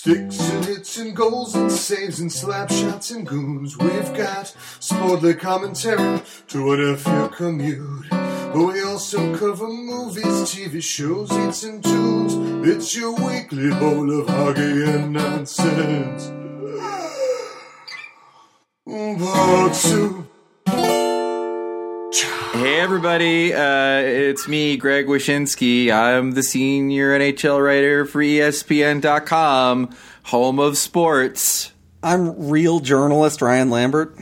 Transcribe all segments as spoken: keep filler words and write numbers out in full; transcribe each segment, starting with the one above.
Sticks and hits and goals and saves and slap shots and goons. We've got sportly commentary to an F your commute. But we also cover movies, T V shows, hits and tunes. It's your weekly bowl of hockey and nonsense. Part two. Hey everybody, uh, it's me, Greg Wyshynski. I'm the senior N H L writer for E S P N dot com, home of sports. I'm real journalist Ryan Lambert.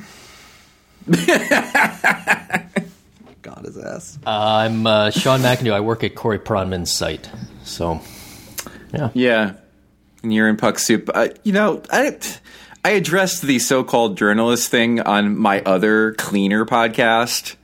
Got his ass. Uh, I'm uh, Sean McIndoe. I work at Corey Pronman's site. So, yeah. Yeah, and you're in Puck Soup. Uh, you know, I... I addressed the so-called journalist thing on my other cleaner podcast,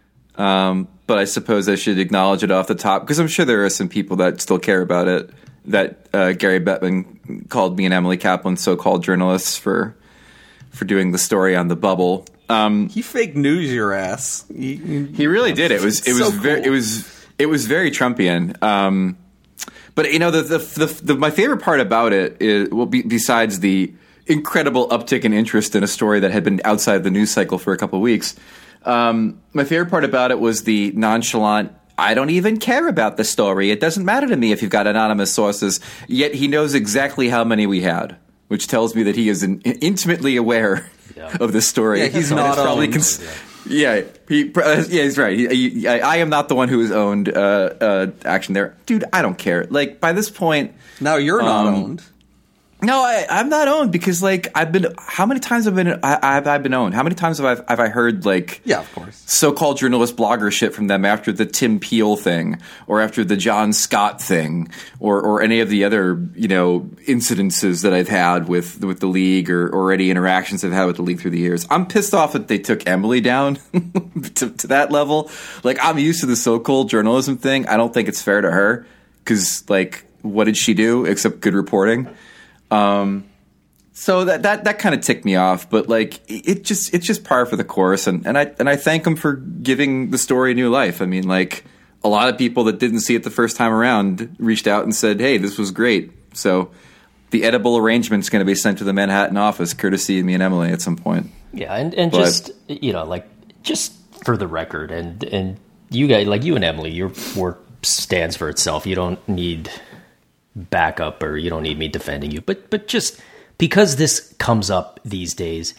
um, but I suppose I should acknowledge it off the top because I'm sure there are some people that still care about it. That uh, Gary Bettman called me and Emily Kaplan so-called journalists for for doing the story on the bubble. Um, he fake news your ass. He, he really did. It was it was so very cool. it was it was very Trumpian. Um, but you know the the, the the my favorite part about it is well be, besides the incredible uptick in interest in a story that had been outside the news cycle for a couple of weeks. Um, my favorite part about it was the nonchalant, I don't even care about the story. It doesn't matter to me if you've got anonymous sources. Yet he knows exactly how many we had, which tells me that he is in, intimately aware yeah. of this story. Yeah, he's not probably cons- yeah. yeah, he, uh, yeah, he's right. He, he, I, I am not the one who has owned uh, uh, action there. Dude, I don't care. Like, by this point... Now you're not um, owned. No, I, I'm not owned because, like, I've been. How many times have been? I, have I been owned? How many times have I have I heard like, yeah, of course, so-called journalist blogger shit from them after the Tim Peel thing, or after the John Scott thing, or or any of the other you know incidences that I've had with with the league, or or any interactions I've had with the league through the years. I'm pissed off that they took Emily down to, to that level. Like, I'm used to the so-called journalism thing. I don't think it's fair to her because, like, what did she do except good reporting? Um, so that, that, that kind of ticked me off, but like, it just, it's just par for the course. And, and I, and I thank him for giving the story a new life. I mean, like, a lot of people that didn't see it the first time around reached out and said, hey, this was great. So the edible arrangement's going to be sent to the Manhattan office, courtesy of me and Emily at some point. Yeah. And, and but, just, you know, like, just for the record, and, and you guys, like you and Emily, your work stands for itself. You don't need backup, or you don't need me defending you, but but just because this comes up these days,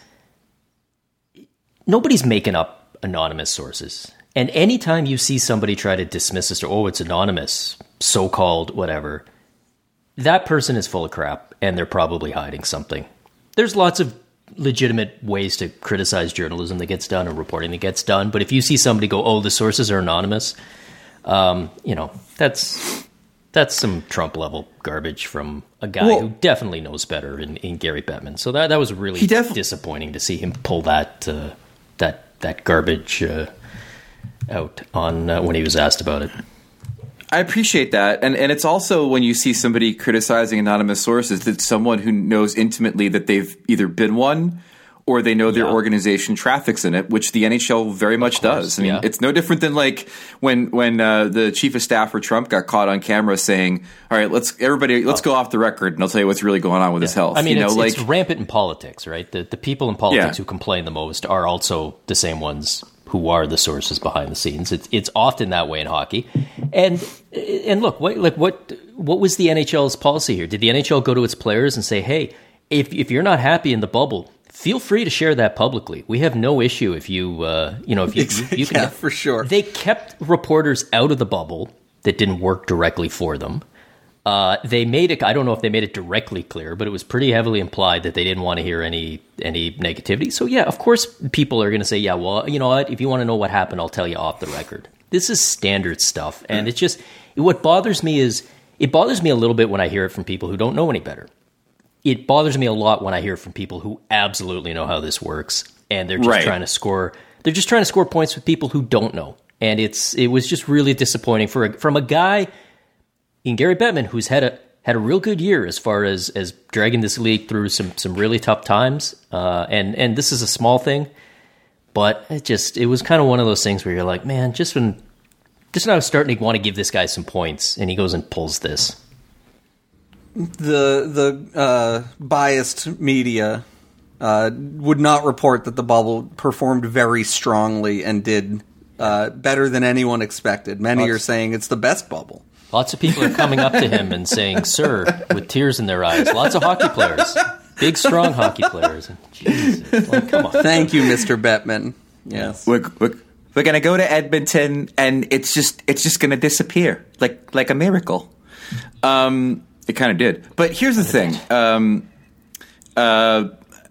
nobody's making up anonymous sources. And anytime you see somebody try to dismiss this, or oh, it's anonymous, so-called whatever, that person is full of crap, and they're probably hiding something. There's lots of legitimate ways to criticize journalism that gets done, or reporting that gets done, but if you see somebody go, oh, the sources are anonymous, um, you know, that's That's some Trump-level garbage from a guy well, who definitely knows better in, in Gary Bettman. So that that was really def- disappointing to see him pull that uh, that that garbage uh, out on uh, when he was asked about it. I appreciate that, and and it's also when you see somebody criticizing anonymous sources, that someone who knows intimately that they've either been one, or they know their yeah. organization traffics in it, which the N H L very much does. I mean, yeah. it's no different than like when when uh, the chief of staff for Trump got caught on camera saying, "All right, let's everybody let's oh. go off the record, and I'll tell you what's really going on with yeah. his health." I mean, you it's, know, like, it's rampant in politics, right? The the people in politics yeah. who complain the most are also the same ones who are the sources behind the scenes. It's it's often that way in hockey, and and look, what like what what was the N H L's policy here? Did the N H L go to its players and say, "Hey, if if you're not happy in the bubble, feel free to share that publicly. We have no issue if you, uh, you know, if you, you, you can." Yeah, for sure. They kept reporters out of the bubble that didn't work directly for them. Uh, they made it, I don't know if they made it directly clear, but it was pretty heavily implied that they didn't want to hear any any negativity. So, yeah, of course, people are going to say, yeah, well, you know what? If you want to know what happened, I'll tell you off the record. This is standard stuff. And it's just, what bothers me is, it bothers me a little bit when I hear it from people who don't know any better. It bothers me a lot when I hear from people who absolutely know how this works, and they're just right. trying to score. They're just trying to score points with people who don't know, and it's it was just really disappointing for a, from a guy in Gary Bettman who's had a had a real good year as far as as dragging this league through some some really tough times. Uh, and and this is a small thing, but it just it was kind of one of those things where you're like, man, just when just now starting to want to give this guy some points, and he goes and pulls this. the the uh, biased media uh, would not report that the bubble performed very strongly and did uh, better than anyone expected. Many Lots. are saying it's the best bubble. Lots of people are coming up to him and saying, "Sir," with tears in their eyes. Lots of hockey players, big, strong hockey players. Jesus, like, come on. Thank you, Mister Bettman. Yes. We're, we're, we're going to go to Edmonton, and it's just it's just going to disappear like like a miracle. Um, it kind of did. But here's the thing. Um, uh,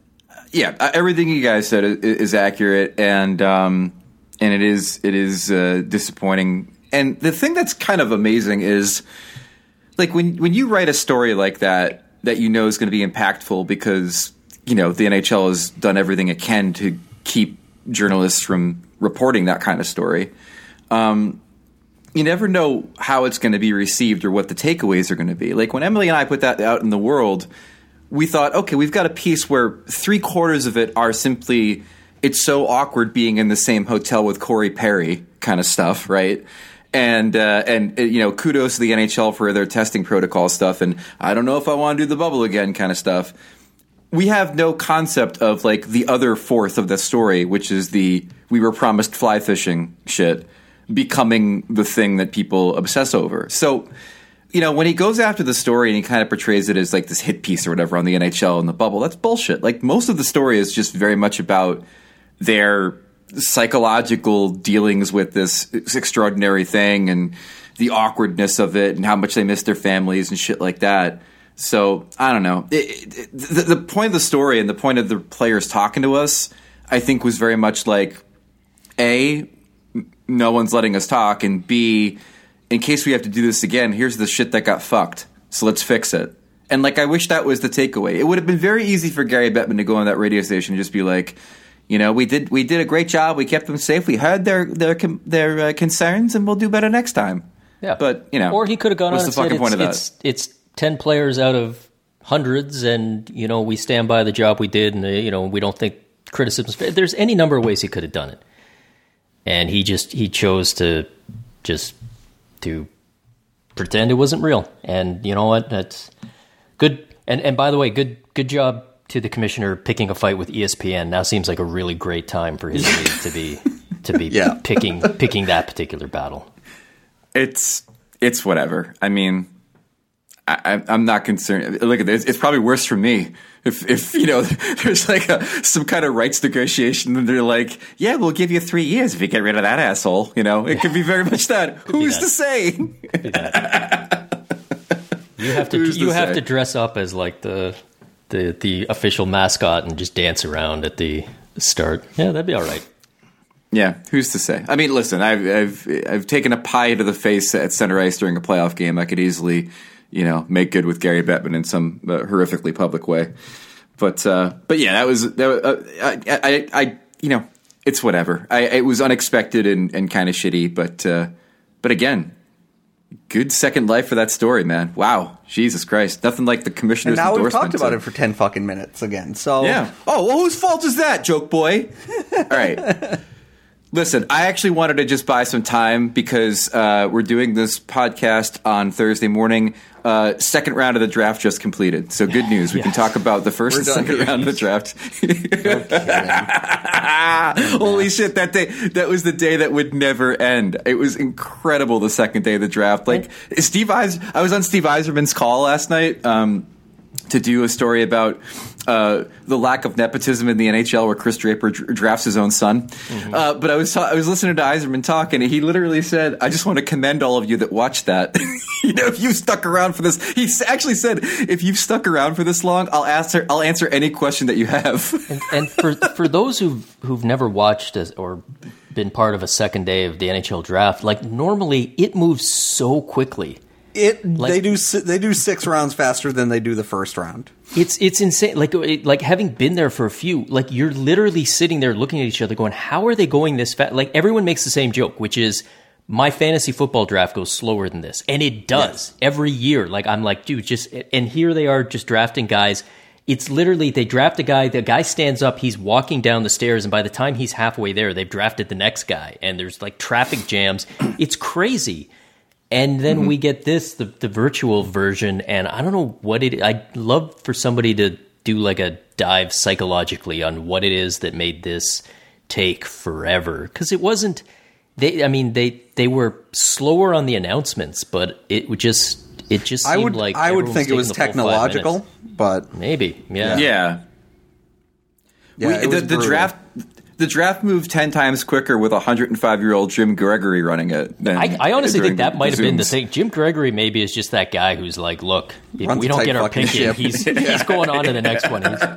yeah, everything you guys said is, is accurate, and um, and it is it is uh, disappointing. And the thing that's kind of amazing is, like, when when you write a story like that that you know is going to be impactful because, you know, the N H L has done everything it can to keep journalists from reporting that kind of story. Um, you never know how it's going to be received or what the takeaways are going to be. Like, when Emily and I put that out in the world, we thought, okay, we've got a piece where three quarters of it are simply, it's so awkward being in the same hotel with Corey Perry kind of stuff, right? And, uh, and you know, kudos to the N H L for their testing protocol stuff, and I don't know if I want to do the bubble again kind of stuff. We have no concept of, like, the other fourth of the story, which is the we were promised fly fishing shit becoming the thing that people obsess over. So, you know, when he goes after the story and he kind of portrays it as, like, this hit piece or whatever on the N H L and the bubble, that's bullshit. Like, most of the story is just very much about their psychological dealings with this extraordinary thing and the awkwardness of it and how much they miss their families and shit like that. So, I don't know. It, it, the, the point of the story and the point of the players talking to us, I think, was very much like, A, no one's letting us talk, and B, in case we have to do this again, here's the shit that got fucked, so let's fix it. And, like, I wish that was the takeaway. It would have been very easy for Gary Bettman to go on that radio station and just be like, you know, we did we did a great job. We kept them safe. We heard their their their uh, concerns, and we'll do better next time. Yeah, but you know, or he could have gone on what's and the fucking said point of that? it's, it's it's ten players out of hundreds, and you know we stand by the job we did, and uh, you know we don't think criticism's fair. There's any number of ways he could have done it, and he just he chose to just to pretend it wasn't real. And you know what? That's good. And and by the way, good good job to the commissioner picking a fight with E S P N. Now seems like a really great time for his league to be to be Yeah. picking picking that particular battle. It's it's whatever. I mean, I, I'm not concerned. Look at this. It's probably worse for me if if you know there's like a some kind of rights negotiation and they're like, yeah, we'll give you three years if you get rid of that asshole. You know, it could be very much that. Who's that. to say? You have to Who's to you have say? to dress up as like the the the official mascot and just dance around at the start. Yeah, that'd be all right. Yeah, who's to say? I mean, listen, I've I've I've taken a pie to the face at center ice during a playoff game. I could easily, you know, make good with Gary Bettman in some uh, horrifically public way. But uh, but yeah, that was that was, uh, I, I I you know, it's whatever. I it was unexpected and, and kind of shitty, but uh, but again, good second life for that story, man. Wow, Jesus Christ, nothing like the And commissioner's now we've endorsement. talked about to- it for ten fucking minutes again. So Yeah. Oh, well, whose fault is that, joke boy? All right. Listen, I actually wanted to just buy some time because uh, we're doing this podcast on Thursday morning. Uh, second round of the draft just completed. So good news. We can talk about the first We're and done second here. round of the draft. kidding. Holy shit, that day, that was the day that would never end. It was incredible, the second day of the draft. Like, Steve Eis- I was on Steve Eiserman's call last night. Um, to do a story about uh, the lack of nepotism in the N H L, where Chris Draper dr- drafts his own son. Mm-hmm. Uh, but I was ta- I was listening to Eiserman talk, and he literally said, "I just want to commend all of you that watched that. You know, if you stuck around for this." He s- actually said, "If you've stuck around for this long, I'll answer I'll answer any question that you have." And, and for for those who've who've never watched as, or been part of a second day of the N H L draft, like normally it moves so quickly. It Like- they do si- they do six rounds faster than they do the first round. It's it's insane. Like it, like having been there for a few, like you're literally sitting there looking at each other, going, "How are they going this fast?" Like everyone makes the same joke, which is, "My fantasy football draft goes slower than this," and it does every year. Like I'm like, dude, just and here they are just drafting guys. It's literally they draft a guy. The guy stands up, he's walking down the stairs, and by the time he's halfway there, they've drafted the next guy, and there's like traffic jams. It's crazy. And then Mm-hmm. we get this, the, the virtual version, and I don't know what it. I'd love for somebody to do like a dive psychologically on what it is that made this take forever, because it wasn't. They, I mean, they they were slower on the announcements, but it would just it just seemed I would like I would everyone think it was taking the full five technological, minutes. but Maybe, yeah, Yeah. yeah, We- it the, was the brutal. draft the draft moved ten times quicker with a one hundred five year old Jim Gregory running it. Than I, I honestly during think that the, might have been the Zooms. thing. Jim Gregory maybe is just that guy who's like, look, if Runs we a don't tight get our fucking pick in, ship. he's he's going on to the next one. He's,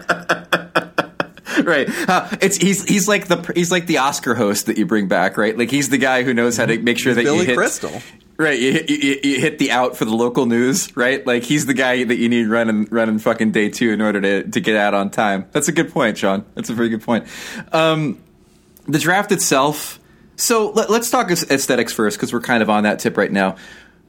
Right, uh, it's he's he's like the he's like the Oscar host that you bring back, right? Like he's the guy who knows how to make sure He's that Billy you hit Crystal. right. You, hit- you, you hit the out for the local news, right? Like he's the guy that you need running running fucking day two in order to to get out on time. That's a good point, Sean. That's a very good point. Um, the draft itself. So let, let's talk aesthetics first because we're kind of on that tip right now.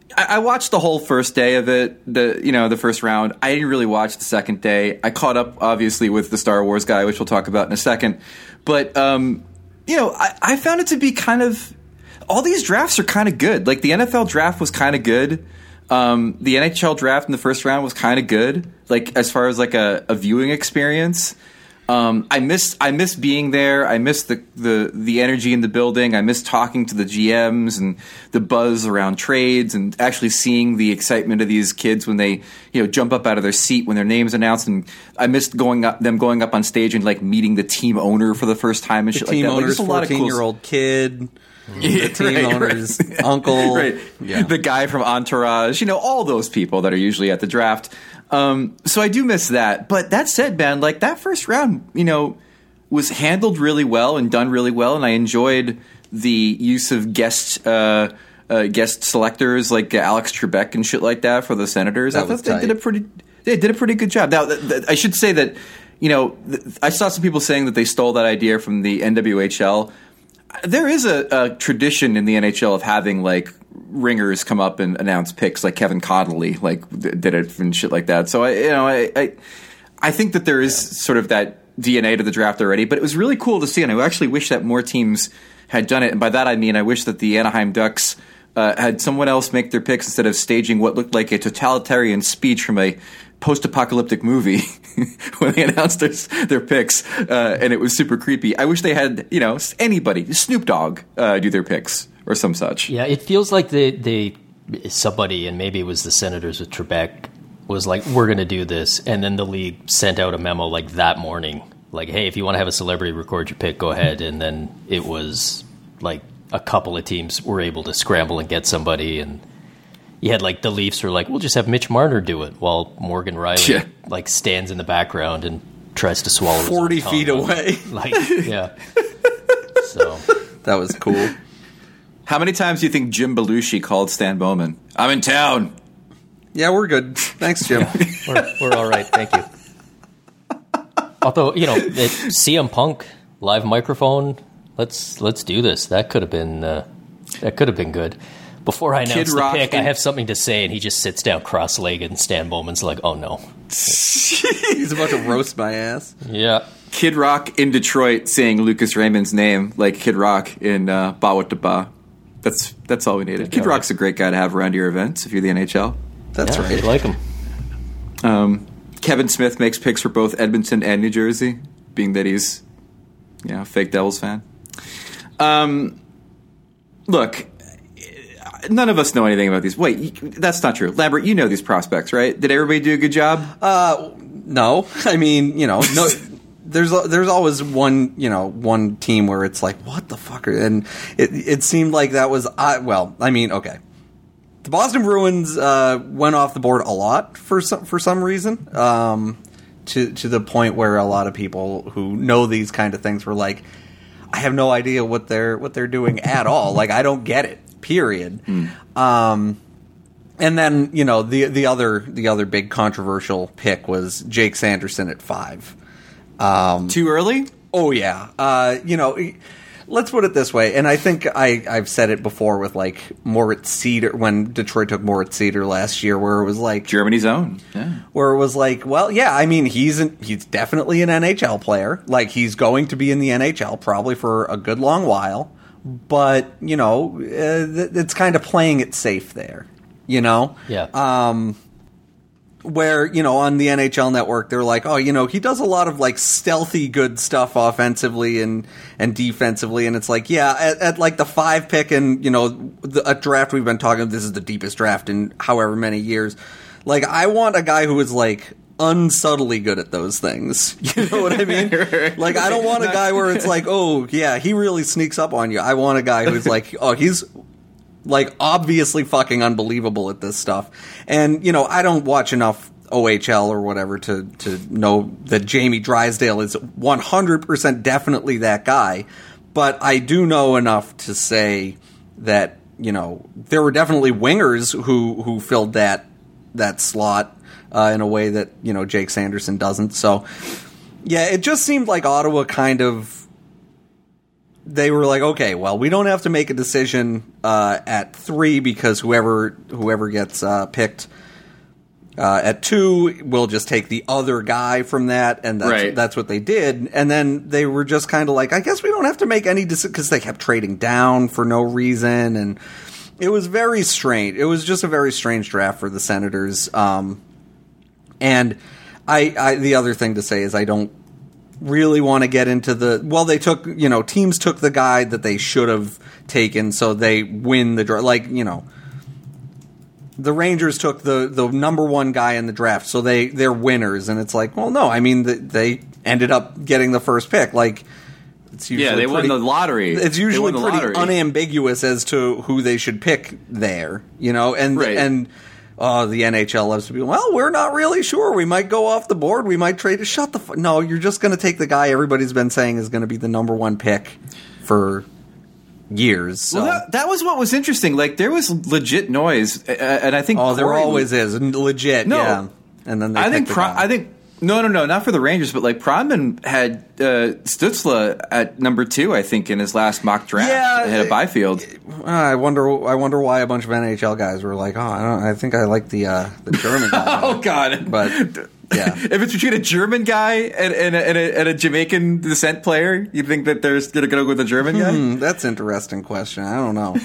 I watched the whole first day of it, the you know the first round. I didn't really watch the second day. I caught up obviously with the Star Wars guy, which we'll talk about in a second. But um, you know, I, I found it to be kind of all these drafts are kind of good. Like the N F L draft was kind of good. Um, the N H L draft in the first round was kind of good. Like as far as like a, a viewing experience. Um, I miss I miss being there. I miss the, the, the energy in the building. I miss talking to the G Ms and the buzz around trades and actually seeing the excitement of these kids when they you know jump up out of their seat when their name's announced. And I missed going up them going up on stage and like meeting the team owner for the first time and The shit team like that. Like, owner's there's a lot of cool- fourteen-year-old kid. Yeah, The team right, owner's right. uncle. Right. Yeah. The guy from Entourage, you know, all those people that are usually at the draft. Um, so I do miss that. But that said, man, like that first round, you know, was handled really well and done really well. And I enjoyed the use of guest uh, uh, guest selectors like uh, Alex Trebek and shit like that for the Senators. That I was thought they tight. did a pretty they did a pretty good job. Now, th- th- I should say that, you know, th- I saw some people saying that they stole that idea from the N W H L. There is a, a tradition in the N H L of having like ringers come up and announce picks, like Kevin Connolly, like did it and shit like that. So I, you know, I, I, I think that there is sort of that D N A to the draft already. But it was really cool to see, and I actually wish that more teams had done it. And by that I mean I wish that the Anaheim Ducks uh, had someone else make their picks instead of staging what looked like a totalitarian speech from a post-apocalyptic movie when they announced their, their picks, uh, and it was super creepy. I wish they had, you know, anybody, Snoop Dogg, uh, do their picks or some such. yeah, it feels like they they somebody, and maybe it was the Senators with Trebek, was like, we're going to do this, and then the league sent out a memo like that morning, like, hey, if you want to have a celebrity record your pick, go ahead, and then it was like a couple of teams were able to scramble and get somebody, and you had like the Leafs were like, we'll just have Mitch Marner do it, while Morgan Riley Yeah. like stands in the background and tries to swallow his own forty tongue. feet away. Like, yeah. So That was cool. How many times do you think Jim Belushi called Stan Bowman? I'm in town. Yeah, we're good. Thanks, Jim. we're, we're all right. Thank you. Although, you know, it, C M Punk live microphone. Let's let's do this. That could have been uh, that could have been good. Before I announce Kid the Rock pick, I and- have something to say, and he just sits down cross-legged, and Stan Bowman's like, "Oh no, He's about to roast my ass. yeah." Kid Rock in Detroit saying Lucas Raymond's name like Kid Rock in uh, Ba What Da Ba. That's that's all we needed. Kid all right. Rock's a great guy to have around your events if you're the N H L. That's yeah, right. I'd like him. Um, Kevin Smith makes picks for both Edmonton and New Jersey, being that he's, you know, a fake Devils fan. Um, look, none of us know anything about these. Wait, that's not true. Lambert, you know these prospects, right? Did everybody do a good job? Uh, no, I mean, you know, no. There's there's always one, you know, one team where it's like, what the fuck? Are, and it it seemed like that was, uh, well, I mean, okay. The Boston Bruins uh, went off the board a lot for some for some reason, um, to to the point where a lot of people who know these kind of things were like, I have no idea what they're what they're doing at all. Like, I don't get it. Period. Mm. Um, and then, you know, the the other the other big controversial pick was Jake Sanderson at five. Um, Too early? Oh yeah. Uh, you know, let's put it this way, and I think I, I've said it before with like Moritz Seider when Detroit took Moritz Seider last year, where it was like Germany's own. Yeah. where it was like, well, yeah, I mean, he's an, he's definitely an N H L player. Like, he's going to be in the N H L probably for a good long while. but you know, uh, it's kind of playing it safe there. You know, Yeah. Um, where, you know, on the N H L Network, they're like, oh, you know, he does a lot of, like, stealthy good stuff offensively and, and defensively. And it's like, yeah, at, at like, the five pick and, you know, the, a draft we've been talking, this is the deepest draft in however many years. Like, I want a guy who is, like, unsubtly good at those things. You know what I mean? Like, I don't want a guy where it's like, oh, yeah, he really sneaks up on you. I want a guy who's like, oh, he's... like, obviously fucking unbelievable at this stuff. And, you know, I don't watch enough O H L or whatever to, to know that Jamie Drysdale is one hundred percent definitely that guy. But I do know enough to say that, you know, there were definitely wingers who, who filled that that slot uh, in a way that, you know, Jake Sanderson doesn't. So, yeah, it just seemed like Ottawa kind of... they were like, okay, well, we don't have to make a decision uh, at three because whoever whoever gets uh, picked uh, at two will just take the other guy from that, and that's, right. that's what they did. And then they were just kind of like, I guess we don't have to make any decision because they kept trading down for no reason, and it was very strange. It was just a very strange draft for the Senators. Um, and I, I, the other thing to say is I don't really want to get into the, well, they took, you know, teams took the guy that they should have taken, so they win the draft. Like, you know, the Rangers took the, the number one guy in the draft, so they, they're winners. And it's like, well, no, I mean, the, they ended up getting the first pick. Like, it's usually yeah, they pretty, won the lottery. It's usually the pretty lottery. unambiguous as to who they should pick there, you know, and, Right. and, oh, the N H L loves to be, well, we're not really sure. We might go off the board. We might trade. Shut the fuck. No, you're just going to take the guy everybody's been saying is going to be the number one pick for years. So. Well, that, that was what was interesting. Like, there was legit noise, uh, and I think oh, there Corey always is. And legit, No. yeah. And then they I think picked the Pri- guy. I think no, no, no, not for the Rangers, but like Pronman had uh, Stützle at number two, I think, in his last mock draft Yeah, ahead of Byfield. I wonder. I wonder why a bunch of N H L guys were like, "Oh, I don't. I think I like the uh, the German guy." Oh God! But yeah, if it's between a German guy and, and, a, and, a, and a Jamaican descent player, you think that there's going to go with the German guy? Hmm, that's an interesting question. I don't know.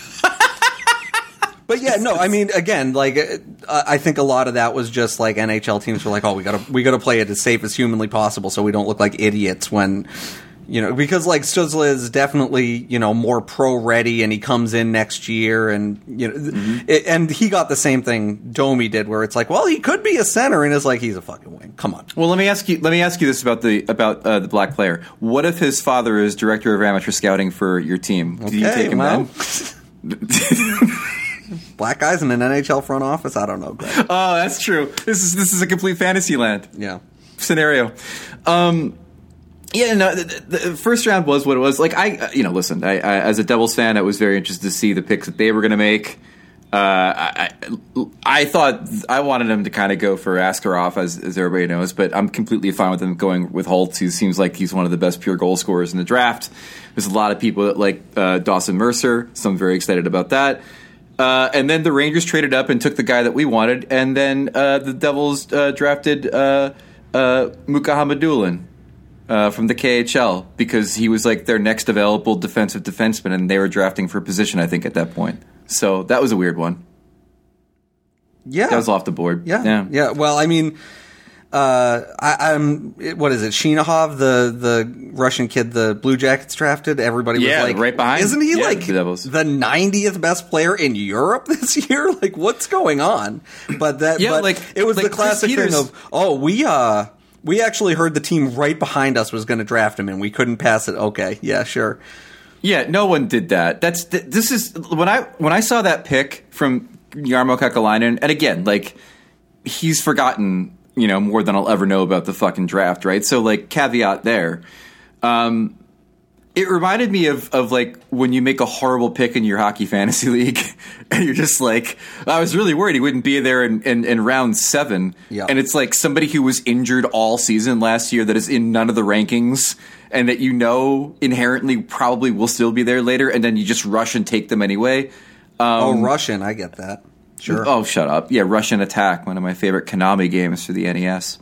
But yeah, no, I mean, again, like, uh, I think a lot of that was just like N H L teams were like, oh, we gotta, we gotta play it as safe as humanly possible so we don't look like idiots when, you know, because like Stützle is definitely, you know, more pro ready and he comes in next year and, you know, Mm-hmm. it, and he got the same thing Domi did where it's like, well, he could be a center and it's like, he's a fucking wing. Come on. Well, let me ask you. Let me ask you this about the about uh, the black player. What if his father is director of amateur scouting for your team? Do you Okay, take him well. then? Black guys in an N H L front office? I don't know, Greg. Oh, that's true. This is this is a complete fantasy land Yeah. scenario. Um, yeah, no, the, the first round was what it was. Like I, you know, listen, I, I, as a Devils fan, I was very interested to see the picks that they were going to make. Uh, I, I, I thought I wanted them to kind of go for Askarov, as, as everybody knows, but I'm completely fine with them going with Holtz, who seems like he's one of the best pure goal scorers in the draft. There's a lot of people that like uh, Dawson Mercer, so I'm very excited about that. Uh, and then the Rangers traded up and took the guy that we wanted, and then uh, the Devils uh, drafted uh, uh, Muka Hamadulin uh, from the K H L because he was like their next available defensive defenseman, and they were drafting for a position, I think, at that point. So that was a weird one. Yeah. That was off the board. Yeah. Yeah. Yeah. Well, I mean, uh, I, I'm, what is it? Shinahov, the, the Russian kid, the Blue Jackets drafted. Everybody was Yeah, like, right behind. Isn't he Yeah, like the Devils. the ninetieth best player in Europe this year? Like, what's going on? But that, Yeah, but like- it was like the classic Chris thing Peters- of, oh, we, uh, we actually heard the team right behind us was going to draft him and we couldn't pass it. Okay. Yeah, sure. Yeah, no one did that. That's th- this is when I when I saw that pick from Jarmo Kekalainen, and again, like he's forgotten, you know, more than I'll ever know about the fucking draft, right? So like caveat there. Um, it reminded me of of like when you make a horrible pick in your hockey fantasy league, and you're just like, I was really worried he wouldn't be there in, in, in round seven, Yeah. and it's like somebody who was injured all season last year that is in none of the rankings. And that you know inherently probably will still be there later, and then you just rush and take them anyway. Um, Oh, Russian. I get that. Sure. Oh, shut up. Yeah, Russian Attack, one of my favorite Konami games for the N E S.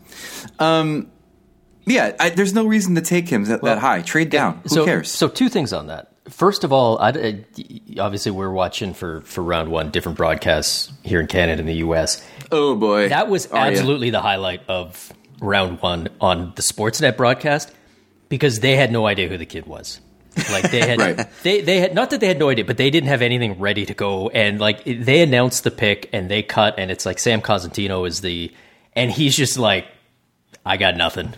Um, yeah, I, there's no reason to take him that, that high. Trade down. Who so, cares? So two things on that. First of all, I, obviously we're watching for, for round one, different broadcasts here in Canada and the U S. Oh, boy. That was Are absolutely ya? the highlight of round one on the Sportsnet broadcast because they had no idea who the kid was. Like they had, Right. they, they had, not that they had no idea, but they didn't have anything ready to go. And like they announced the pick and they cut and it's like Sam Cosentino is the, and he's just like, I got nothing.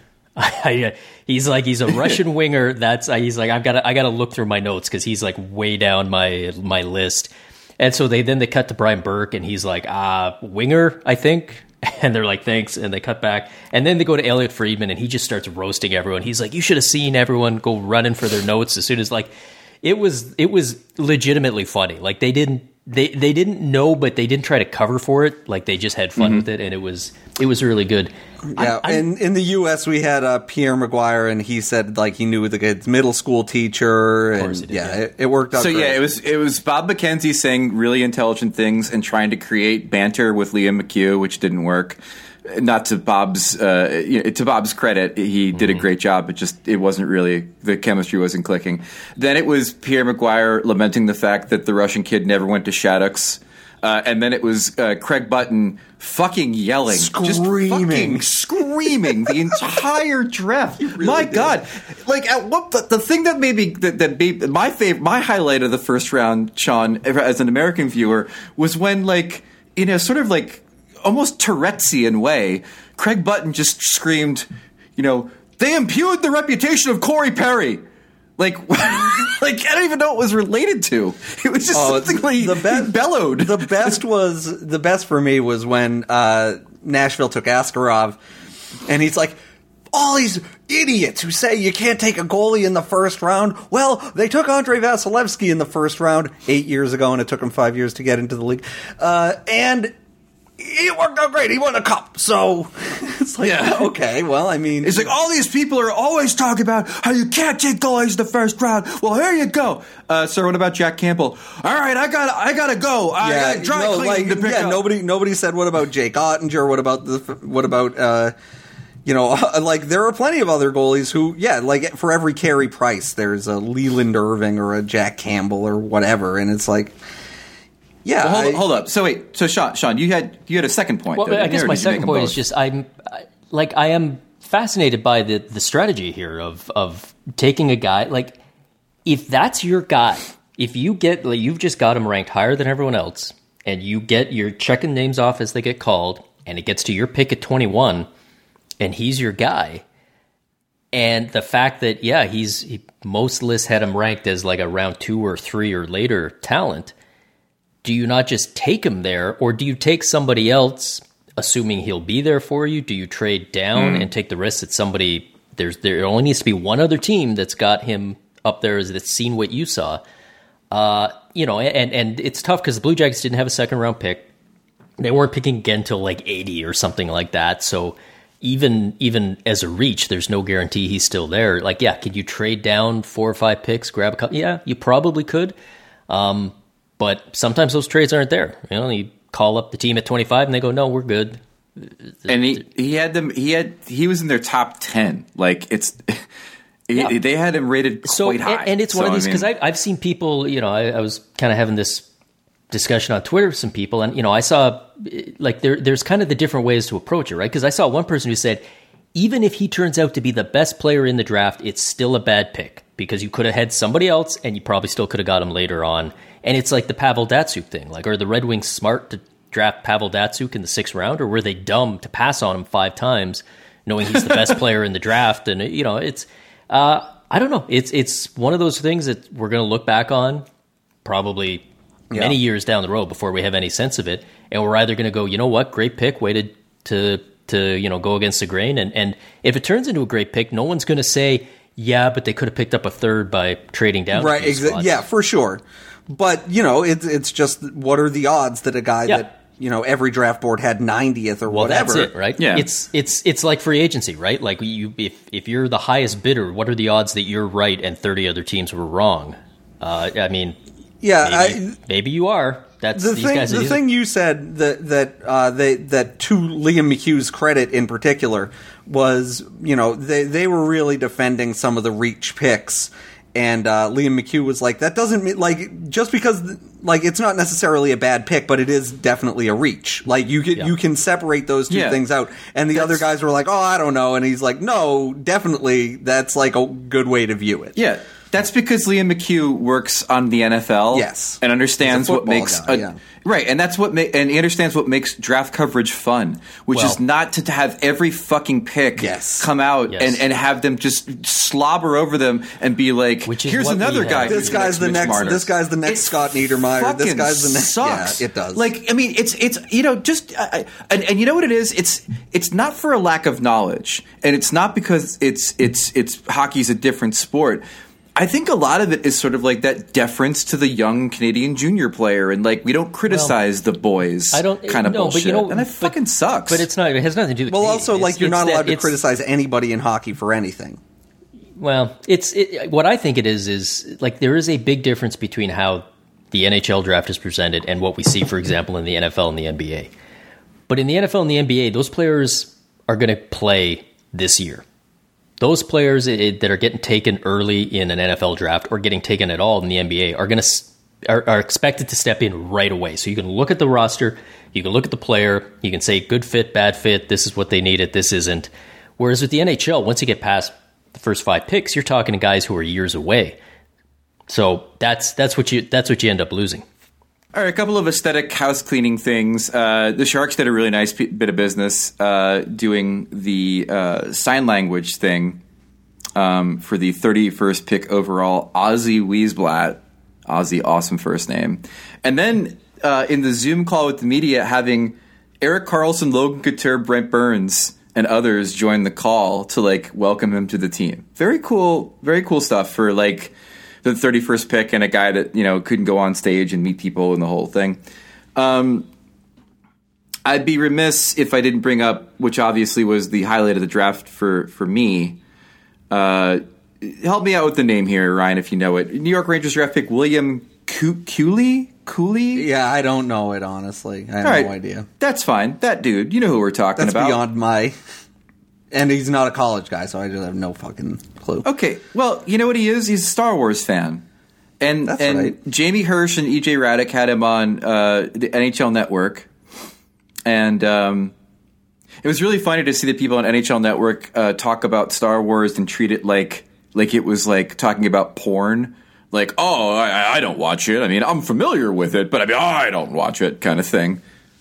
I, he's like he's a Russian winger. That's he's like I've got to I got to look through my notes because he's like way down my my list. And so they then they cut to Brian Burke and he's like ah winger I think, and they're like thanks and they cut back and then they go to Elliot Friedman and he just starts roasting everyone. He's like you should have seen everyone go running for their notes as soon as like it was it was legitimately funny. Like they didn't they they didn't know but they didn't try to cover for it. Like they just had fun mm-hmm. with it and it was it was really good. Yeah, I, in in the U S we had uh, Pierre Maguire, and he said like he knew the kid's middle school teacher, and did, yeah, yeah. It, it worked out. So great. yeah, it was it was Bob McKenzie saying really intelligent things and trying to create banter with Liam McHugh, which didn't work. Not to Bob's uh, you know, to Bob's credit, he did Mm-hmm. a great job. It just it wasn't really the chemistry wasn't clicking. Then it was Pierre Maguire lamenting the fact that the Russian kid never went to Shattuck's. Uh, and then it was uh, Craig Button fucking yelling, Screaming. just fucking screaming the entire draft. really my did. God, like at what the, the thing that made me that, that made my favorite, my highlight of the first round, Sean, as an American viewer, was when like in a sort of like almost Tourette'sian way, Craig Button just screamed, you know, they impugned the reputation of Corey Perry. Like, like I don't even know what it was related to. It was just Oh, something like the be- he bellowed. The best was the best for me was when uh, Nashville took Askarov, and he's like, all these idiots who say you can't take a goalie in the first round. Well, they took Andrei Vasilevsky in the first round eight years ago, and it took him five years to get into the league. Uh, and it worked out great. He won a cup. So it's like, Yeah. okay, well, I mean. It's like all these people are always talking about how you can't take goalies in the first round. Well, here you go, uh, sir. What about Jack Campbell? All right, I got, I gotta go. I Yeah, got dry no, cleaning like, to pick yeah, up. nobody, nobody said what about Jake Ottinger? What about the, what about, uh, you know, like there are plenty of other goalies who, yeah, like for every Carey Price, there's a Leland Irving or a Jack Campbell or whatever, and it's like, yeah. Well, hold, I- hold up. So wait, so Sean, Sean, you had you had a second point. Well, though, I didn't you, guess or my did you make second them point both? is just I'm I- like I am fascinated by the the strategy here of of taking a guy like if that's your guy, if you get like you've just got him ranked higher than everyone else, and you get you're checking names off as they get called, and it gets to your pick at twenty-one, and he's your guy. And the fact that yeah, he's he, most lists had him ranked as like a round two or three or later talent. Do you not just take him there, or do you take somebody else, assuming he'll be there for you? Do you trade down Mm. and take the risk that somebody there's there only needs to be one other team that's got him up there that's seen what you saw? Uh, you know, and and it's tough because the Blue Jackets didn't have a second round pick. They weren't picking again till like eighty or something like that. So even even as a reach, there's no guarantee he's still there. Like, yeah, could you trade down four or five picks, grab a couple? Yeah, you probably could. Um, But sometimes those trades aren't there. You know, you call up the team at twenty-five and they go, "No, we're good." And he, he had them. He had he was in their top ten. Like it's, Yeah. it, they had him rated quite So, high. and, and it's one So, of these I because mean, I've seen people. You know, I, I was kind of having this discussion on Twitter with some people, and you know, I saw like there there's kind of the different ways to approach it, right? Because I saw one person who said, even if he turns out to be the best player in the draft, it's still a bad pick because you could have had somebody else, and you probably still could have got him later on. And it's like the Pavel Datsyuk thing. Like, are the Red Wings smart to draft Pavel Datsyuk in the sixth round, or were they dumb to pass on him five times, knowing he's the best player in the draft? And you know, it's uh, I don't know. It's it's one of those things that we're going to look back on probably Yeah. many years down the road before we have any sense of it, and we're either going to go, you know what, great pick, waited to to you know go against the grain, and and if it turns into a great pick, no one's going to say, yeah, but they could have picked up a third by trading down. a right, few exa- spots. yeah, for sure. But, you know, it's it's just what are the odds that a guy Yeah. that, you know, every draft board had ninetieth or Well, whatever. that's it, right? Yeah. It's it's it's like free agency, right? Like you, if if you're the highest bidder, what are the odds that you're right and thirty other teams were wrong? Uh, I mean, Yeah, maybe, I, maybe you are. That's the these thing. guys. The these thing you said that that uh, they that to Liam McHugh's credit in particular was, you know, they they were really defending some of the reach picks, And uh, Liam McHugh was like, that doesn't mean, like, just because, like, it's not necessarily a bad pick, but it is definitely a reach. Like, you can, Yeah. you can separate those two Yeah. things out. And the other guys were like, oh, I don't know. And he's like, no, definitely, that's, like, a good way to view it. Yeah, that's because Liam McHugh works on the N F L, Yes. and understands He's a what football makes guy, a, yeah. right, and that's what ma- and he understands what makes draft coverage fun, which Well- is not to, to have every fucking pick Yes. come out Yes. and, and have them just slobber over them and be like, Which is here's what we another have. guy. This who's guy's the Mitch next, Marner. this guy's the next It Scott Niedermeyer. This fucking guy's the next, sucks. yeah, it does. Like, I mean, it's it's you know just uh, and and you know what it is. It's it's not for a lack of knowledge, and it's not because it's it's it's hockey's a different sport. I think a lot of it is sort of like that deference to the young Canadian junior player, and like we don't criticize the boys. I don't kind of no, bullshit, but you know, and that but- fucking sucks. But it's not. It has nothing to do with. well, Canadian. also, like, It's- you're it's not that- allowed to it's- criticize anybody in hockey for anything. Well, it's it, what I think it is is like there is a big difference between how the N H L draft is presented and what we see, for example, in the N F L and the N B A. But in the N F L and the N B A, those players are going to play this year. Those players that are getting taken early in an N F L draft or getting taken at all in the N B A are going to are, are expected to step in right away. So you can look at the roster, you can look at the player, you can say good fit, bad fit. This is what they needed. This isn't. Whereas with the N H L, once you get past the first five picks, you're talking to guys who are years away. So that's that's what you that's what you end up losing. All right, a couple of aesthetic house cleaning things. Uh, the Sharks did a really nice p- bit of business uh, doing the uh, sign language thing um, for the thirty-first pick overall, Ozzy Wiesblatt. Ozzy, awesome first name. And then uh, in the Zoom call with the media, having Erik Karlsson, Logan Couture, Brent Burns, and others join the call to like welcome him to the team. Very cool, very cool stuff for like the thirty-first pick and a guy that, you know, couldn't go on stage and meet people and the whole thing. Um, I'd be remiss if I didn't bring up, which obviously was the highlight of the draft for, for me. Uh, help me out with the name here, Ryan, if you know it. New York Rangers draft pick William Cu- Cooley? Cooley? Yeah, I don't know it, honestly. I have All right, no idea. That's fine. That dude, you know who we're talking That's about. beyond my... And he's not a college guy, so I just have no fucking clue. Okay, well, you know what he is? He's a Star Wars fan. And That's and right. Jamie Hirsch and E J Radick had him on uh, the N H L Network. And um, it was really funny to see the people on N H L Network uh, talk about Star Wars and treat it like like it was like talking about porn. Like, oh, I, I don't watch it. I mean, I'm familiar with it, but I mean, oh, I don't watch it kind of thing.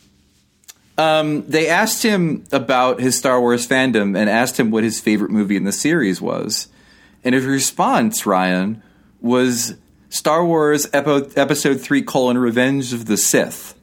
Um, they asked him about his Star Wars fandom and asked him what his favorite movie in the series was. And his response, Ryan, was Star Wars Epo- Episode three, colon, Revenge of the Sith.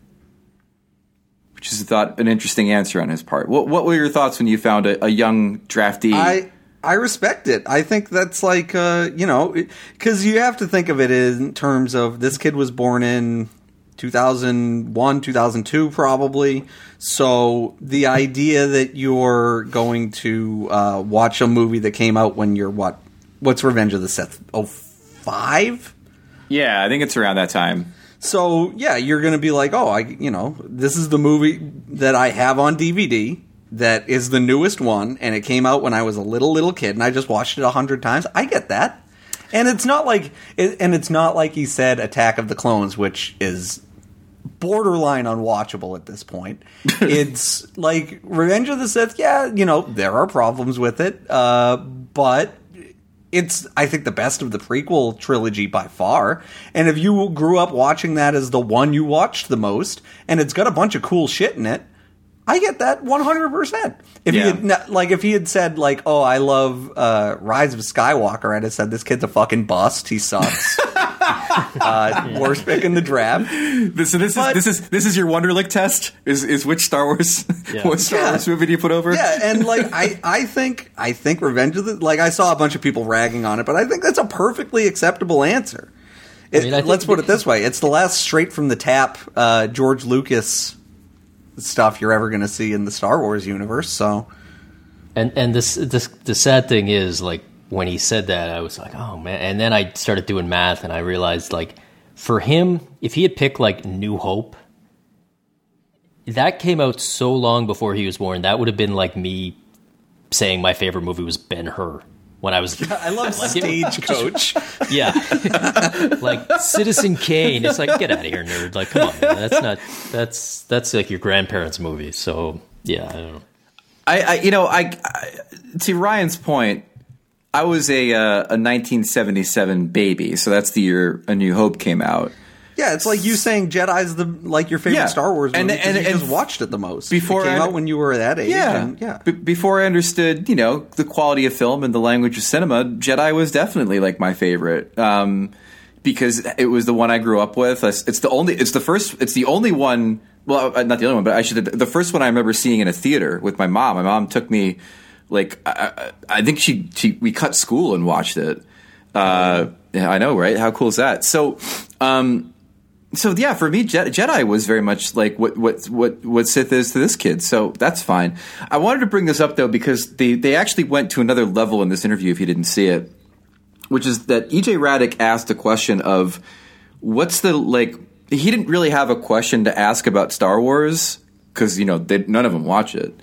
Which is, I thought, an interesting answer on his part. What, what were your thoughts when you found a, a young draftee? I I respect it. I think that's like, uh, you know, because you have to think of it in terms of this kid was born in two thousand one, two thousand two, probably. So the idea that you're going to uh, watch a movie that came out when you're what? What's Revenge of the Sith? Oh, five? Yeah, I think it's around that time. So yeah, you're going to be like, oh, I, you know, this is the movie that I have on D V D that is the newest one, and it came out when I was a little little kid, and I just watched it a hundred times. I get that, and it's not like, it, and it's not like he said Attack of the Clones, which is borderline unwatchable at this point. It's like Revenge of the Sith. Yeah, you know, there are problems with it, uh, but it's, I think, the best of the prequel trilogy by far. And if you grew up watching that as the one you watched the most, and it's got a bunch of cool shit in it, I get that one hundred percent. If Yeah. he had, like, if he had said, like, oh, I love uh, Rise of Skywalker, I'd have said, this kid's a fucking bust. He sucks. uh, worst pick in the draft. This, so this But- is this is this is your Wonderlic test. Is is which Star Wars Yeah. what Star Yeah. Wars movie do you put over? Yeah, and like I, I think I think Revenge of the, like, I saw a bunch of people ragging on it, but I think that's a perfectly acceptable answer. It, mean, I think- let's put it this way: it's the last straight from the tap uh, George Lucas stuff you're ever going to see in the Star Wars universe. So And and this this the sad thing is, like, when he said that, I was like, oh man. And then I started doing math, and I realized, like, for him, if he had picked like New Hope, that came out so long before he was born. That would have been like me saying my favorite movie was Ben-Hur. when I was. I love like, Stagecoach. Yeah, like Citizen Kane. It's like, get out of here, nerd! Like, come on, man. That's not. That's that's like your grandparents' movie. So yeah, I don't know. I, I you know, I, I to Ryan's point, I was a uh, a nineteen seventy-seven baby, so that's the year A New Hope came out. Yeah, it's like you saying Jedi's the like your favorite Yeah. Star Wars movie And- because and- you and just watched it the most. before it came I- out when you were that age. Yeah, and, yeah. B- before I understood, you know, the quality of film and the language of cinema, Jedi was definitely like my favorite um, because it was the one I grew up with. It's the only, it's the first, it's the only one. Well, not the only one, but I should. The first one I remember seeing in a theater with my mom. My mom took me, like, I, I think she, she we cut school and watched it. Uh, yeah, I know, right? How cool is that? So. Um, So yeah, for me, Je- Jedi was very much like what what what what Sith is to this kid. So that's fine. I wanted to bring this up though because they they actually went to another level in this interview. If you didn't see it, which is that E J Radic asked a question of what's the like. He didn't really have a question to ask about Star Wars because you know they, none of them watch it.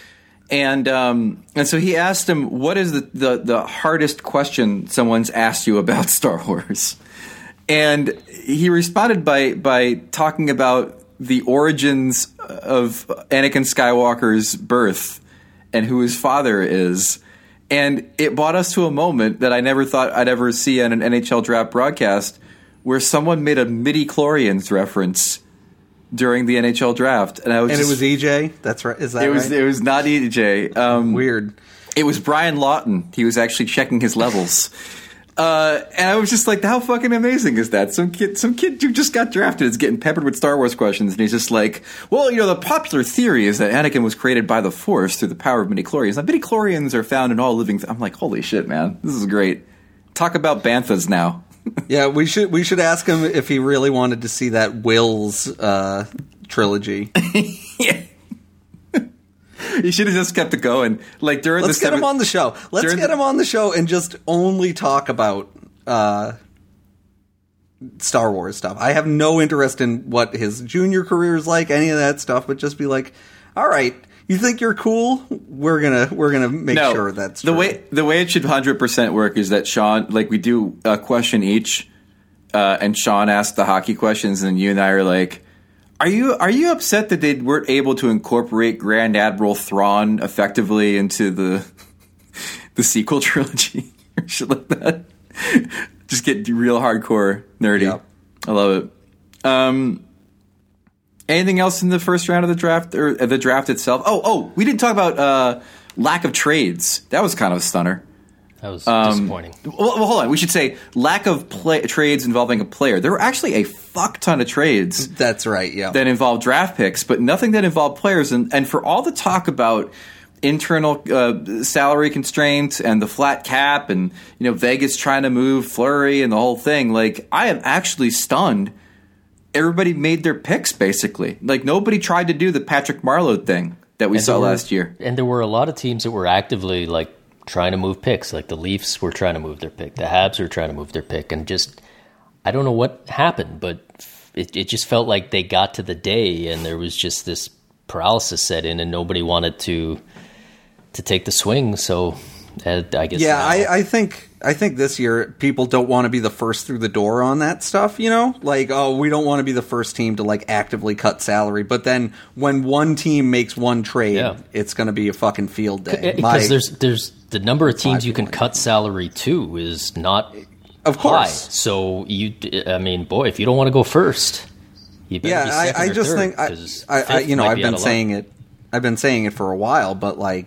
And um, and so he asked him, "What is the, the the hardest question someone's asked you about Star Wars?" And he responded by by talking about the origins of Anakin Skywalker's birth and who his father is. And it brought us to a moment that I never thought I'd ever see on an N H L draft broadcast where someone made a midi-chlorians reference during the N H L draft. And I was And just, it was E J? That's right. Is that it was right? it was not E J. Um, Weird. It was Brian Lawton. He was actually checking his levels. Uh, and I was just like, how fucking amazing is that? Some kid, some kid who just got drafted is getting peppered with Star Wars questions, and he's just like, well, you know, the popular theory is that Anakin was created by the Force through the power of midichlorians. Now, midichlorians are found in all living. Th- I'm like, holy shit, man, this is great. Talk about banthas now. Yeah, we should we should ask him if he really wanted to see that Will's uh, trilogy. Yeah. You should have just kept it going. Like during Let's the get seven- him on the show. Let's during get the- him on the show and just only talk about uh, Star Wars stuff. I have no interest in what his junior career is like, any of that stuff, but just be like, all right, you think you're cool? We're gonna we're gonna make no, sure that's the true. way the way it should one hundred percent work is that Sean, like we do a question each, uh, and Sean asks the hockey questions, and you and I are like, are you are you upset that they weren't able to incorporate Grand Admiral Thrawn effectively into the the sequel trilogy or shit like that? Just get real hardcore nerdy. Yep. I love it. Um, anything else in the first round of the draft or uh, the draft itself? Oh, oh, we didn't talk about uh, lack of trades. That was kind of a stunner. That was Um, disappointing. Well, well, hold on. We should say lack of play, trades involving a player. There were actually a fuck ton of trades That's right. Yeah. that involved draft picks, but nothing that involved players. And, and for all the talk about internal uh, salary constraints and the flat cap and, you know, Vegas trying to move Fleury and the whole thing, like, I am actually stunned. Everybody made their picks, basically. Like, nobody tried to do the Patrick Marleau thing that we And saw there were- last year. And there were a lot of teams that were actively like trying to move picks. Like the Leafs were trying to move their pick, the Habs were trying to move their pick, and just I don't know what happened, but it, it just felt like they got to the day and there was just this paralysis set in, and nobody wanted to to take the swing. So uh, I guess Yeah, now- I, I think I think this year people don't want to be the first through the door on that stuff, you know? Like, oh, we don't want to be the first team to like actively cut salary, but then when one team makes one trade, Yeah. it's going to be a fucking field day. because My- there's there's the number of teams five you can people. cut salary to is not Of high. course. So you, I mean, boy, if you don't want to go first, you better be Yeah, I, second I or just third, think I, 'cause I, I fifth you know might I've be out been of saying luck. it I've been saying it for a while, but like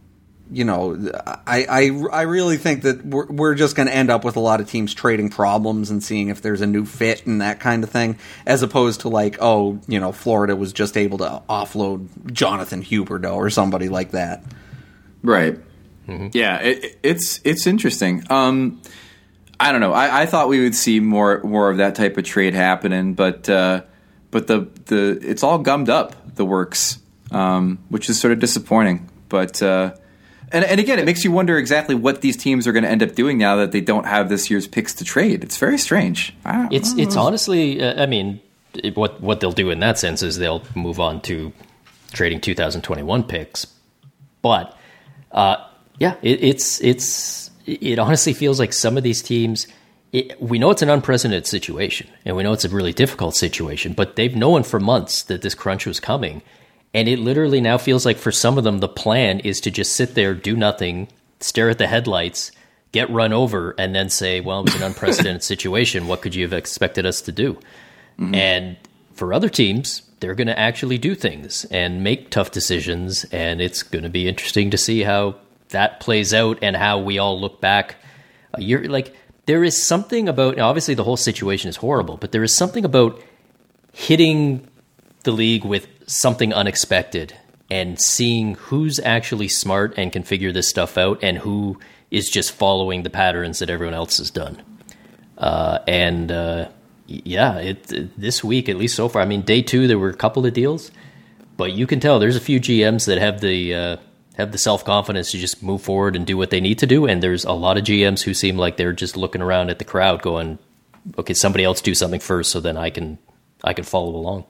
you know I I, I really think that we're we're just going to end up with a lot of teams trading problems and seeing if there's a new fit and that kind of thing, as opposed to like, oh, you know, Florida was just able to offload Jonathan Huberdeau or somebody like that. Right. Yeah, it, it's it's interesting. Um, I don't know. I, I thought we would see more more of that type of trade happening, but uh, but the the it's all gummed up, the works, um, which is sort of disappointing. But uh, and and again, it makes you wonder exactly what these teams are going to end up doing now that they don't have this year's picks to trade. It's very strange. I don't, It's I don't it's know. honestly, uh, I mean, it, what what they'll do in that sense is they'll move on to trading two thousand twenty-one picks, but uh, yeah, it, it's it's it honestly feels like some of these teams, it, we know it's an unprecedented situation, and we know it's a really difficult situation, but they've known for months that this crunch was coming. And it literally now feels like for some of them, the plan is to just sit there, do nothing, stare at the headlights, get run over, and then say, well, it was an unprecedented situation. What could you have expected us to do? Mm-hmm. And for other teams, they're going to actually do things and make tough decisions. And it's going to be interesting to see how that plays out and how we all look back a year. Like, there is something about, obviously the whole situation is horrible, but there is something about hitting the league with something unexpected and seeing who's actually smart and can figure this stuff out and who is just following the patterns that everyone else has done. Uh, and uh, yeah, it, it, this week, at least so far, I mean, day two, there were a couple of deals, but you can tell there's a few G Ms that have the uh, have the self-confidence to just move forward and do what they need to do. And there's a lot of G Ms who seem like they're just looking around at the crowd going, okay, somebody else do something first so then I can I can follow along.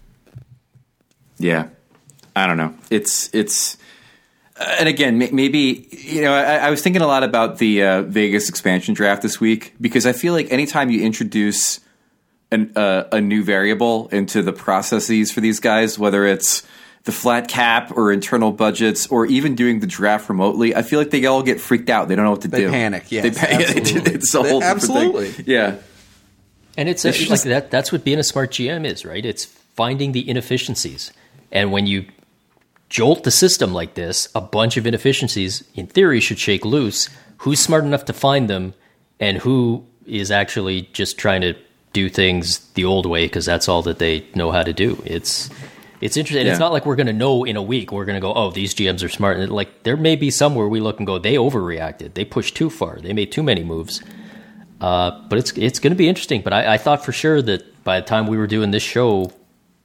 Yeah, I don't know. It's it's, uh, and again, maybe, you know, I, I was thinking a lot about the uh, Vegas expansion draft this week, because I feel like anytime you introduce an, uh, a new variable into the processes for these guys, whether it's the flat cap or internal budgets or even doing the draft remotely, I feel like they all get freaked out. They don't know what to they do. Panic, yes, they panic. absolutely. It's a whole they, absolutely. different thing. Yeah. And it's, it's a, like that. That's what being a smart G M is, right? It's finding the inefficiencies. And when you jolt the system like this, a bunch of inefficiencies, in theory, should shake loose. Who's smart enough to find them, and who is actually just trying to do things the old way because that's all that they know how to do? It's it's interesting. Yeah. It's not like we're going to know in a week. We're going to go, oh, these G Ms are smart. And like there may be some where we look and go, they overreacted. They pushed too far. They made too many moves. Uh, but it's it's going to be interesting. But I, I thought for sure that by the time we were doing this show,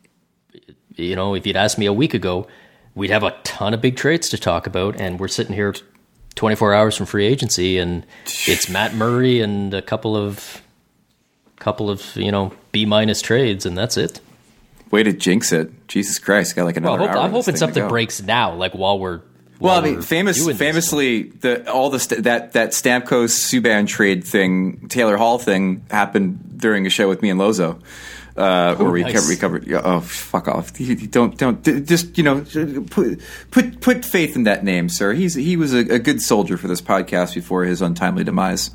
you know, if you'd asked me a week ago, we'd have a ton of big trades to talk about, and we're sitting here twenty-four hours from free agency, and it's Matt Murray and a couple of, couple of you know, B minus trades, and that's it. Way to jinx it! Jesus Christ, got like another. Well, hour I'm hoping something to breaks now, like while we're. Well, while I mean, famous, famously, the all the st- that that Stamkos Subban trade thing, Taylor Hall thing, happened during a show with me and Lozo. Uh, oh, where we nice. covered, we covered. Oh, fuck off! You, you don't, don't, just you know, put put put faith in that name, sir. He's he was a, a good soldier for this podcast before his untimely demise.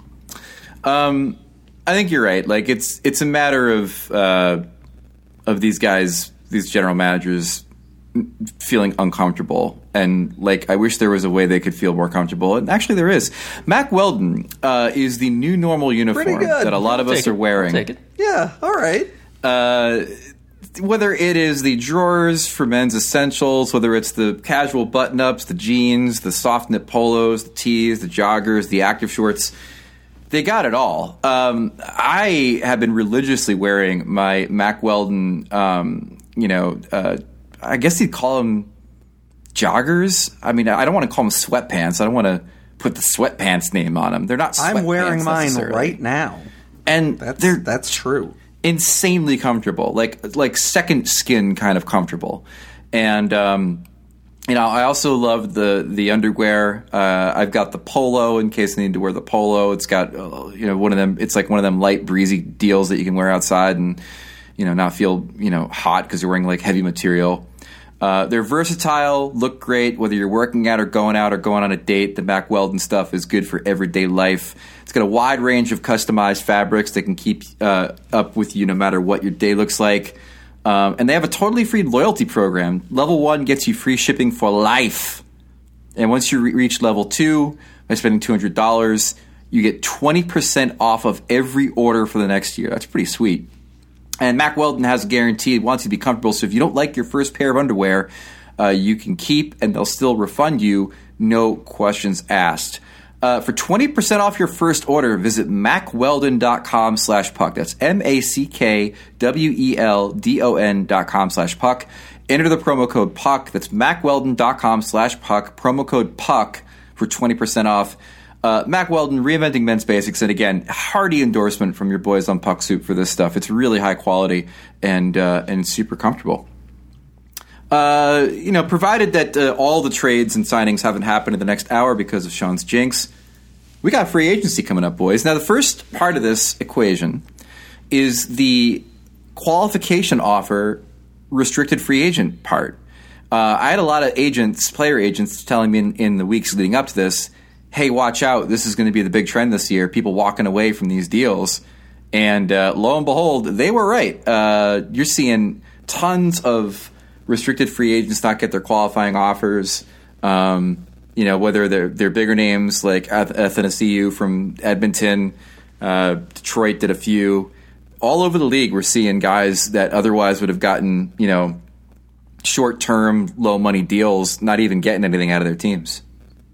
Um, I think you're right. Like it's it's a matter of uh, of these guys, these general managers, feeling uncomfortable, and like I wish there was a way they could feel more comfortable. And actually, there is. Mack Weldon uh, is the new normal uniform that a lot of I'll us are it. wearing. I'll take it. Yeah, all right. Uh, whether it is the drawers for men's essentials, whether it's the casual button-ups, the jeans, the soft knit polos, the tees, the joggers, the active shorts, they got it all. Um, I have been religiously wearing my Mack Weldon, um, you know, uh, I guess you'd call them joggers. I mean, I don't want to call them sweatpants. I don't want to put the sweatpants name on them. They're not sweatpants. I'm wearing mine right now. And that's, they're that's true. Insanely comfortable, like like second skin kind of comfortable. And um, you know, I also love the the underwear. Uh, I've got the polo in case I need to wear the polo. It's got uh, you know one of them. It's like one of them light breezy deals that you can wear outside and you know not feel you know hot because you're wearing like heavy material. Uh, they're versatile, look great, whether you're working out or going out or going on a date. The Mack Weldon stuff is good for everyday life. It's got a wide range of customized fabrics that can keep uh, up with you no matter what your day looks like. Um, and they have a totally free loyalty program. Level one gets you free shipping for life. And once you re- reach level two, by spending two hundred dollars, you get twenty percent off of every order for the next year. That's pretty sweet. And Mack Weldon has a guarantee. It wants you to be comfortable. So if you don't like your first pair of underwear, uh, you can keep and they'll still refund you, no questions asked. Uh, for twenty percent off your first order, visit mackweldon.com slash puck. That's M-A-C-K-W-E-L-D-O-N dot com slash puck. Enter the promo code PUCK. That's mackweldon.com slash puck. Promo code PUCK for twenty percent off. Uh, Mack Weldon, reinventing men's basics. And again, hearty endorsement from your boys on Puck Soup for this stuff. It's really high quality and uh, and super comfortable. Uh, you know, provided that uh, all the trades and signings haven't happened in the next hour because of Sean's jinx, we got free agency coming up, boys. Now, the first part of this equation is the qualification offer restricted free agent part. Uh, I had a lot of agents, player agents, telling me in, in the weeks leading up to this, hey, watch out, this is going to be the big trend this year, people walking away from these deals. And uh, lo and behold, they were right. Uh, you're seeing tons of restricted free agents not get their qualifying offers. Um, you know, whether they're they're bigger names like Athanasiou from Edmonton, uh, Detroit did a few. All over the league, we're seeing guys that otherwise would have gotten, you know, short-term, low-money deals, not even getting anything out of their teams.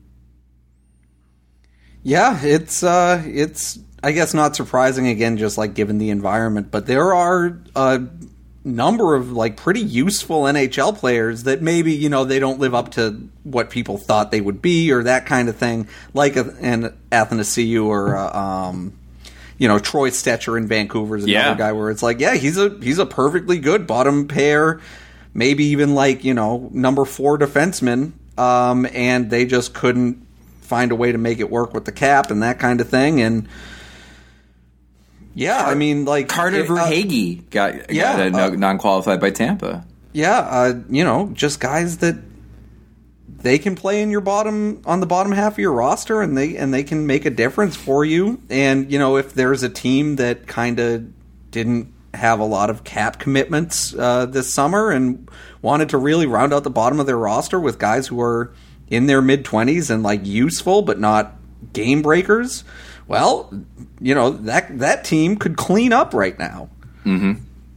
Yeah, it's uh, it's I guess not surprising again, just like given the environment, but there are a number of like pretty useful N H L players that maybe, you know, they don't live up to what people thought they would be or that kind of thing, like a, an Athanasiou or uh, um, you know, Troy Stetcher in Vancouver is another yeah. guy where it's like, yeah, he's a he's a perfectly good bottom pair, maybe even like, you know, number four defenseman, um, and they just couldn't find a way to make it work with the cap and that kind of thing. And yeah, I mean, like Carter it, uh, Verhaeghe got, yeah, got uh, uh, non-qualified by Tampa. Yeah, uh, you know, just guys that they can play in your bottom on the bottom half of your roster, and they and they can make a difference for you. And you know, if there's a team that kind of didn't have a lot of cap commitments uh, this summer and wanted to really round out the bottom of their roster with guys who are in their mid twenties and like useful but not game breakers, well, you know, that that team could clean up right now. Mm-hmm.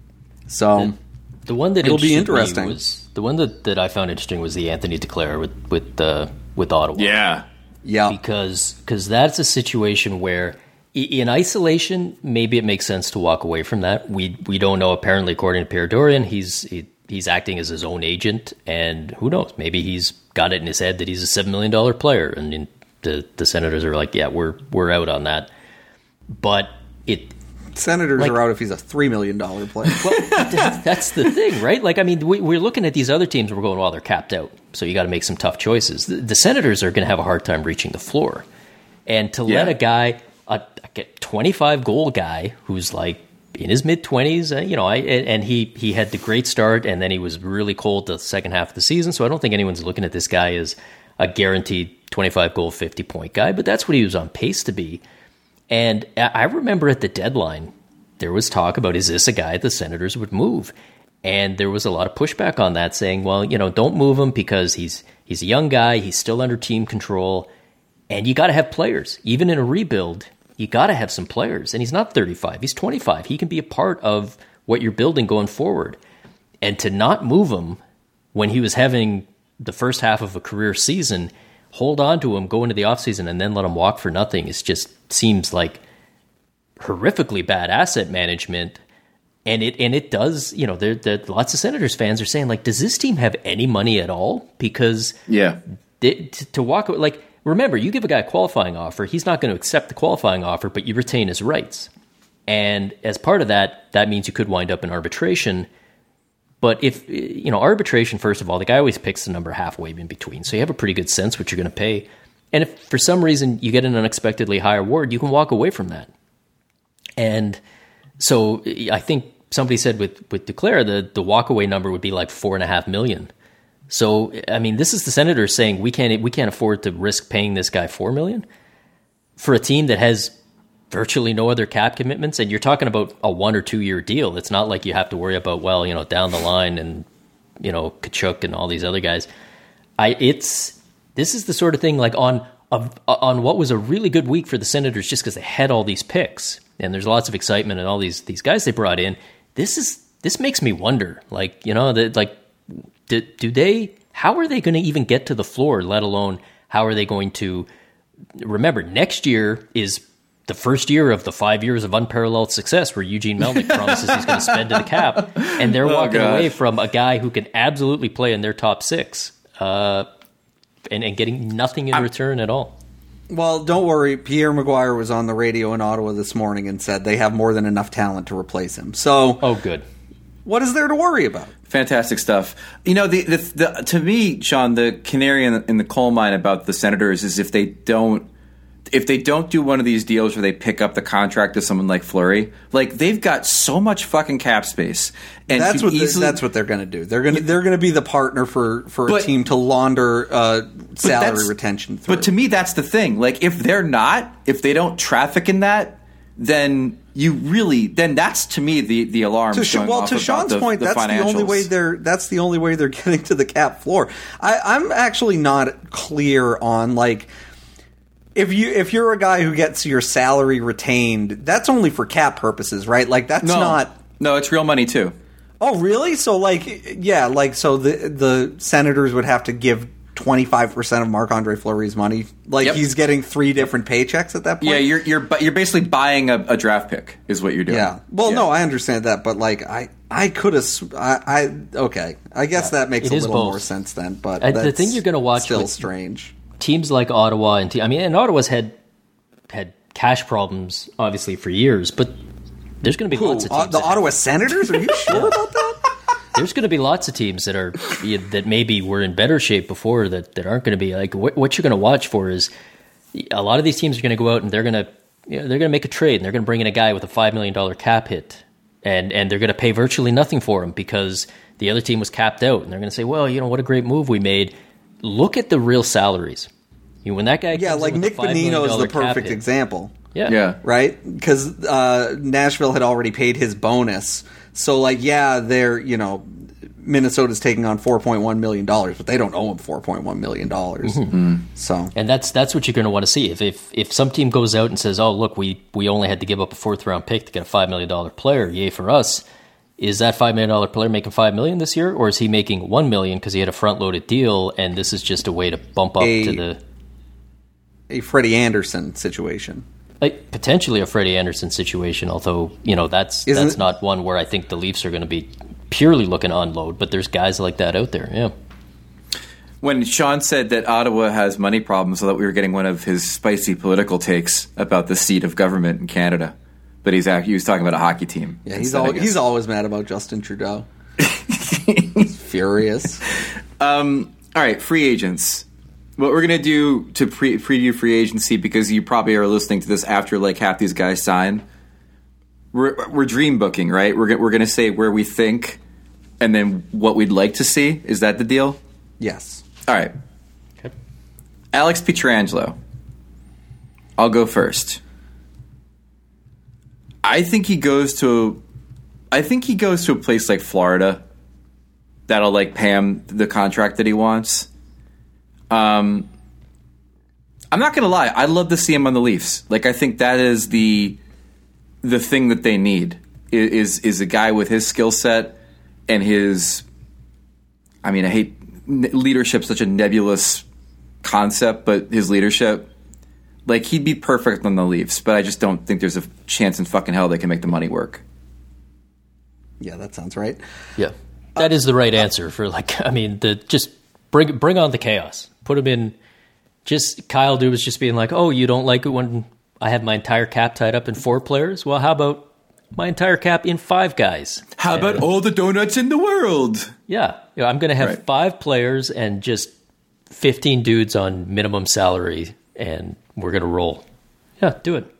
So the, the one that it'll be interested interesting. me was the one that, that I found interesting was the Anthony Duclair with with uh, with Ottawa. Yeah, yeah, because because that's a situation where in isolation maybe it makes sense to walk away from that. We we don't know. Apparently, according to Pierre Dorian, he's he, he's acting as his own agent, and who knows? Maybe he's got it in his head that he's a seven million dollar player, and in, the the Senators are like, yeah, we're we're out on that. But it Senators like, are out if he's a three million dollar player. Well, that's the thing, right? Like, I mean, we, we're looking at these other teams and we're going, well, they're capped out, so you got to make some tough choices. The, the Senators are going to have a hard time reaching the floor, and to yeah. let a guy, a, a twenty-five goal guy who's like in his mid twenties, uh, you know, I and he he had the great start, and then he was really cold the second half of the season. So I don't think anyone's looking at this guy as a guaranteed twenty-five goal, fifty point guy, but that's what he was on pace to be. And I remember at the deadline, there was talk about, is this a guy the Senators would move? And there was a lot of pushback on that, saying, well, you know, don't move him because he's he's a young guy, he's still under team control, and you got to have players. Even in a rebuild, you got to have some players. And he's not thirty-five, he's twenty-five. He can be a part of what you're building going forward. And to not move him when he was having the first half of a career season, hold on to him, go into the offseason, and then let him walk for nothing, it just seems like horrifically bad asset management. And it and it does, you know, there, there lots of Senators fans are saying, like, does this team have any money at all? Because yeah, they, to, to walk away, like, remember, you give a guy a qualifying offer, he's not going to accept the qualifying offer, but you retain his rights. And as part of that, that means you could wind up in arbitration. But if, you know, arbitration, first of all, the guy always picks the number halfway in between. So you have a pretty good sense what you're going to pay. And if for some reason you get an unexpectedly high award, you can walk away from that. And so I think somebody said with, with Duclair, the, the walkaway number would be like four and a half million. So, I mean, this is the Senators saying we can't, we can't afford to risk paying this guy four million for a team that has virtually no other cap commitments. And you're talking about a one or two year deal. It's not like you have to worry about, well, you know, down the line and, you know, Kachuk and all these other guys. I, it's, this is the sort of thing like on, of, on what was a really good week for the Senators just because they had all these picks and there's lots of excitement and all these, these guys they brought in. This is, this makes me wonder, like, you know, that like, do, do they, how are they going to even get to the floor, let alone how are they going to, remember, next year is the first year of the five years of unparalleled success where Eugene Melnyk promises he's going to spend to the cap, and they're walking oh, away from a guy who can absolutely play in their top six uh, and, and getting nothing in I, return at all. Well, don't worry. Pierre Maguire was on the radio in Ottawa this morning and said they have more than enough talent to replace him. So, oh, good. What is there to worry about? Fantastic stuff. You know, the, the, the to me, Sean, the canary in the, in the coal mine about the Senators is if they don't if they don't do one of these deals where they pick up the contract of someone like Fleury, like they've got so much fucking cap space, and that's what easily, that's what they're going to do. They're going to they're going to be the partner for, for but, a team to launder uh, salary retention through. But to me, that's the thing. Like if they're not, if they don't traffic in that, then you really then that's to me the the alarm. To, going well, off to about Sean's the, point, the that's the only way they're that's the only way they're getting to the cap floor. I, I'm actually not clear on like. If you if you're a guy who gets your salary retained, that's only for cap purposes, right? Like that's no, not. No, it's real money too. Oh, really? So like, yeah, like so the the Senators would have to give twenty-five percent of Marc-Andre Fleury's money. Like yep. he's getting three different paychecks at that point. Yeah, you're you're you're basically buying a, a draft pick is what you're doing. Yeah. Well, yeah. no, I understand that, but like I I could have I, I okay. I guess yeah. that makes it a little both. more sense then, but I, that's the thing you're going to watch still with strange. Teams like Ottawa and te- I mean, and Ottawa's had had cash problems obviously for years, but there's going to be Who, lots of uh, teams. The that Ottawa have, Senators? Are you sure about that? There's going to be lots of teams that are that maybe were in better shape before that, that aren't going to be like what, what you're going to watch for is a lot of these teams are going to go out and they're going to you know, they're going to make a trade and they're going to bring in a guy with a five million dollar cap hit and and they're going to pay virtually nothing for him because the other team was capped out and they're going to say, well, you know what a great move we made. Look at the real salaries. You know, when that guy yeah, comes like in with Nick a five million Bonino is the cap perfect hit, example. Yeah, yeah, right. Because uh, Nashville had already paid his bonus, so like, yeah, they're you know, Minnesota's taking on four point one million dollars, but they don't owe him four point one million dollars. Mm-hmm. So, and that's that's what you're going to want to see. If if if some team goes out and says, "Oh, look, we we only had to give up a fourth round pick to get a five million dollar player," yay for us. Is that five million dollar player making five million this year, or is he making one million because he had a front loaded deal, and this is just a way to bump up a, to the a Freddie Anderson situation? Like potentially a Freddie Anderson situation, although you know that's Isn't that's it? not one where I think the Leafs are going to be purely looking to unload. But there's guys like that out there. Yeah. When Sean said that Ottawa has money problems, I thought we were getting one of his spicy political takes about the seat of government in Canada. But he's he was talking about a hockey team. Yeah, he's al- he's always mad about Justin Trudeau. He's furious. Um, all right, free agents. What we're gonna do to pre- preview free agency, because you probably are listening to this after like half these guys sign. We're, we're dream booking, right? We're we're gonna say where we think, and then what we'd like to see. Is that the deal? Yes. All right. Okay. Alex Pietrangelo. I'll go first. I think he goes to, I think he goes to a place like Florida that'll like pay him the contract that he wants. Um, I'm not gonna lie, I'd love to see him on the Leafs. Like I think that is the the thing that they need is is a guy with his skill set and his. I mean, I hate leadership, such a nebulous concept, but his leadership. Like, he'd be perfect on the Leafs, but I just don't think there's a chance in fucking hell they can make the money work. Yeah, that sounds right. Yeah, that uh, is the right answer for, like, I mean, the just bring bring on the chaos. Put him in, just, Kyle Dubas just being like, oh, you don't like it when I have my entire cap tied up in four players? Well, how about my entire cap in five guys? How and, about all the donuts in the world? Yeah, you know, I'm going to have right. five players and just fifteen dudes on minimum salary, and we're going to roll. Yeah, do it.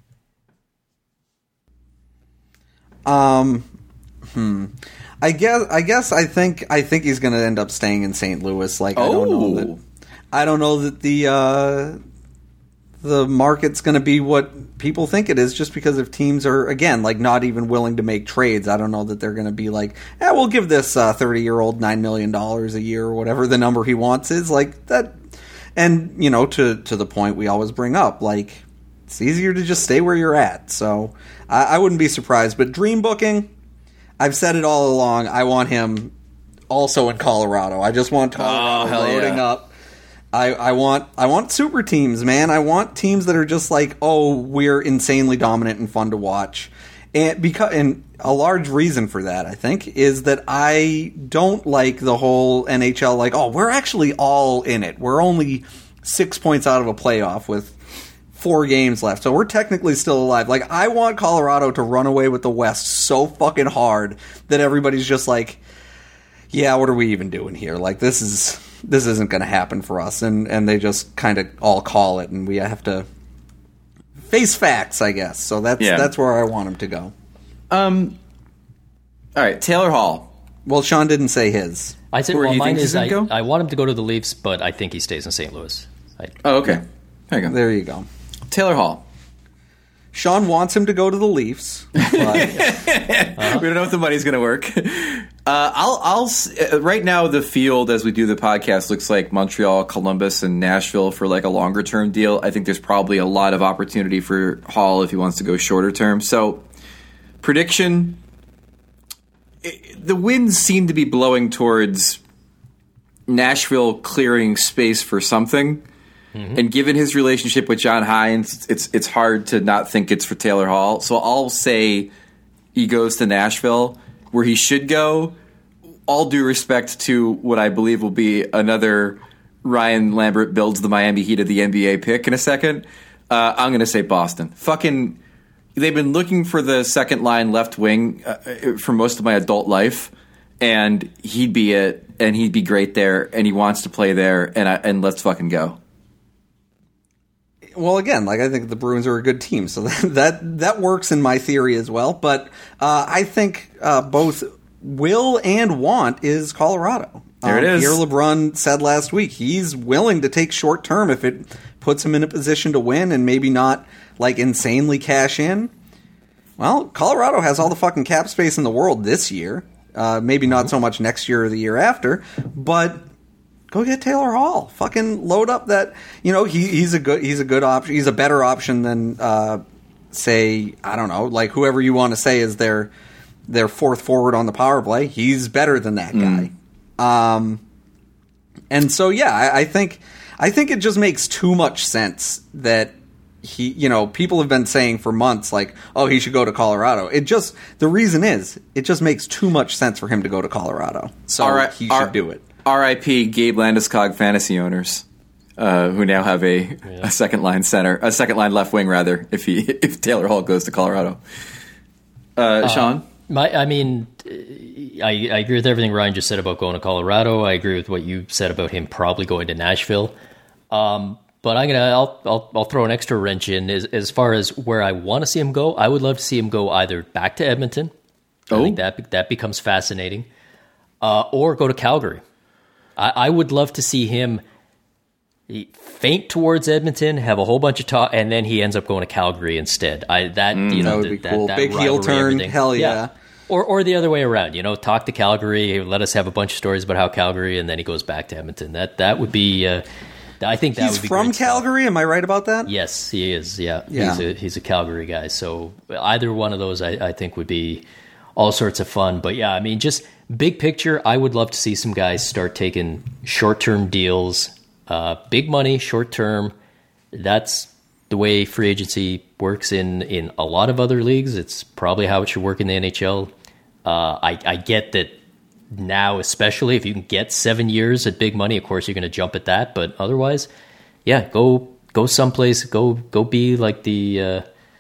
Um, hmm. I guess. I guess. I think. I think he's going to end up staying in Saint Louis. Like, I don't know that. I don't know that the uh, the market's going to be what people think it is. Just because if teams are again like not even willing to make trades, I don't know that they're going to be like, yeah, we'll give this thirty uh, year old nine million dollars a year or whatever the number he wants is. Like that. And, you know, to, to the point we always bring up, like, it's easier to just stay where you're at. So I, I wouldn't be surprised. But dream booking, I've said it all along. I want him also in Colorado. I just want Colorado oh, loading yeah. up. I, I want I want super teams, man. I want teams that are just like, oh, we're insanely dominant and fun to watch. And because and a large reason for that, I think, is that I don't like the whole N H L, like, oh, we're actually all in it. We're only six points out of a playoff with four games left, so we're technically still alive. Like, I want Colorado to run away with the West so fucking hard that everybody's just like, yeah, what are we even doing here? Like, this is this isn't going to happen for us, and and they just kind of all call it, and we have to face facts, I guess. So that's Yeah. that's where I want him to go. Um. All right, Taylor Hall. Well, Sean didn't say his. I said, Where well, do you mine think is he's I, gonna go? I want him to go to the Leafs, but I think he stays in Saint Louis. I, Oh, okay. There you go. There you go. Taylor Hall. Sean wants him to go to the Leafs. But We don't know if the money's going to work. Uh, I'll, I'll. s- uh, Right now, the field as we do the podcast looks like Montreal, Columbus, and Nashville for like a longer term deal. I think there's probably a lot of opportunity for Hall if he wants to go shorter term. So, prediction: i- the winds seem to be blowing towards Nashville clearing space for something. And given his relationship with John Hines, it's it's hard to not think it's for Taylor Hall. So I'll say he goes to Nashville, where he should go. All due respect to what I believe will be another Ryan Lambert builds the Miami Heat of the N B A pick in a second. Uh, I'm going to say Boston. Fucking, they've been looking for the second line left wing uh, for most of my adult life, and he'd be it, and he'd be great there, and he wants to play there, and I, and let's fucking go. well, again, like I think the Bruins are a good team, so that that, that works in my theory as well. But uh, I think uh, both will and want is Colorado. There it Um, is. Pierre LeBrun said last week he's willing to take short term if it puts him in a position to win and maybe not like insanely cash in. Well, Colorado has all the fucking cap space in the world this year. Uh, maybe not so much next year or the year after, but go get Taylor Hall. Fucking load up that. You know, he, he's a good he's a good option. He's a better option than uh, say I don't know, like whoever you want to say is their their fourth forward on the power play. He's better than that guy. Um, and so yeah, I, I think I think it just makes too much sense that he, you know, people have been saying for months like, oh, he should go to Colorado. It just the reason is it just makes too much sense for him to go to Colorado. So All right, he should R- do it. R I P Gabe Landeskog fantasy owners, uh, who now have a, a second line center, a second line left wing rather. If he if Taylor Hall goes to Colorado, uh, Sean. My, I mean, I, I agree with everything Ryan just said about going to Colorado. I agree with what you said about him probably going to Nashville. Um, but I'm gonna, I'll, I'll, I'll throw an extra wrench in as, as far as where I want to see him go. I would love to see him go either back to Edmonton. I Oh. think that that becomes fascinating, uh, or go to Calgary. I, I would love to see him faint towards Edmonton, have a whole bunch of talk, and then he ends up going to Calgary instead. I that you know that would be that, cool. that Big heel rivalry, turn, everything. hell yeah. Or or the other way around, you know, talk to Calgary, let us have a bunch of stories about how Calgary, and then he goes back to Edmonton. That that would be, uh, I think that He's would be from great stuff. Calgary. Am I right about that? Yes, he is. Yeah, Yeah. he's a he's a Calgary guy. So either one of those, I, I think, would be all sorts of fun. But yeah, I mean, just big picture, I would love to see some guys start taking short term deals, uh, big money, short term. That's the way free agency works in in a lot of other leagues. It's probably how it should work in the N H L. Uh, I, I get that now, especially if you can get seven years at big money, of course you're going to jump at that. But otherwise, yeah, go go someplace, go go be like the uh,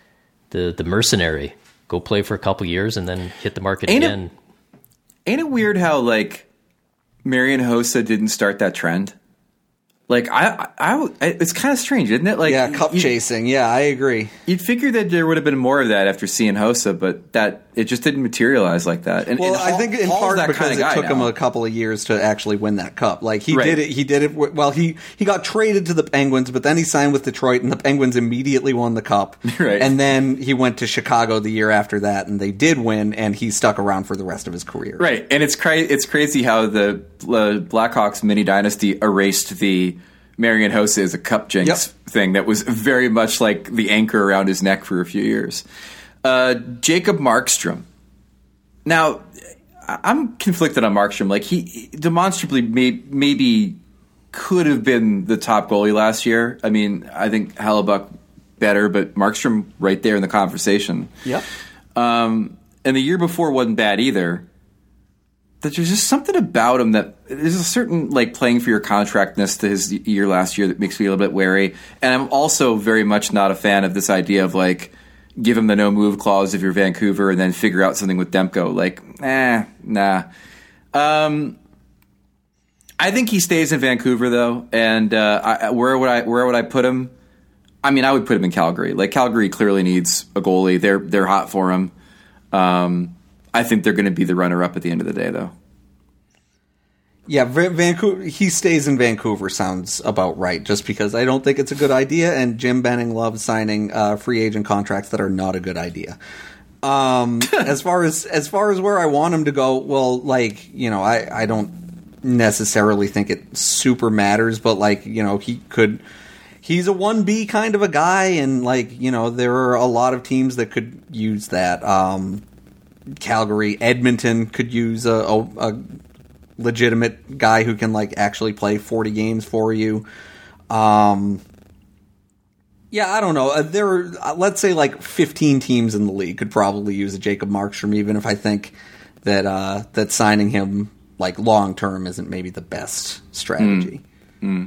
the the mercenary. Go play for a couple years and then hit the market Ain't it- again. Ain't it weird how like Marian Hossa didn't start that trend? Like I, I, I it's kind of strange, isn't it? Like Yeah, cup you, chasing. Yeah, I agree. You'd figure that there would have been more of that after seeing Hossa, but that it just didn't materialize like that. And, Well, and I Hall- think in Hall's part that because kinda it guy took him now. a couple of years to actually win that cup. Like he Right. did it, he did it. Well, he he got traded to the Penguins, but then he signed with Detroit, and the Penguins immediately won the cup. Right. And then he went to Chicago the year after that, and they did win, and he stuck around for the rest of his career. Right, and it's cra- it's crazy how the uh, Blackhawks mini dynasty erased the Marian Hossa as a cup jinx Yep. thing that was very much like the anchor around his neck for a few years. Uh, Jacob Markstrom. Now, I- I'm conflicted on Markstrom. Like he demonstrably may- maybe could have been the top goalie last year. I mean, I think Hellebuck better, but Markstrom right there in the conversation. Yep. Um, and the year before wasn't bad either. That there's just something about him that there's a certain like playing for your contractness to his year last year that makes me a little bit wary. And I'm also very much not a fan of this idea of like give him the no move clause if you're Vancouver and then figure out something with Demko. Like, eh, nah. Um, I think he stays in Vancouver though, and uh, I, where would I where would I put him? I mean, I would put him in Calgary. Like, Calgary clearly needs a goalie. They're they're hot for him. Um, I think they're going to be the runner-up at the end of the day, though. Yeah, Vancouver. He stays in Vancouver sounds about right, just because I don't think it's a good idea, and Jim Benning loves signing uh, free agent contracts that are not a good idea. Um, as far as as far as where I want him to go, well, like, you know, I, I don't necessarily think it super matters, but, like, you know, he could. He's a one B kind of a guy, and, like, you know, there are a lot of teams that could use that. Um, Calgary, Edmonton could use a, a, a legitimate guy who can, like, actually play forty games for you. Um, yeah, I don't know. Uh, there are, uh, let's say, like, fifteen teams in the league could probably use a Jacob Markstrom, even if I think that uh, that signing him, like, long term isn't maybe the best strategy. Mm. Mm.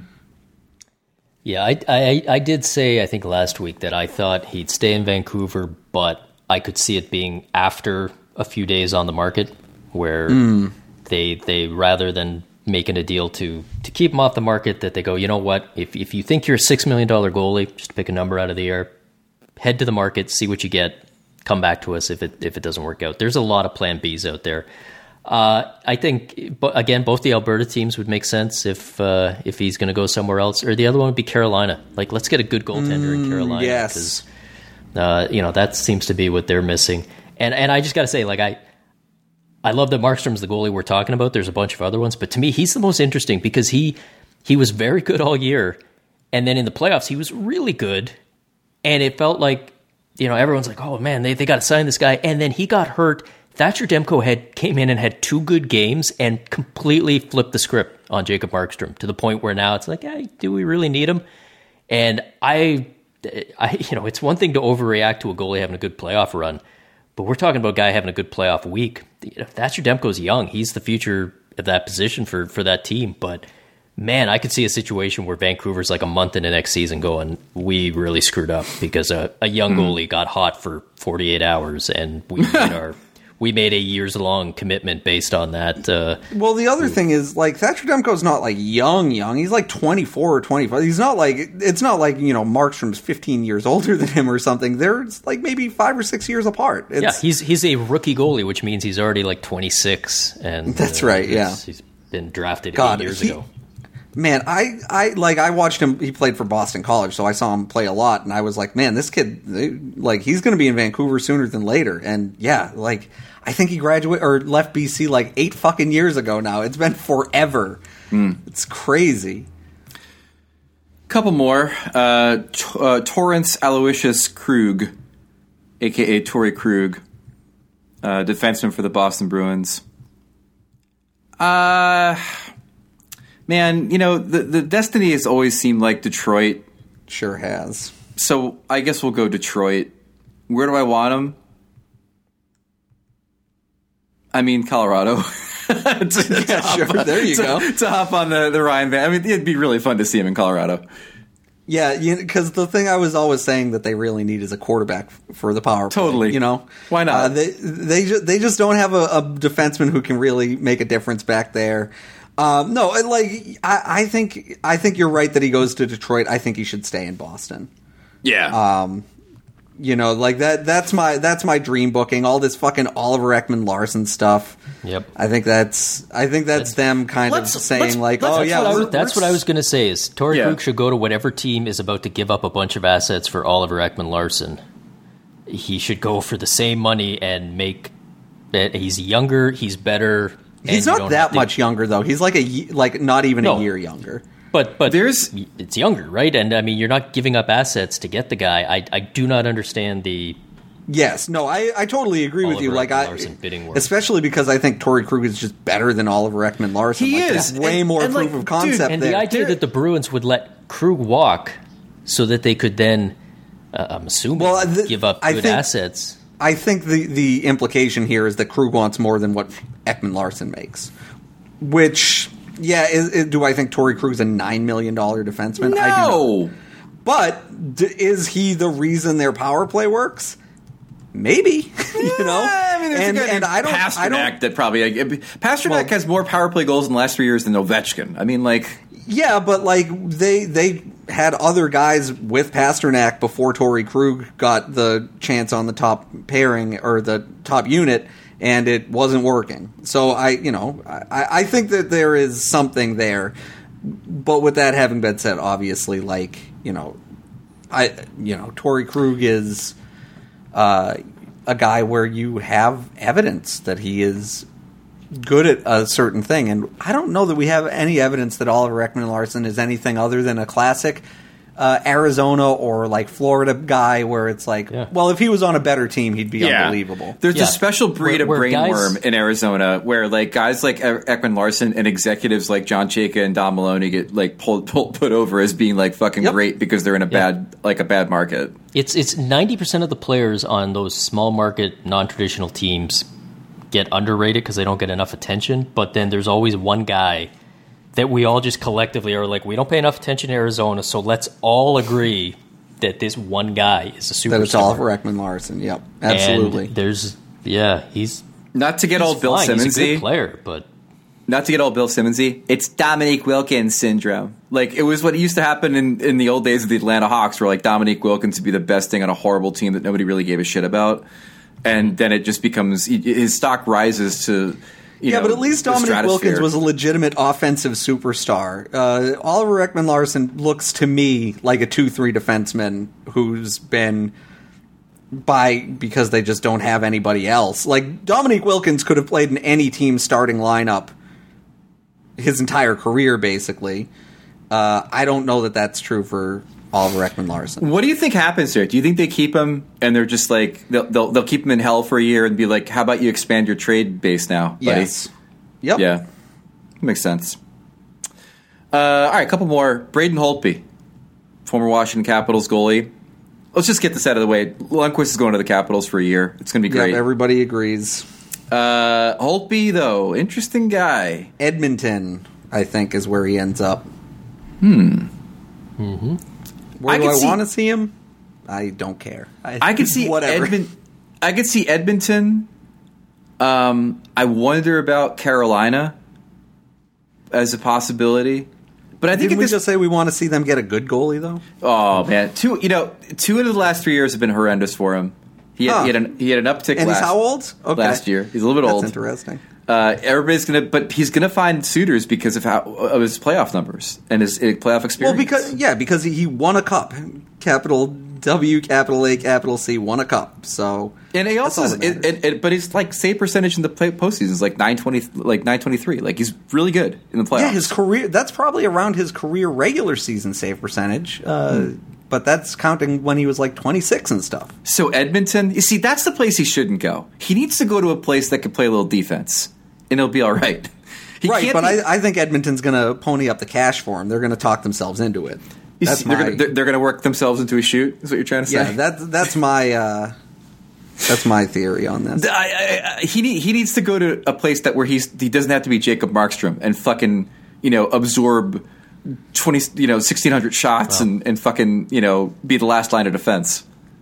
Yeah, I, I I did say, I think last week, that I thought he'd stay in Vancouver, but I could see it being after a few days on the market, where mm. they they rather than making a deal to to keep him off the market, that they go, you know what, if if you think you're a six million dollar goalie, just pick a number out of the air, head to the market, see what you get, come back to us if it if it doesn't work out. There's a lot of plan Bs out there. Uh, I think, but again, both the Alberta teams would make sense if uh, if he's going to go somewhere else, or the other one would be Carolina. Like, let's get a good goaltender mm, in Carolina, yes, because uh, you know, that seems to be what they're missing. And and I just got to say, like, I I love that Markstrom's the goalie we're talking about. There's a bunch of other ones, but to me, he's the most interesting because he he was very good all year, and then in the playoffs, he was really good, and it felt like, you know, everyone's like, oh man, they they got to sign this guy, and then he got hurt. Thatcher Demko had came in and had two good games and completely flipped the script on Jacob Markstrom to the point where now it's like, hey, do we really need him? And I, I, you know, it's one thing to overreact to a goalie having a good playoff run, but we're talking about a guy having a good playoff week. You know, Thatcher Demko's young; he's the future of that position for for that team. But man, I could see a situation where Vancouver's like a month into next season going, we really screwed up because a, a young goalie got hot for forty-eight hours, and we made our. We made a years-long commitment based on that. Uh, well, the other thing is, like, Thatcher Demko's not, like, young, young. He's, like, twenty-four or twenty-five. He's not, like, it's not like, you know, Markstrom's fifteen years older than him or something. They're, like, maybe five or six years apart. It's, yeah, he's he's a rookie goalie, which means he's already, like, twenty-six. And that's uh, right, yeah. He's been drafted God, eight years he, ago. Man, I, I, like, I watched him, he played for Boston College, so I saw him play a lot, and I was like, man, this kid, they, like, he's going to be in Vancouver sooner than later. And, yeah, like, I think he graduated or left B C like eight fucking years ago now. It's been forever. Mm. It's crazy. Couple more. Uh, T- uh, Torrance Aloysius Krug, a k a. Torrey Krug, uh, defenseman for the Boston Bruins. Uh, man, you know, the, the destiny has always seemed like Detroit. Sure has. So I guess we'll go Detroit. Where do I want him? I mean, Colorado. to, yeah, to sure. Hop, there you to, go. To hop on the, the Ryan Van. I mean, it'd be really fun to see him in Colorado. Yeah, because the thing I was always saying that they really need is a quarterback for the power play. Totally. You know? Why not? Uh, they they just, they just don't have a, a defenseman who can really make a difference back there. Um, no, like I, I think I think you're right that he goes to Detroit. I think he should stay in Boston. Yeah. Um, You know, like that. That's my that's my dream booking. All this fucking Oliver Ekman-Larsson stuff. Yep. I think that's I think that's, that's them kind of saying like, oh that's yeah, what we're, was, that's we're, what I was going to say. Is Torrey yeah. Krug should go to whatever team is about to give up a bunch of assets for Oliver Ekman-Larsson. He should go for the same money and make that. He's younger. He's better. He's not that much younger though. He's like a like not even no. a year younger. But but there's it's younger, right? And I mean, you're not giving up assets to get the guy. I I do not understand the. Yes, no, I, I totally agree Oliver with you. Like I, bidding war. Especially because I think Torrey Krug is just better than Oliver Ekman-Larsson. He like, is way and, more and proof like, of concept. Dude, and there. the idea They're, that the Bruins would let Krug walk so that they could then, uh, I'm assuming, well, the, give up I good think, assets. I think the the implication here is that Krug wants more than what Ekman-Larsson makes, which. Yeah, is, is, do I think Torrey Krug's a nine million dollars defenseman? No. I do not. But d- is he the reason their power play works? Maybe. you know? I mean, and, and I don't... Pasternak I don't, that probably... Like, Pasternak well, has more power play goals in the last three years than Ovechkin. I mean, like... Yeah, but, like, they... they had other guys with Pasternak before Torrey Krug got the chance on the top pairing or the top unit, and it wasn't working. So I, you know, I, I think that there is something there. But with that having been said, obviously, like, you know, I, you know, Torrey Krug is uh, a guy where you have evidence that he is good at a certain thing, and I don't know that we have any evidence that Oliver Ekman-Larsson is anything other than a classic uh, Arizona or like Florida guy where it's like, Yeah. well, if he was on a better team, he'd be Yeah. unbelievable. There's Yeah. a special breed Where- of where brainworm guys- in Arizona where like guys like Ekman Larson and executives like John Chayka and Don Maloney get like pulled, pulled put over as being like fucking Yep. great because they're in a Yeah. bad like a bad market. It's it's ninety percent of the players on those small market, non-traditional teams get underrated because they don't get enough attention. But then there's always one guy that we all just collectively are like, we don't pay enough attention to Arizona, so let's all agree that this one guy is a superstar. That it's Oliver Ekman-Larsson. Yep, absolutely. And there's yeah, he's Not to get he's all Bill fine. He's a Simmonsy. good player, but Not to get all Bill Simmonsy, it's Dominique Wilkins syndrome. Like, it was what used to happen in, in the old days of the Atlanta Hawks, where, like, Dominique Wilkins would be the best thing on a horrible team that nobody really gave a shit about. And then it just becomes, his stock rises to, you yeah, know, but at least the Dominic stratosphere. Wilkins was a legitimate offensive superstar. Uh, Oliver Ekman-Larsson looks to me like a two three defenseman who's been by because they just don't have anybody else. Like, Dominic Wilkins could have played in any team starting lineup his entire career, basically. Uh, I don't know that that's true for Oliver Ekman-Larsson. What do you think happens here? Do you think they keep him and they're just like, they'll, they'll, they'll keep him in hell for a year and be like, how about you expand your trade base now, buddy? Yes. Yep. Yeah. Makes sense. Uh, all right, a couple more. Braden Holtby, former Washington Capitals goalie. Let's just get this out of the way. Lundqvist is going to the Capitals for a year. It's going to be great. Yep, everybody agrees. Uh, Holtby, though, interesting guy. Edmonton, I think, is where he ends up. Hmm. Mm-hmm. Where I do could I see- want to see him? I don't care. I could see whatever. Edmon- I could see Edmonton. Um, I wonder about Carolina as a possibility. But I think Didn't at we this just say we want to see them get a good goalie, though? Oh man, two you know two of the last three years have been horrendous for him. He had, Huh. he had an he had an uptick. And last, he's how old? Okay. Last year, he's a little bit That's old. interesting. Uh, everybody's gonna, but he's gonna find suitors because of how of his playoff numbers and his uh, playoff experience. Well, because yeah, because he, he won a cup, capital W, capital A, capital C, won a cup. So and he also, that's is, all that it, matters. it, it, but his like save percentage in the play, postseason is like nine twenty, like nine twenty three. Like he's really good in the playoffs. yeah, his career. That's probably around his career regular season save percentage. Uh, Hmm. But that's counting when he was like twenty-six and stuff. So Edmonton, you see, that's the place he shouldn't go. He needs to go to a place that can play a little defense, and he'll be all right. He Right, can't but be- I, I think Edmonton's going to pony up the cash for him. They're going to talk themselves into it. You That's see, my they're, gonna, they're, they're gonna work themselves into a shoot. Is what you're trying to say? yeah. That's that's my uh, that's my theory on this. I, I, I, he need, he needs to go to a place that where he's he doesn't have to be Jacob Markstrom and fucking you know absorb twenty you know sixteen hundred shots and, and fucking you know be the last line of defense.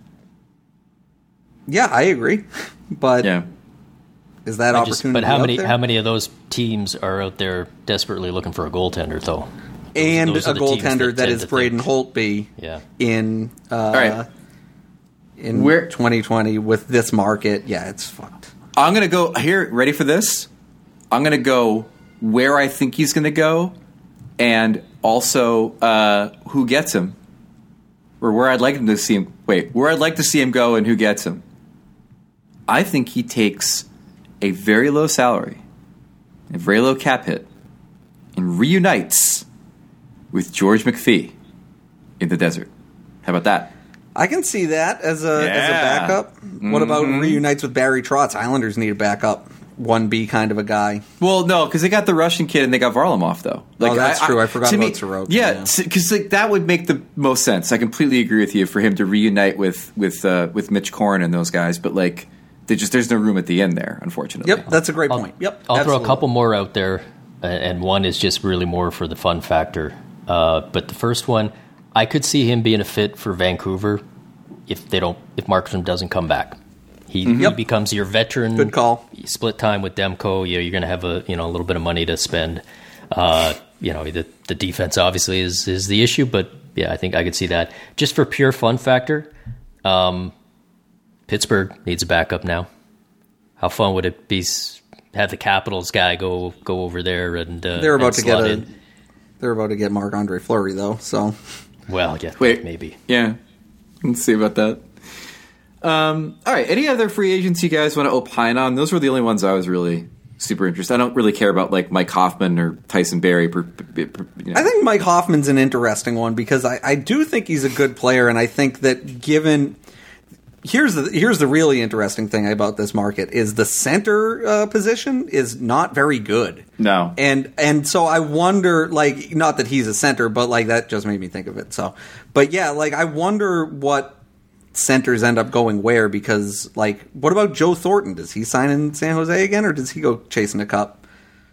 Yeah, I agree. But Yeah. is that I opportunity? just, but how out many there? how many of those teams are out there desperately looking for a goaltender though? and those a are the teams goaltender that that tend is to Braden think- Holtby Yeah. in uh, All right. in Where- twenty twenty with this market. Yeah, it's fucked. I'm gonna go here. Ready for this? I'm gonna go where I think he's gonna go, and also uh, who gets him, or where I'd like him to see him. Wait, where I'd like to see him go and who gets him. I think he takes a very low salary, a very low cap hit, and reunites with George McPhee in the desert. How about that? I can see that as a as a Yeah. backup. What about reunites with Barry Trotz? Islanders need a backup, one B kind of a guy. Well, no, because they got the Russian kid and they got Varlamov, though. Oh, that's true. I forgot to about Sorokin, Yeah, yeah. because like, that would make the most sense. I completely agree with you for him to reunite with with uh, with Mitch Korn and those guys, but like, they just there's no room at the end there, unfortunately. Yep, that's a great I'll, point. Yep, I'll absolutely. throw a couple more out there, uh, and one is just really more for the fun factor. Uh, but the first one, I could see him being a fit for Vancouver if they don't, if Markstrom doesn't come back. He, he Yep. becomes your veteran. Good call. You split time with Demko. You know, you're going to have a you know a little bit of money to spend. Uh, you know, the the defense obviously is is the issue, but yeah, I think I could see that. Just for pure fun factor, um, Pittsburgh needs a backup now. How fun would it be s- have the Capitals guy go go over there and uh, They're about and to get slot a. in? They're about to get Marc-Andre Fleury though. So Well, yeah, Wait. maybe. Yeah, let's see about that. Um, all right, any other free agents you guys want to opine on? Those were the only ones I was really super interested. I don't really care about like Mike Hoffman or Tyson Barrie. Per, per, per, you know. I think Mike Hoffman's an interesting one because I, I do think he's a good player, and I think that given here's the here's the really interesting thing about this market is the center uh, position is not very good. No. and and so I wonder, like, not that he's a center, but like that just made me think of it. So, but yeah, like I wonder what centers end up going where, because like what about Joe Thornton? Does he sign in San Jose again, or does he go chasing a cup?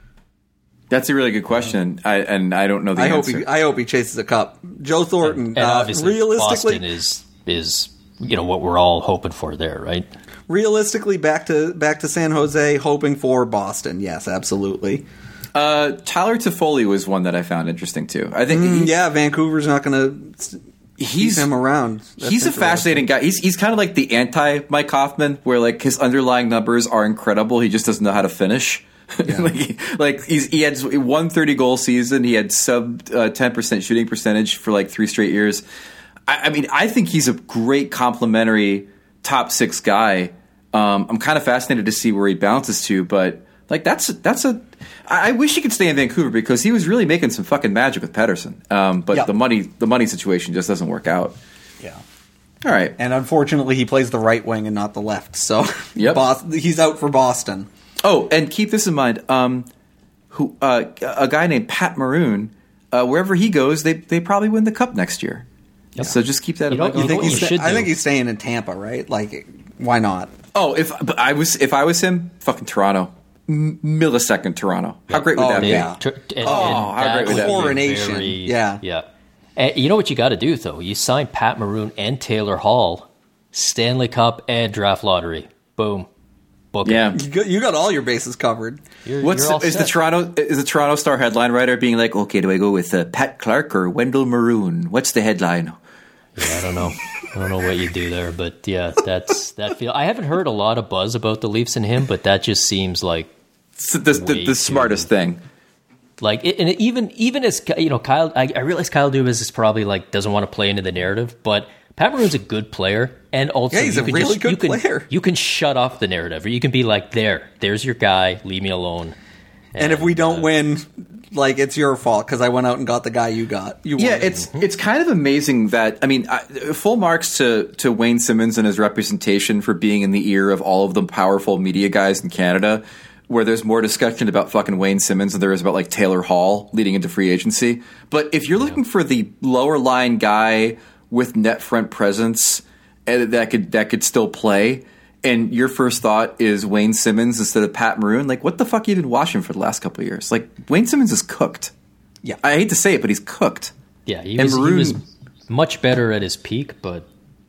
That's a really good question, I, and I don't know the I hope answer. he I hope he chases a cup. Joe Thornton, And uh, obviously, realistically, Boston is is you know what we're all hoping for there, right? realistically back to back to San Jose, hoping for Boston. Yes, absolutely. uh, Tyler Toffoli was one that I found interesting too. I think Mm, he- yeah, Vancouver's not going to he's keep him around. That's he's a interesting. fascinating guy. He's he's kind of like the anti Mike Hoffman, where like his underlying numbers are incredible. He just doesn't know how to finish. like, like he's he had one thirty goal season. He had sub ten uh, percent shooting percentage for like three straight years. I, I mean, I think he's a great complementary top six guy. Um, I'm kind of fascinated to see where he bounces to, but like that's that's a. I, I wish he could stay in Vancouver because he was really making some fucking magic with Pettersson. Um, but Yeah. the money the money situation just doesn't work out. Yeah. All right. And unfortunately, he plays the right wing and not the left. So Yep. Bos- he's out for Boston. Oh, and keep this in mind. Um, who uh, a guy named Pat Maroon, uh, wherever he goes, they they probably win the cup next year. Yep. So just keep that You in know- mind. you You think what he's you should I do? think he's staying in Tampa, right? Like, why not? Oh, if but I was if I was him, fucking Toronto, M- millisecond Toronto. How great would Oh, that be? yeah. Tr- and- Oh, and how great would that be? Coronation. very- Yeah. yeah. And you know what you got to do though? You sign Pat Maroon and Taylor Hall, Stanley Cup and draft lottery. Boom, book it. Yeah. You got, you got all your bases covered. You're, What's you're all is the set. Toronto is the Toronto Star headline writer being like? Okay, do I go with uh, Pat Clark or Wendell Maroon? What's the headline? Yeah, I don't know. I don't know what you do there, but yeah, that's that feel. I haven't heard a lot of buzz about the Leafs and him, but that just seems like It's the, the, the, Way the smartest thing. like it, and it, even even as you know, Kyle. I, I realize Kyle Dubas is probably like doesn't want to play into the narrative, but Pat Maroon's a good player, and also Yeah, he's you a can really just, good you can, player. You can shut off the narrative, or you can be like, "There, there's your guy. Leave me alone." And, if we don't uh, win, like, it's your fault because I went out and got the guy you got. You Yeah, wanted. it's it's kind of amazing that I mean, I, full marks to to Wayne Simmons and his representation for being in the ear of all of the powerful media guys in Canada, where there's more discussion about fucking Wayne Simmons than there is about like Taylor Hall leading into free agency. But if you're looking for the lower line guy with net front presence uh, that could that could still play, and your first thought is Wayne Simmons instead of Pat Maroon, like what the fuck you been watching for the last couple of years? Like Wayne Simmons is cooked. Yeah. I hate to say it, but he's cooked. Yeah, he And was, Maroon- he was much better at his peak, but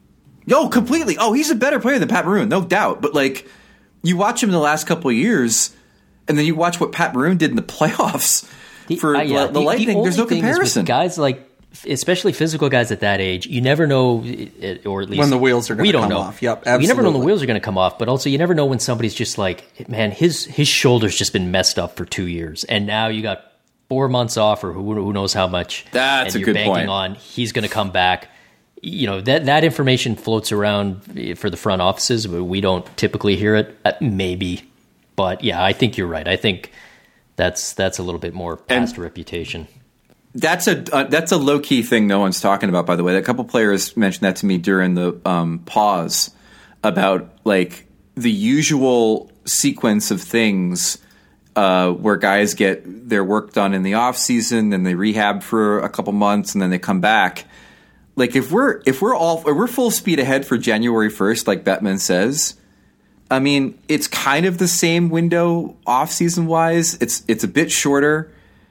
Yo, completely. Oh, he's a better player than Pat Maroon, no doubt. But like, you watch him in the last couple of years, and then you watch what Pat Maroon did in the playoffs the, for uh, yeah, the, the Lightning. There's no only thing is with comparison. guys like, especially physical guys at that age, you never know, it- or at least When the wheels are gonna we don't come know. off. Yep, You never know when the absolutely. wheels are going to come off, but also you never know when somebody's just like, man, his his shoulder's just been messed up for two years, and now you got four months off, or who who knows how much. That's and a you're good banking point. on he's going to come back. You know that that information floats around for the front offices, but we don't typically hear it. Uh, maybe, but yeah, I think you're right. I think that's that's a little bit more past reputation. That's a uh, that's a low key thing no one's talking about. By the way, a couple players mentioned that to me during the um, pause about like the usual sequence of things uh, where guys get their work done in the off season, then they rehab for a couple months, and then they come back. Like if we're if we're all if we're full speed ahead for January first, like Bettman says, I mean it's kind of the same window off season wise. It's it's a bit shorter,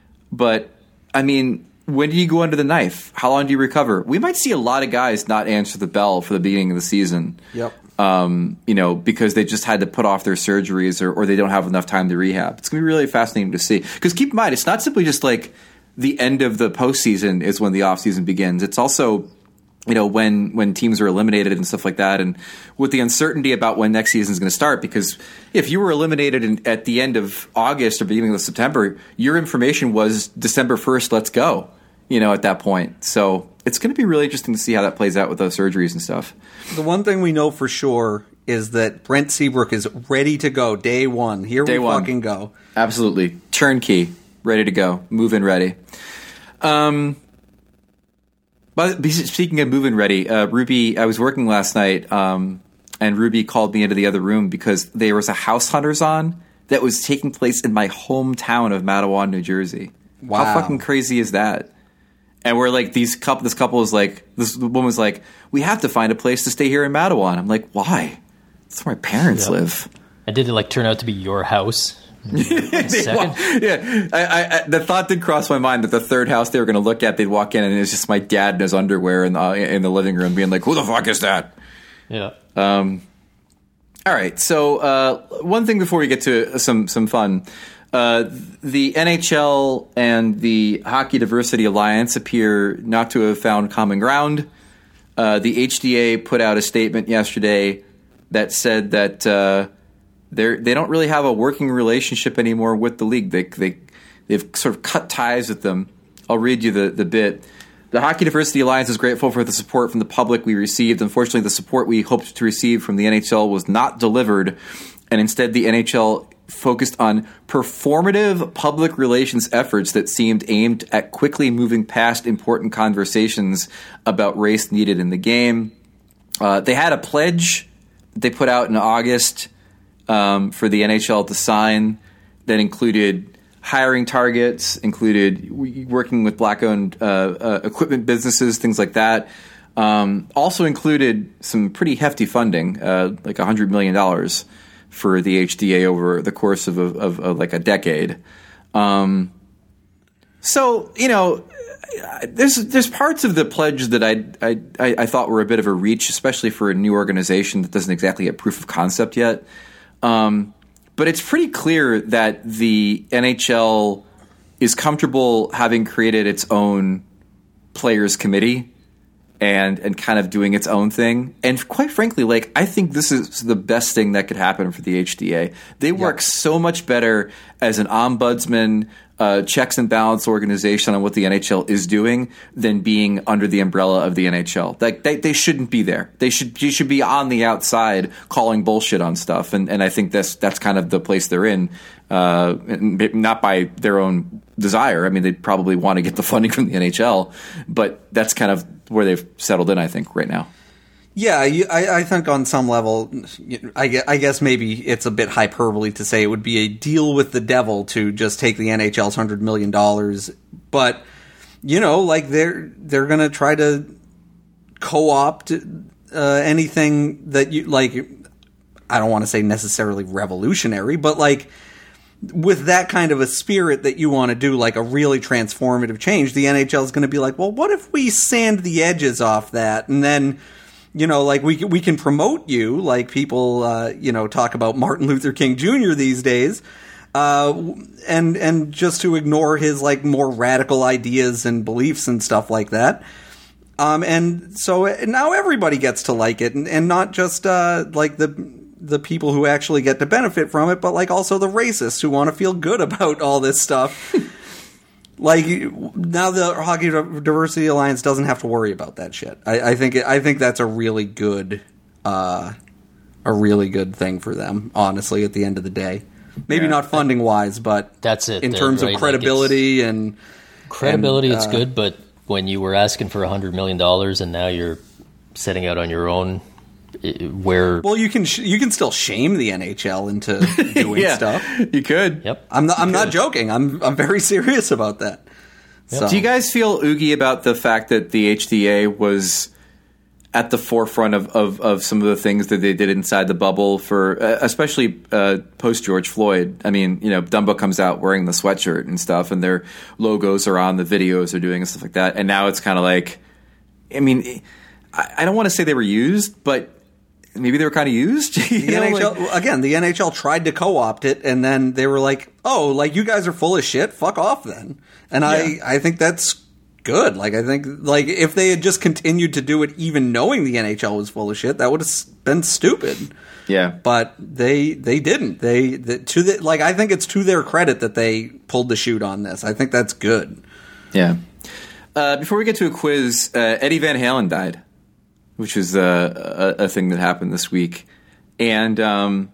but I mean, when do you go under the knife? How long do you recover? We might see a lot of guys not answer the bell for the beginning of the season. Yep. Um, you know, because they just had to put off their surgeries or, or they don't have enough time to rehab. It's going to be really fascinating to see. Because keep in mind, it's not simply just like the end of the postseason is when the offseason begins. It's also, you know, when when teams are eliminated and stuff like that, and with the uncertainty about when next season is going to start. Because if you were eliminated in, at the end of August or beginning of September, your information was December first, let's go, you know, at that point. So it's going to be really interesting to see how that plays out with those surgeries and stuff. The one thing we know for sure is that Brent Seabrook is ready to go day one. Here Day we one. fucking go. Absolutely. Turnkey. Ready to go. Move-in ready. Um, but speaking of move-in ready, uh, Ruby, I was working last night, um, and Ruby called me into the other room because there was a House Hunters on that was taking place in my hometown of Matawan, New Jersey. Wow. How fucking crazy is that? And we're like, these couple, this couple is like, this woman was like, we have to find a place to stay here in Matawan. I'm like, why? That's where my parents Yep. live. And did it like turn out to be your house? They Second? wa- yeah, I, I, I, the thought did cross my mind that the third house they were going to look at, they'd walk in and it was just my dad in his underwear in the, in the living room being like, who the fuck is that? Yeah. Um, all right, so uh, one thing before we get to some, some fun. Uh, the N H L and the Hockey Diversity Alliance appear not to have found common ground. Uh, the H D A put out a statement yesterday that said that uh, they they don't really have a working relationship anymore with the league. They they they've sort of cut ties with them. I'll read you the the bit. The Hockey Diversity Alliance is grateful for the support from the public we received. Unfortunately, the support we hoped to receive from the N H L was not delivered, and instead the N H L focused on performative public relations efforts that seemed aimed at quickly moving past important conversations about race needed in the game. Uh, they had a pledge that they put out in August um, for the N H L to sign that included hiring targets, included working with black-owned uh, uh, equipment businesses, things like that. Um, also included some pretty hefty funding, uh, like one hundred million dollars for the H D A over the course of, of, of, of like a decade. Um, so, you know, there's there's parts of the pledge that I, I I thought were a bit of a reach, especially for a new organization that doesn't exactly have proof of concept yet. Um, but it's pretty clear that the N H L is comfortable having created its own players committee and and kind of doing its own thing. And quite frankly, like, I think this is the best thing that could happen for the H D A. They work so much better as an ombudsman, uh, checks and balance organization on what the N H L is doing than being under the umbrella of the N H L. Like, they, they shouldn't be there. They should they should be on the outside calling bullshit on stuff. And, and I think that's that's kind of the place they're in, uh, not by their own desire. I mean, they probably want to get the funding from the N H L, but that's kind of where they've settled in, I think, right now. Yeah, you, I, I think on some level, I guess, I guess maybe it's a bit hyperbole to say it would be a deal with the devil to just take the N H L's one hundred million dollars. But, you know, like, they're they're going to try to co-opt uh, anything that you, like, I don't want to say necessarily revolutionary, but, like, with that kind of a spirit that you want to do, like a really transformative change, the N H L is going to be like, well, what if we sand the edges off that? And then, you know, like, we, we can promote you, like people, uh, you know, talk about Martin Luther King Junior these days, uh, and, and just to ignore his, like, more radical ideas and beliefs and stuff like that. Um, and so now everybody gets to like it, and, and not just, uh, like the, the people who actually get to benefit from it, but, like, also the racists who want to feel good about all this stuff. Like, now the Hockey Diversity Alliance doesn't have to worry about that shit. I, I think I think that's a really good, uh, a really good thing for them. Honestly, at the end of the day, maybe Yeah. not funding wise, but That's it, in though, terms right? of Like, credibility and Credibility, and, it's uh, good, but when you were asking for one hundred million dollars and now you're setting out on your own, it- where... Well, you can sh- you can still shame the N H L into doing yeah, stuff. you could. Yep. I'm not. I'm not joking. I'm. I'm very serious about that. So. Do you guys feel oogie about the fact that the H D A was at the forefront of, of, of some of the things that they did inside the bubble for, uh, especially uh, post George Floyd? I mean, you know, Dumbo comes out wearing the sweatshirt and stuff, and their logos are on the videos they're doing and stuff like that. And now it's kind of like, I mean, I, I don't want to say they were used, but maybe they were kind of used. The You know, N H L like- again. The N H L tried to co-opt it, and then they were like, "Oh, like you guys are full of shit. Fuck off, then." And Yeah. I, I think that's good. Like I think, like if they had just continued to do it, even knowing the N H L was full of shit, that would have been stupid. yeah. But they, they didn't. They, the, to the like, I think it's to their credit that they pulled the chute on this. I think that's good. Yeah. Uh, before we get to a quiz, uh, Eddie Van Halen died, which is uh, a, a thing that happened this week. And um,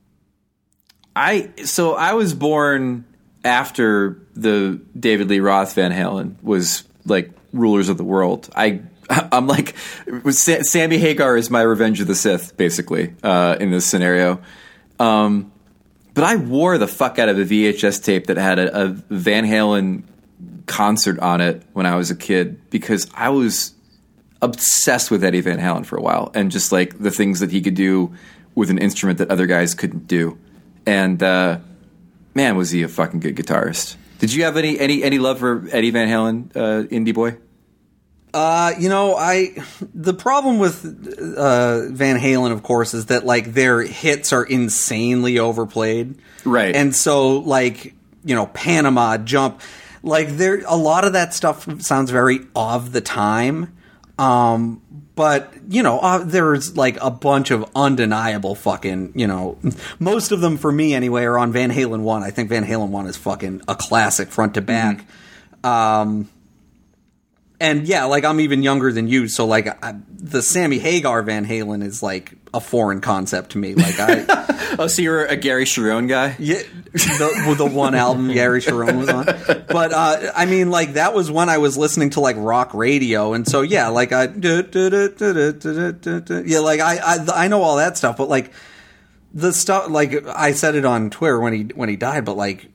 I so I was born after the David Lee Roth Van Halen was like rulers of the world. I I'm like Sa- Sammy Hagar is my Revenge of the Sith, basically, uh, in this scenario. Um, but I wore the fuck out of a V H S tape that had a, a Van Halen concert on it when I was a kid because I was obsessed with Eddie Van Halen for a while and just like the things that he could do with an instrument that other guys couldn't do. And uh, man, was he a fucking good guitarist. Did you have any any any love for Eddie Van Halen, uh, indie boy? Uh, you know, I the problem with uh, Van Halen, of course, is that like their hits are insanely overplayed, Right. And so, like, you know, Panama, Jump, like there a lot of that stuff sounds very of the time. Um, but you know, uh, there's like a bunch of undeniable fucking, you know, most of them for me anyway are on Van Halen one. I think Van Halen one is fucking a classic front to back. Mm-hmm. Um. And yeah, like I'm even younger than you, so like I, the Sammy Hagar Van Halen is like a foreign concept to me. Like I, Oh, so you're a Gary Sharon guy? yeah, the, the one album Gary Sharon was on. But uh, I mean, like that was when I was listening to like rock radio, and so yeah, like I, yeah, like I, I, I know all that stuff, but like the stuff, like I said it on Twitter when he when he died, but like.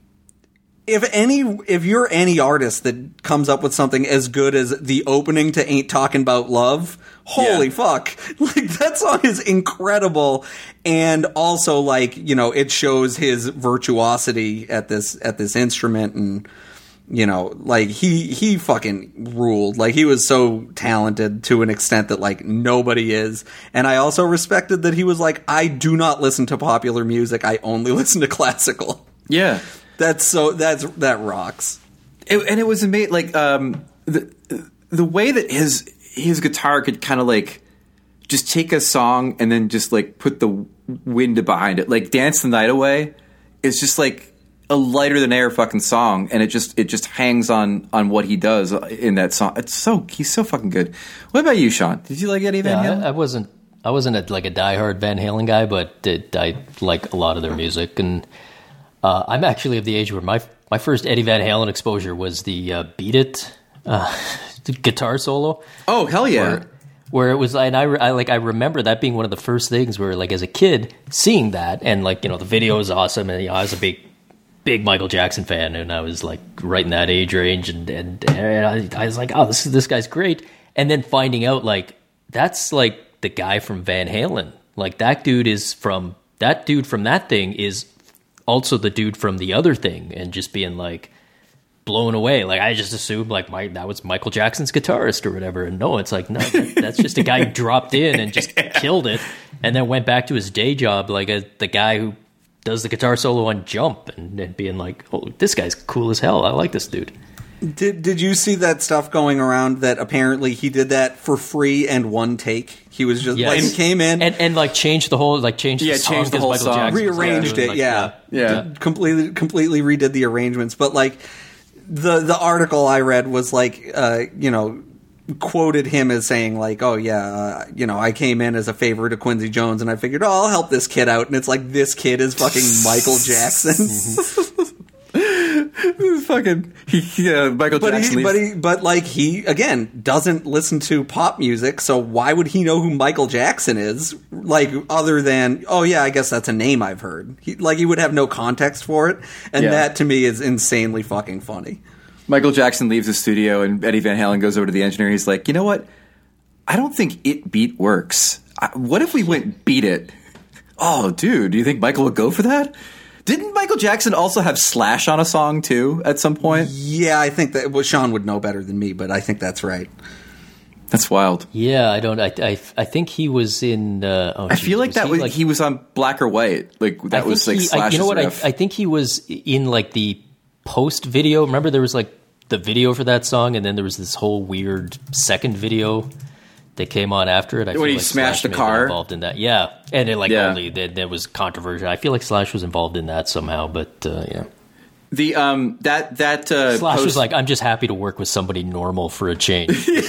If any, if you're any artist that comes up with something as good as the opening to "Ain't Talking About Love," holy Yeah. fuck! Like that song is incredible, and also like you know it shows his virtuosity at this at this instrument, and you know like he he fucking ruled. Like he was so talented to an extent that like nobody is. And I also respected that he was like, I do not listen to popular music. I only listen to classical. Yeah. That's so that's that rocks. It, and it was amazing, like um, the the way that his his guitar could kind of like just take a song and then just like put the wind behind it. Like "Dance the Night Away" is just like a lighter than air fucking song, and it just it just hangs on on what he does in that song. It's so he's so fucking good. What about you, Sean? Did you like Eddie Van Yeah, Halen? I, I wasn't. I wasn't a, like a diehard Van Halen guy, but did, I like a lot of their music, and uh, I'm actually of the age where my my first Eddie Van Halen exposure was the uh, "Beat It" uh, the guitar solo. Oh hell yeah! Where, where it was, and I, I like I remember that being one of the first things where, like, as a kid, seeing that, and like you know the video is awesome, and you know, I was a big. big Michael Jackson fan, and I was like right in that age range, and and, and I, I was like, oh, this this guy's great. And then finding out like that's like the guy from Van Halen, like that dude is from that dude from that thing is also the dude from the other thing, and just being like blown away. Like I just assumed like my that was Michael Jackson's guitarist or whatever, and no, it's like no, that, that's just a guy who dropped in and just killed it, and then went back to his day job, like a, the guy who does the guitar solo on Jump, and, and being like, oh, this guy's cool as hell. I like this dude. Did Did you see that stuff going around that apparently he did that for free and one take? He was just Yes. like, he came in and and like changed the whole like changed Yeah, the song changed the 'cause whole Michael song. Jackson was rearranged doing, it. like, yeah. Yeah. D- completely completely redid the arrangements. But like the the article I read was like, uh, you know. quoted him as saying like, oh yeah, uh, you know, I came in as a favor to Quincy Jones, and I figured, oh, I'll help this kid out, and it's like this kid is fucking Michael Jackson. fucking he, he, uh, Michael but Jackson. he, leaves- but he, but like he again doesn't listen to pop music, so why would he know who Michael Jackson is? Like other than, oh yeah, I guess that's a name I've heard. He, like he would have no context for it, and Yeah. that to me is insanely fucking funny. Michael Jackson leaves the studio, and Eddie Van Halen goes over to the engineer. He's like, you know what? I don't think It Beat works. I, what if we went Beat It? Oh, dude, do you think Michael would go for that? Didn't Michael Jackson also have Slash on a song, too, at some point? Yeah, I think that well, Sean would know better than me, but I think that's right. That's wild. Yeah, I don't. I I, I think he was in. Uh, oh, I geez, feel like was that he, was like, he was on Black or White. Like I that think was like he, I, Slash's you know what? I, riff. I think he was in like the post video. Remember, there was like the video for that song, and then there was this whole weird second video that came on after it. I When feel he like smashed Slash the may have been car? involved in that. Yeah, and it like Yeah. only there, there was controversy. I feel like Slash was involved in that somehow, but uh, yeah. the um that that uh, Slash post- was like, I'm just happy to work with somebody normal for a change.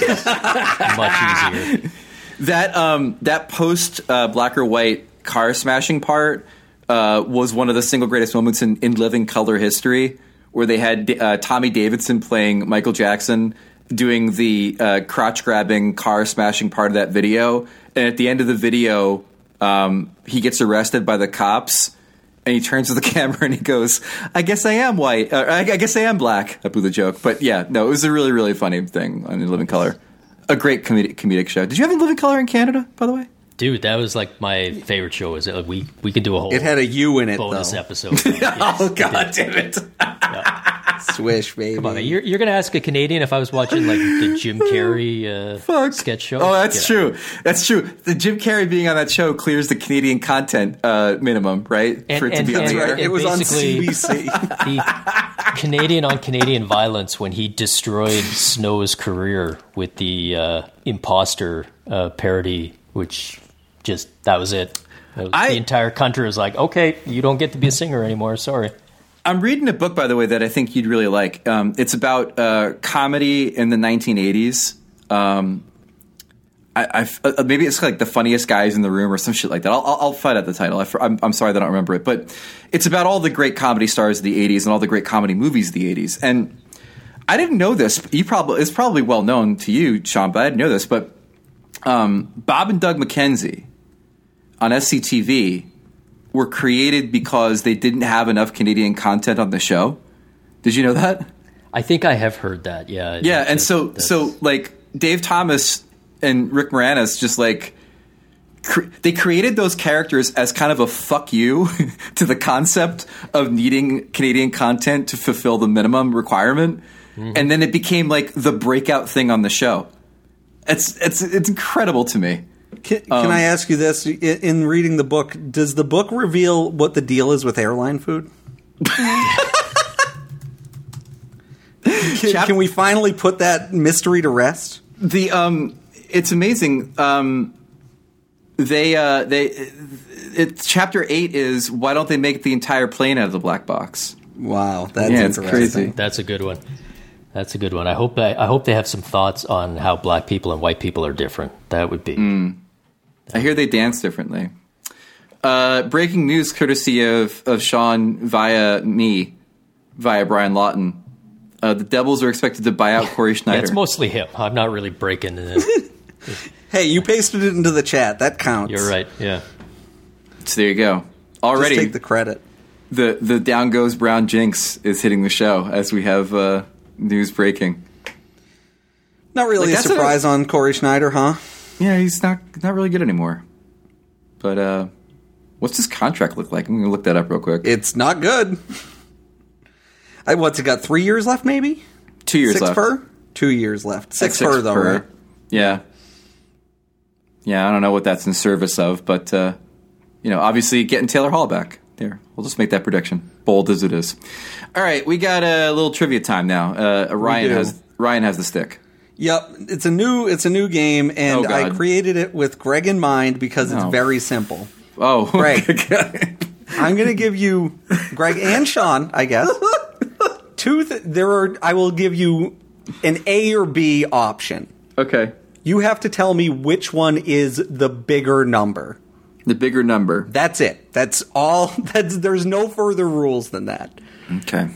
Much easier. that um that post uh, Black or White car smashing part uh, was one of the single greatest moments in, in living color history, where they had uh, Tommy Davidson playing Michael Jackson doing the uh, crotch grabbing car smashing part of that video, and at the end of the video, um, he gets arrested by the cops. And he turns to the camera and he goes, "I guess I am white. Uh, I, I guess I am black." I blew the joke, but yeah, no, it was a really, really funny thing on In Living Color. A great comedic comedic show. Did you have In Living Color in Canada, by the way? Dude, that was like my favorite show. Is it like we we could do a whole It had a U in it, bonus though. episode. Yes, Oh God, damn it! Swish, baby. Come on, you're you're gonna ask a Canadian if I was watching like the Jim Carrey uh, Fuck. sketch show? Oh, that's Get out. true. That's true. The Jim Carrey being on that show clears the Canadian content uh, minimum, right? And- For it to and- be on and- the air. and It was on C basically- B C. The Canadian on Canadian violence when he destroyed Snow's career with the uh, imposter uh, parody, which just that was it. That was- I- the entire country was like, okay, you don't get to be a singer anymore. Sorry. I'm reading a book, by the way, that I think you'd really like. Um, it's about uh, comedy in the nineteen eighties. Um, I, I, uh, maybe it's like The Funniest Guys in the Room or some shit like that. I'll, I'll, I'll find out the title. I, I'm, I'm sorry that I don't remember it. But it's about all the great comedy stars of the eighties and all the great comedy movies of the eighties. And I didn't know this. You probably It's probably well known to you, Sean, but I didn't know this. But um, Bob and Doug McKenzie on S C T V were created because they didn't have enough Canadian content on the show. Did you know that? I think I have heard that. Yeah. Yeah, That- and so that's- so like Dave Thomas and Rick Moranis just like cre- they created those characters as kind of a fuck you to the concept of needing Canadian content to fulfill the minimum requirement, Mm-hmm. and then it became like the breakout thing on the show. It's it's it's incredible to me. Can, can I ask you this? In, in reading the book, does the book reveal what the deal is with airline food? can, can we finally put that mystery to rest? The um, it's amazing. Um, they uh, they it, chapter eight is why don't they make the entire plane out of the black box? Wow, that's Yeah, it's interesting. crazy. That's a good one. That's a good one. I hope I, I hope they have some thoughts on how black people and white people are different. That would be. Mm. I hear they dance differently. Uh, breaking news, courtesy of, of Sean via me, via Brian Lawton. Uh, the Devils are expected to buy out Corey Yeah, Schneider. it's mostly him. I'm not really breaking it. Hey, you pasted it into the chat. That counts. You're right. Yeah. So there you go. Just Already, take the credit. the the down goes Brown jinx is hitting the show as we have uh, news breaking. Not really Like, a that's surprise on Corey Schneider, huh? Yeah, he's not not really good anymore. But uh, what's his contract look like? I'm gonna look that up real quick. It's not good. I, what's it got? Three years left, maybe? Two years Six left. per? Two years left. Six, per, though, right? Yeah. Yeah, I don't know what that's in service of, but, uh, you know, obviously getting Taylor Hall back. There, we'll just make that prediction, bold as it is. All right, we got a little trivia time now. Uh, Ryan do. has Ryan has the stick. Yep, it's a new it's a new game, and Oh, I God. created it with Greg in mind because it's Oh. very simple. Oh, Greg. okay. I'm going to give you Greg and Sean, I guess. Two. Th- there are. I will give you an A or B option. Okay. You have to tell me which one is the bigger number. The bigger number. That's it. That's all. That's there's no further rules than that. Okay.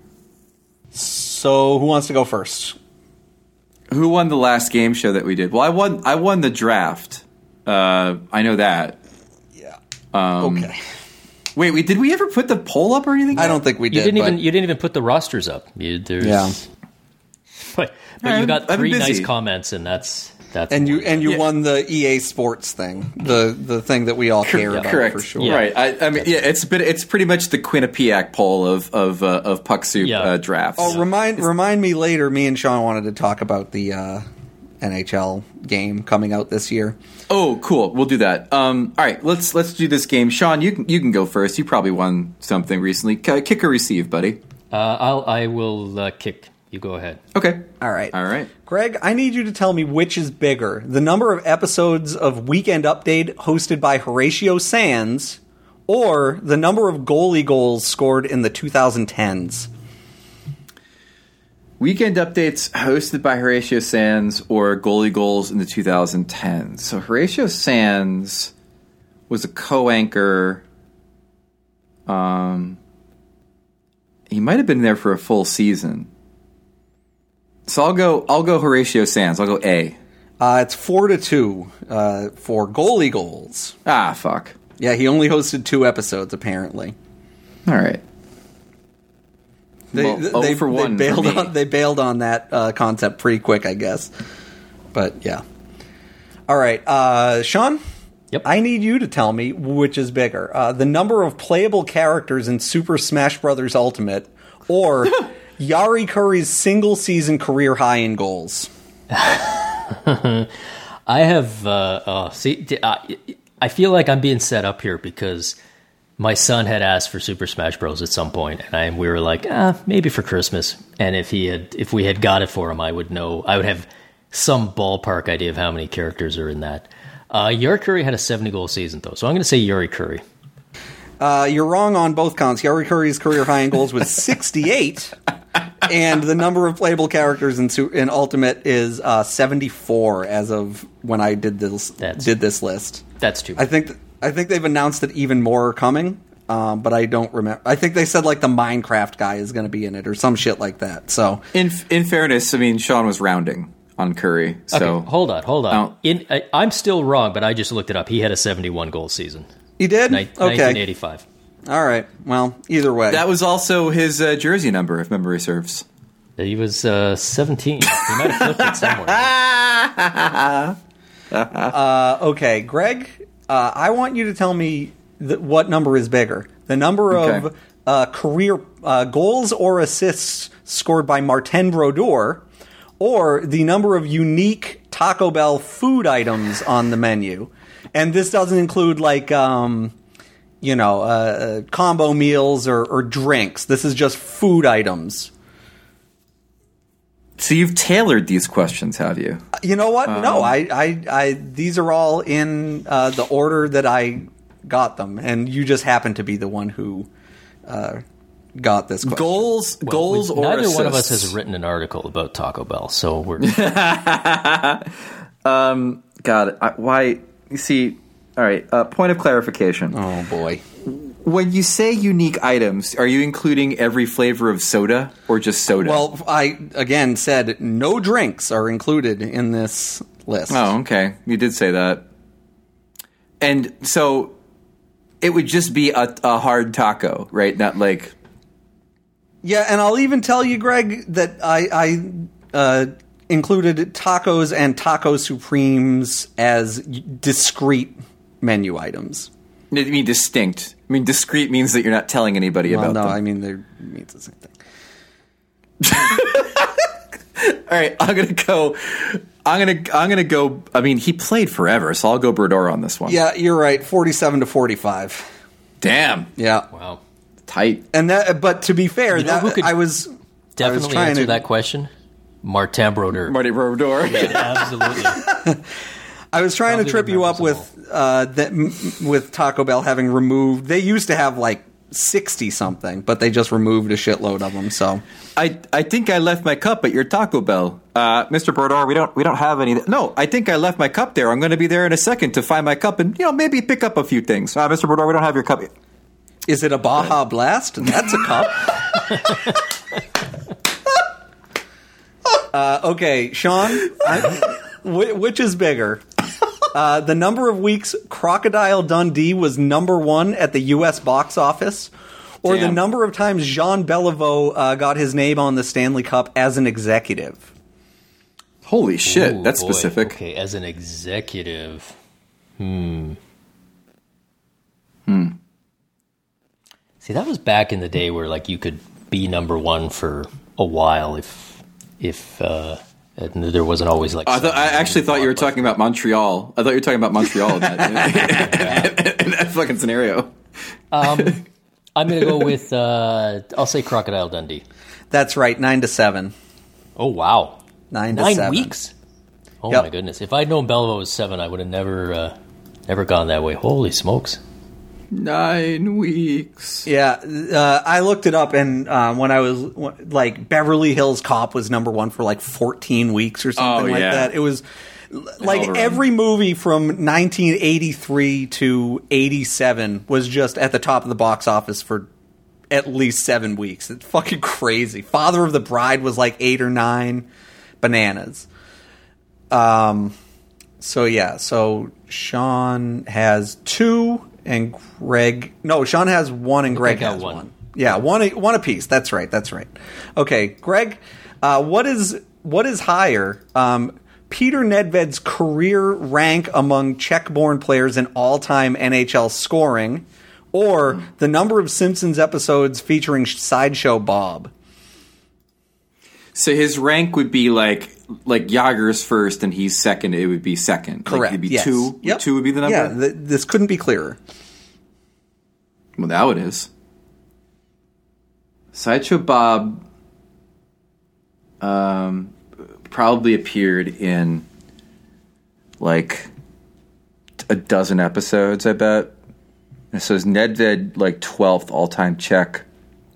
So, who wants to go first? Who won the last game show that we did? Well, I won. I won the draft. Uh, I know that. Yeah. Um, okay. Wait, we did we ever put the poll up or anything? I don't think we did. You didn't but even you didn't even put the rosters up. You, there's, Yeah. But, but Yeah, you got I've been three nice busy. comments, and that's that's And you one. and you Yeah. won the E A Sports thing, the the thing that we all care yeah. about Correct. for sure. Yeah. Right. I, I mean, yeah, it's been, it's pretty much the Quinnipiac poll of of uh, of Puck Soup Yeah. uh, drafts. Oh, remind remind me later. Me and Sean wanted to talk about the uh, N H L game coming out this year. Oh, cool. We'll do that. Um, all right, let's let's do this game. Sean, you can you can go first. You probably won something recently. K- kick or receive, buddy. Uh, I'll I will uh, kick. You go ahead. Okay. All right. All right. Greg, I need you to tell me which is bigger, the number of episodes of Weekend Update hosted by Horatio Sands or the number of goalie goals scored in the twenty tens. Weekend Updates hosted by Horatio Sands or goalie goals in the twenty tens. So Horatio Sands was a co-anchor. Um, he might have been there for a full season. So I'll go. I'll go Horatio Sands. I'll go A. Uh, it's four to two uh, for goalie goals. Ah, fuck. Yeah, he only hosted two episodes apparently. All right. They Well, they, oh for one they bailed for me. on they bailed on that uh, concept pretty quick, I guess. But yeah. All right, uh, Sean. Yep. I need you to tell me which is bigger, uh, the number of playable characters in Super Smash Bros. Ultimate, or Yari Curry's single season career high in goals. I have. Uh, uh, see, I, I feel like I'm being set up here because my son had asked for Super Smash Bros. At some point, and I, we were like, ah, maybe for Christmas. And if he had, if we had got it for him, I would know. I would have some ballpark idea of how many characters are in that. Uh, Yari Curry had a seventy goal season though, so I'm going to say Yari Curry. Uh, you're wrong on both counts. Yari Curry's career high in goals was sixty-eight, and the number of playable characters in, in Ultimate is uh, seventy-four as of when I did this That's- did this list. That's too. I think th- I think they've announced that even more are coming, um, but I don't remember. I think they said like the Minecraft guy is going to be in it or some shit like that. So In in fairness, I mean Sean was rounding on Curry. So Okay, hold on, hold on. Oh. In, I, I'm still wrong, but I just looked it up. He had a seventy-one goal season, he did. Ni- Okay. nineteen eighty-five. All right. Well, either way. that was also his uh, jersey number, if memory serves. He was uh, seventeen. He might have flipped it somewhere. Uh, okay, Greg, uh, I want you to tell me th- what number is bigger. The number Okay. of uh, career uh, goals or assists scored by Martin Brodeur, or the number of unique Taco Bell food items on the menu. And this doesn't include, like, um, you know, uh, uh, combo meals or, or drinks. This is just food items. So you've tailored these questions, have you? You know what? no, Um, I, I, I, these are all in uh, the order that I got them, and you just happen to be the one who uh, got this question. Goals, goals, We- or neither assists? one of us has written an article about Taco Bell, so we're um, got it. I, why? You see, all right. Uh, point of clarification. Oh boy! When you say unique items, are you including every flavor of soda or just soda? Well, I again said no drinks are included in this list. oh, okay. You did say that. And so it would just be a, a hard taco, right? Not like. Yeah, and I'll even tell you, Greg, that I, I uh, included tacos and taco supremes as discrete menu items. I mean, distinct. I mean, discreet means that you're not telling anybody Well, about no, them. I mean they means the same thing. All right, I'm gonna go. I'm gonna. I'm gonna go. I mean, he played forever, so I'll go Brodeur on this one. Yeah, you're right. Forty-seven to forty-five. Damn. Yeah, wow. Tight. and that. But to be fair, You know that who could I was I was Definitely trying answer to, that question. Martin Brodeur. Marty Brodeur. Absolutely. I was trying Probably to trip you up remembers with uh, that m- with Taco Bell having removed. They used to have like sixty something, but they just removed a shitload of them. So I I think I left my cup at your Taco Bell, uh, Mister Brodeur. We don't we don't have any. No, I think I left my cup there. I'm going to be there in a second to find my cup and you know maybe pick up a few things. Uh, Mister Brodeur, we don't have your cup. is it a Baja Blast? That's a cup. uh, okay, Sean, I, wh- which is bigger? Uh, the number of weeks Crocodile Dundee was number one at the U S box office, or the Damn. number of times Jean Beliveau uh, got his name on the Stanley Cup as an executive. Holy shit, Ooh, that's boy. specific. Okay, as an executive. Hmm. Hmm. See, that was back in the day where like you could be number one for a while if if uh, And there wasn't always like. I, thought, I actually thought you were talking about Montreal. I thought you were talking about Montreal in that, in that fucking scenario. Um, I'm going to go with, uh, I'll say Crocodile Dundee. That's right, nine to seven. Oh, wow. Nine to Nine seven. weeks? Oh, Yep. my goodness. If I'd known Belleville was seven, I would have never, uh, never gone that way. Holy smokes. Nine weeks. Yeah, uh, I looked it up, and uh, when I was like Beverly Hills Cop was number one for like fourteen weeks or something Oh, like yeah. that. It was like Overrun. every movie from nineteen eighty-three to eighty-seven was just at the top of the box office for at least seven weeks. It's fucking crazy. Father of the Bride was like eight or nine. Bananas. Um. So yeah. So Sean has two. And Greg, no, Sean has one, and Greg I got has one. one. Yeah, one, one apiece. That's right. That's right. Okay, Greg, uh, what is what is higher? Um, Peter Nedved's career rank among Czech-born players in all-time N H L scoring, or the number of Simpsons episodes featuring Sideshow Bob? So his rank would be like like Yager's first, and he's second. It would be second. Correct. Like it'd be yes. two. Yep. Two would be the number. Yeah, th- this couldn't be clearer. Well, now it is. Sideshow Bob um, probably appeared in like a dozen episodes, I bet. And so is Nedved like twelfth all-time Czech.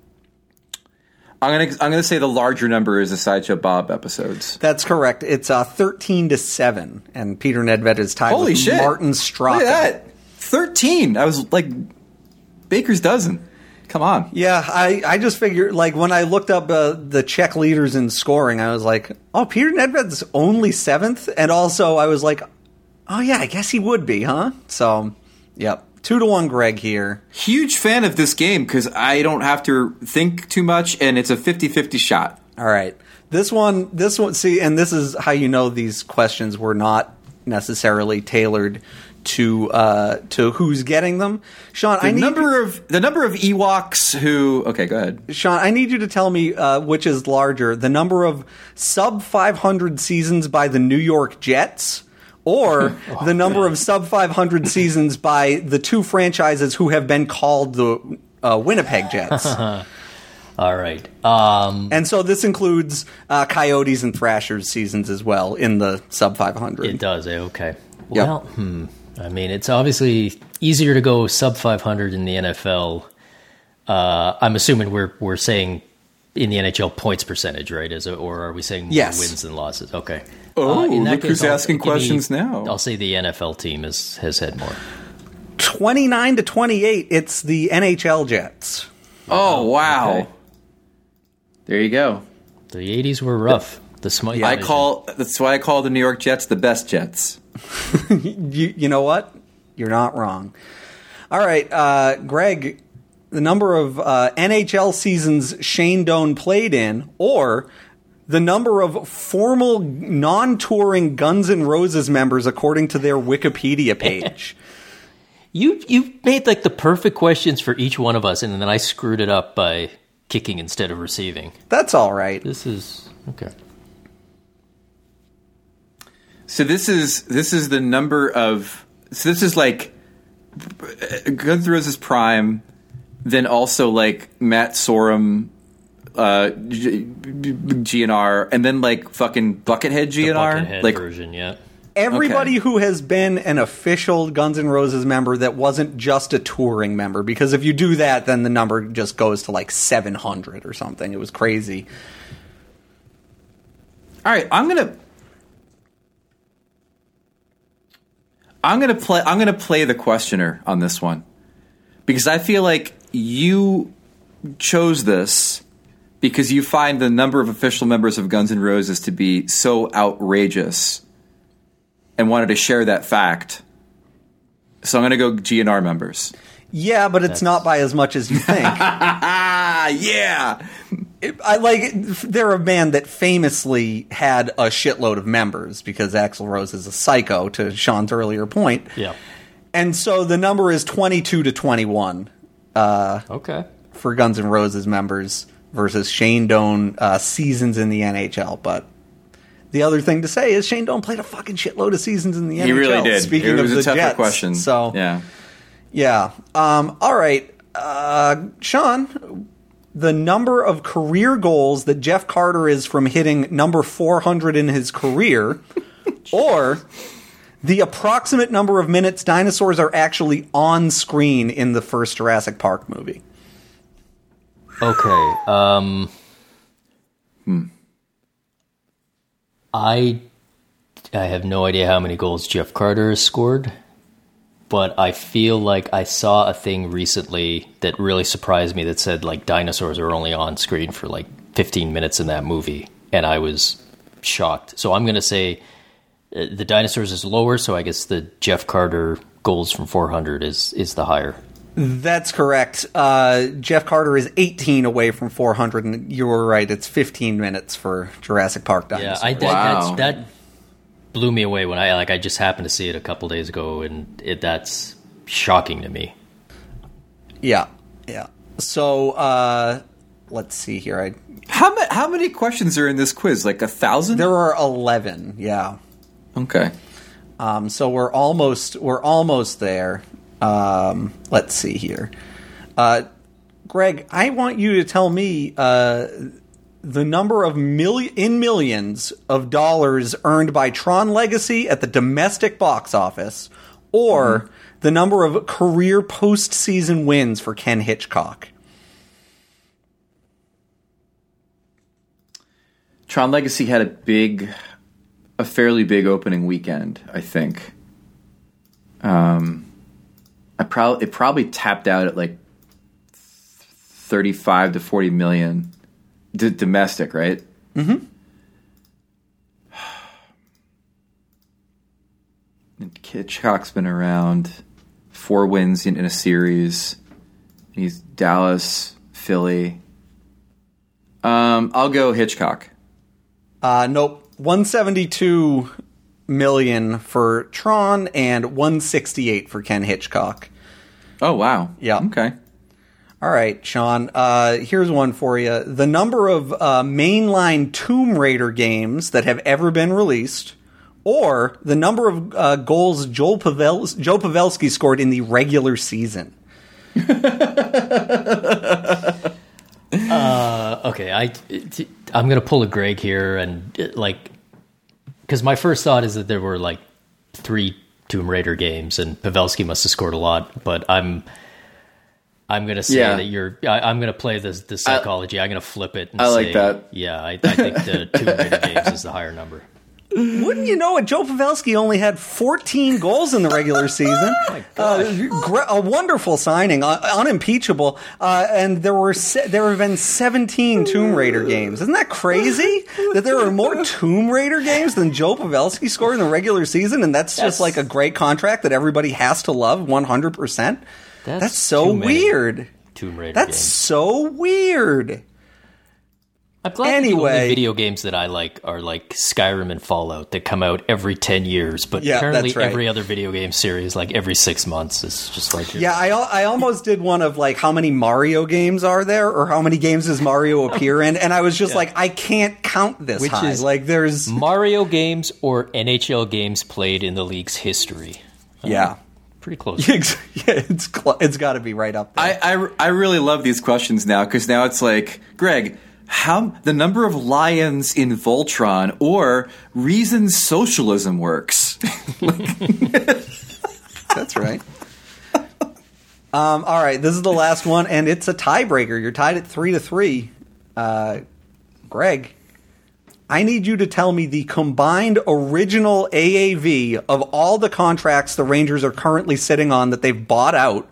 I'm gonna I'm gonna say the larger number is the Sideshow Bob episodes. That's correct. It's uh, thirteen to seven, and Peter Nedved is tied Holy with shit! Martin Straka. Look at that, thirteen. I was like Baker's dozen. Come on. Yeah, I, I just figured, like, when I looked up uh, the Czech leaders in scoring, I was like, oh, Peter Nedved's only seventh? And also, I was like, oh, yeah, I guess he would be, huh? So, yep. Two to one Greg here. Huge fan of this game because I don't have to think too much, and it's a fifty-fifty shot. All right. This one, this one, see, and this is how you know these questions were not necessarily tailored to uh, to who's getting them. Sean, The I need number of the number of Ewoks who. Okay, go ahead. Sean, I need you to tell me uh, which is larger, the number of sub five hundred seasons by the New York Jets, or Oh, the number of sub five hundred seasons by the two franchises who have been called the uh, Winnipeg Jets. All right. Um, And so this includes uh, Coyotes and Thrashers seasons as well in the sub five hundred. it does. eh? Okay. Well, hmm. I mean, it's obviously easier to go sub five hundred in the N F L. Uh, I'm assuming we're we're saying in the N H L points percentage, right? Is it, or are we saying more Yes. wins than losses? Okay. Oh, Uh, in that look case, who's I'll- asking give me- questions now. I'll say the N F L team is, has had more. twenty-nine to twenty-eight, it's the N H L Jets. Oh wow! Okay. There you go. The eighties were rough. The smite. I call that's why I call the New York Jets the best Jets. You, you know what? You're not wrong. All right, uh, Greg, the number of uh, N H L seasons Shane Doan played in, or the number of formal non-touring Guns N' Roses members according to their Wikipedia page. You you made like the perfect questions for each one of us, and then I screwed it up by kicking instead of receiving. That's all right. This is okay. So this is this is the number of. So this is like Guns N' Roses prime, then also like Matt Sorum, uh, G- GNR, and then like fucking Buckethead G N R, The Buckethead like version, yeah. Everybody Okay. who has been an official Guns N' Roses member that wasn't just a touring member, because if you do that, then the number just goes to like seven hundred or something. It was crazy. All right, I'm gonna. I'm gonna play. I'm gonna play the questioner on this one because I feel like you chose this because you find the number of official members of Guns N' Roses to be so outrageous and wanted to share that fact. So I'm gonna go G N R members. Yeah, but it's not by as much as you think. Ah, yeah. It- I like they're a band that famously had a shitload of members because Axl Rose is a psycho, to Sean's earlier point. Yeah. And so the number is twenty-two to twenty-one Okay. for Guns N' Roses members versus Shane Doan uh, seasons in the N H L. But the other thing to say is Shane Doan played a fucking shitload of seasons in the He N H L. really did. Speaking it was of a the tougher Jets, question. So yeah, yeah. Um, all right, uh, Sean. The number of career goals that Jeff Carter is from hitting number four hundred in his career, or the approximate number of minutes dinosaurs are actually on screen in the first Jurassic Park movie. Okay. Um, hmm. I I have no idea how many goals Jeff Carter has scored, but I feel like I saw a thing recently that really surprised me that said like dinosaurs are only on screen for like fifteen minutes in that movie, and I was shocked. So I'm going to say uh, the dinosaurs is lower, so I guess the Jeff Carter goals from four hundred is is the higher. That's correct. Uh, Jeff Carter is eighteen away from four hundred, and you were right. It's fifteen minutes for Jurassic Park Dinosaurs. Yeah, I, that, Wow. that's, that blew me away when I like. I just happened to see it a couple days ago, and it, that's shocking to me. Yeah, yeah. So uh, let's see here. I how ma- how many questions are in this quiz? Like a thousand? there are eleven. Yeah. Okay. Um, so we're almost we're almost there. Um, let's see here. Uh, Greg, I want you to tell me uh, the number of million in millions of dollars earned by Tron Legacy at the domestic box office, or mm-hmm. the number of career postseason wins for Ken Hitchcock. Tron Legacy had a big, a fairly big opening weekend, I think. Um. I probably it probably tapped out at like thirty-five to forty million D- domestic, right? Mm-hmm. Hitchcock's been around, four wins in, in a series. He's Dallas, Philly. Um, I'll go Hitchcock. Uh, nope, one seventy-two million for Tron and one sixty-eight for Ken Hitchcock. Oh, wow. Yeah. Okay. All right, Sean. Uh, here's one for you. The number of uh, mainline Tomb Raider games that have ever been released, or the number of uh, goals Joel Pavel- Joe Pavelski scored in the regular season. uh, okay, I I'm gonna pull a Greg here, and it, like. Because my first thought is that there were like three Tomb Raider games, and Pavelski must have scored a lot. But I'm, I'm gonna say yeah. that you're. I, I'm gonna play the the psychology. I, I'm gonna flip it. And I say, like that. Yeah, I, I think the Tomb Raider games is the higher number. Wouldn't you know it? Joe Pavelski only had fourteen goals in the regular season. uh, gr- a wonderful signing, uh, unimpeachable. Uh, and there were se- there have been seventeen Tomb Raider games. Isn't that crazy? That there are more Tomb Raider games than Joe Pavelski scored in the regular season, and that's, that's just like a great contract that everybody has to love one hundred percent. That's, that's so weird. Tomb Raider That's games. so weird. I'm glad anyway, the only video games that I like are like Skyrim and Fallout that come out every ten years, but yeah, apparently that's right. every other video game series like every six months is just like... Yeah, I, I almost did one of like how many Mario games are there or how many games does Mario appear in, and I was just yeah. like, I can't count this Which high. Is like there's Mario games or N H L games played in the league's history. Yeah. Um, pretty close. yeah, it's cl- it's got to be right up there. I, I, I really love these questions now because now it's like, Greg... How the number of lions in Voltron, or reasons socialism works. That's right. Um, all right, this is the last one, and it's a tiebreaker. You're tied at three to three. Uh, Greg, I need you to tell me the combined original A A V of all the contracts the Rangers are currently sitting on that they've bought out,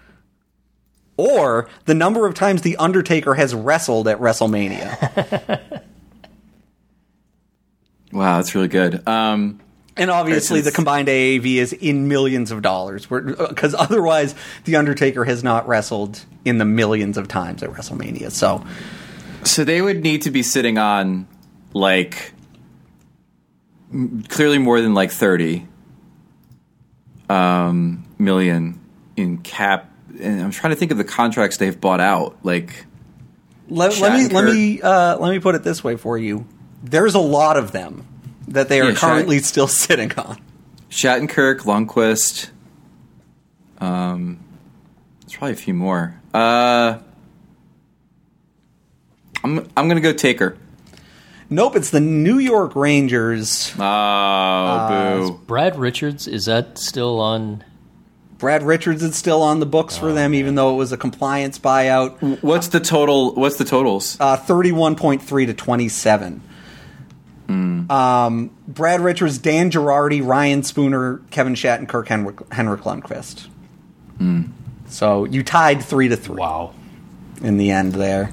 or the number of times The Undertaker has wrestled at WrestleMania. Wow, that's really good. Um, and obviously, the combined A A V is in millions of dollars, because otherwise, The Undertaker has not wrestled in the millions of times at WrestleMania. So, so they would need to be sitting on like clearly more than like thirty um, million in cap. And I'm trying to think of the contracts they've bought out. Like, let, let me let me uh, let me put it this way for you: there's a lot of them. that they are Yeah, currently Shat- still sitting on. Shattenkirk, Lundqvist. Um, there's probably a few more. Uh, I'm I'm gonna go Taker. Nope, it's the New York Rangers. Oh, boo! Brad Richards, is that still on? Brad Richards is still on the books for them, even though it was a compliance buyout. What's the total? What's the totals? Uh, thirty-one point three to twenty-seven. Mm. Um, Brad Richards, Dan Girardi, Ryan Spooner, Kevin Shattenkirk, Henrik, Henrik Lundqvist. Mm. So you tied three to three. Wow. In the end, there.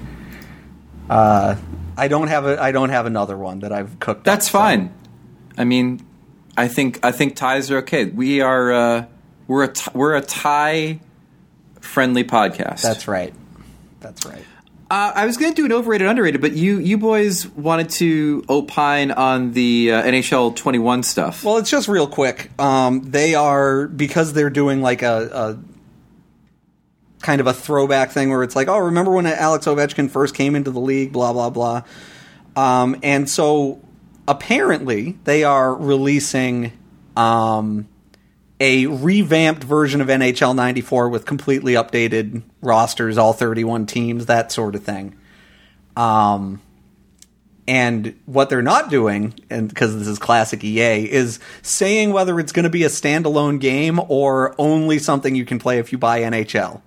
Uh, I don't have a. I don't have another one that I've cooked. That's up, so. fine. I mean, I think I think ties are okay. We are uh, we're a t- we're a tie friendly podcast. That's right. That's right. Uh, I was going to do an overrated, underrated, but you you boys wanted to opine on the uh, N H L twenty-one stuff. Well, it's just real quick. Um, they are, because they're doing like a, a kind of a throwback thing where it's like, oh, remember when Alex Ovechkin first came into the league, blah, blah, blah. Um, and so apparently they are releasing um, a revamped version of N H L ninety-four with completely updated rosters, all thirty-one teams, that sort of thing. Um, and what they're not doing, and because this is classic E A, is saying whether it's going to be a standalone game or only something you can play if you buy N H L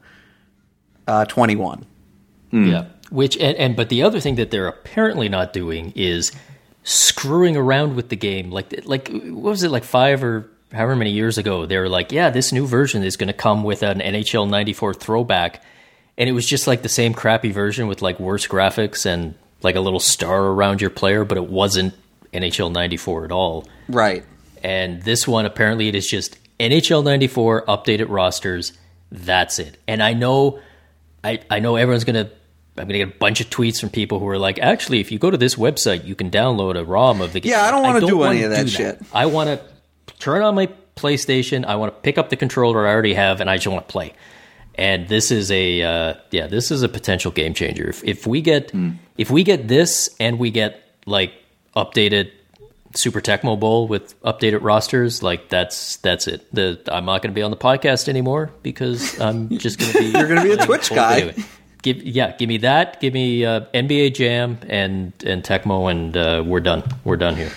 uh, twenty-one. Mm. Yeah. Which and, and but the other thing that they're apparently not doing is screwing around with the game. Like like what was it, like five or however many years ago, they were like, yeah, this new version is going to come with an N H L ninety-four throwback. And it was just like the same crappy version with like worse graphics and like a little star around your player, but it wasn't N H L ninety-four at all. Right. And this one, apparently it is just N H L ninety-four, updated rosters. That's it. And I know, I, I know everyone's going to, I'm going to get a bunch of tweets from people who are like, actually, if you go to this website, you can download a ROM of the game. Yeah, I don't want to do wanna any of that do shit. I want to turn on my PlayStation. I want to pick up the controller I already have, and I just want to play. And this is a uh, yeah, this is a potential game changer. If if we get mm. if we get this and we get like updated Super Tecmo Bowl with updated rosters, like that's that's it. The I'm not going to be on the podcast anymore because I'm just going to be you're going to be a Twitch guy. Give yeah, give me that. Give me uh, N B A Jam and and Tecmo, and uh, we're done. We're done here.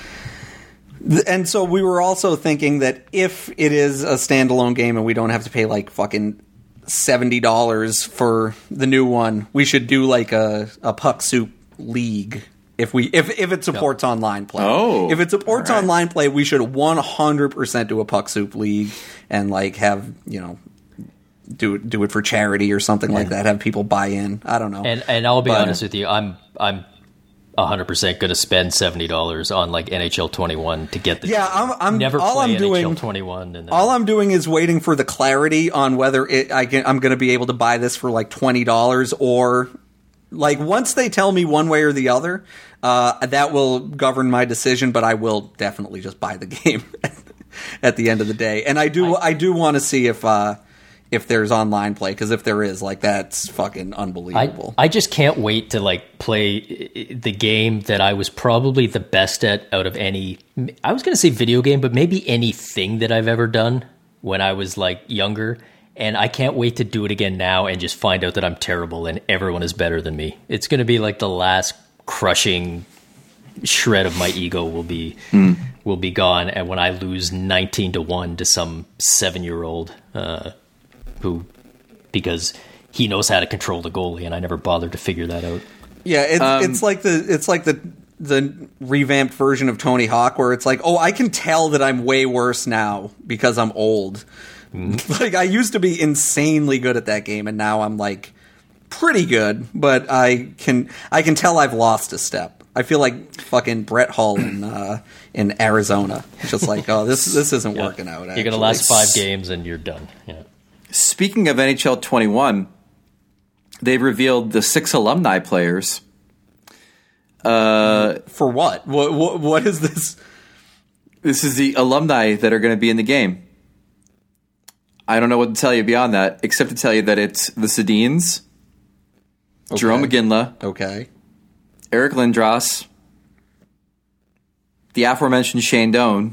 And so we were also thinking that if it is a standalone game and we don't have to pay like fucking seventy dollars for the new one, we should do like a, a Puck Soup League if we if if it supports yep. online play. Oh, if it supports right. online play, we should one hundred percent do a Puck Soup League and like have, you know, do it do it for charity or something yeah. like that. Have people buy in. I don't know. And and I'll be but, honest with you, I'm I'm one hundred percent going to spend seventy dollars on like N H L twenty-one to get the yeah I'm, I'm never all play I'm N H L doing twenty-one and then, all I'm doing is waiting for the clarity on whether it I can I'm going to be able to buy this for like twenty dollars or like once they tell me one way or the other, uh, that will govern my decision, but I will definitely just buy the game at the end of the day. And I do I, I do want to see if uh, if there's online play, because if there is, like, that's fucking unbelievable. I, I just can't wait to like play the game that I was probably the best at out of any, I was going to say video game, but maybe anything that I've ever done when I was like younger. And I can't wait to do it again now and just find out that I'm terrible and everyone is better than me. It's going to be like the last crushing shred of my ego will be mm. will be gone, and when I lose nineteen to one to some seven year old uh, who, because he knows how to control the goalie, and I never bothered to figure that out. Yeah, it's um, it's like the it's like the the revamped version of Tony Hawk, where it's like, oh, I can tell that I'm way worse now because I'm old. Mm. Like I used to be insanely good at that game, and now I'm like pretty good, but I can I can tell I've lost a step. I feel like fucking Brett Hull in uh, in Arizona. It's just like, oh, this this isn't yeah. working out. You're gonna last five games and you're done. Yeah. Speaking of N H L twenty-one, they've revealed the six alumni players. Uh, For what? What what, what is this? This is the alumni that are going to be in the game. I don't know what to tell you beyond that, except to tell you that it's the Sedins, Okay. Jerome McGinley, Okay. Eric Lindros, the aforementioned Shane Doan,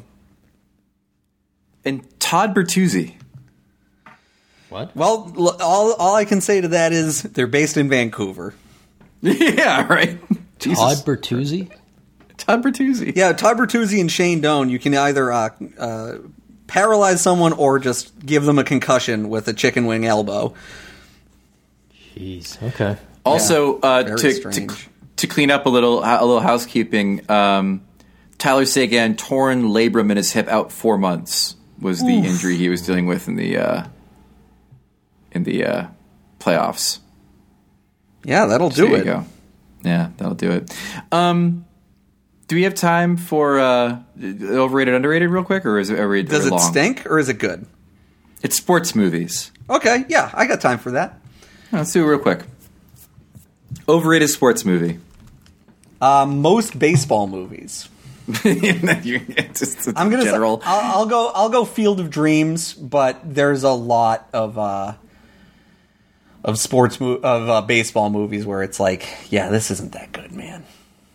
and Todd Bertuzzi. What? Well, l- all all I can say to that is they're based in Vancouver. Yeah, right. Jesus. Todd Bertuzzi? Todd Bertuzzi. Yeah, Todd Bertuzzi and Shane Doan. You can either uh, uh, paralyze someone or just give them a concussion with a chicken wing elbow. Jeez. Okay. Also, Yeah, uh, very to, to strange. to clean up a little a little housekeeping, um, Tyler Seguin torn labrum in his hip out four months was the Oof. injury he was dealing with in the uh, in the uh, playoffs. Yeah, that'll So do there it. you go. Yeah, that'll do it. Um, do we have time for uh, overrated, underrated, real quick, or is it? Are we, Does are we it long? stink or is it good? It's sports movies. Okay, yeah, I got time for that. Let's do it real quick. Overrated sports movie. Uh, most baseball movies. It's just a I'm gonna general. Say, I'll, I'll go. I'll go Field of Dreams, but there's a lot of uh, of sports mo- of uh, baseball movies where it's like, yeah, this isn't that good, man.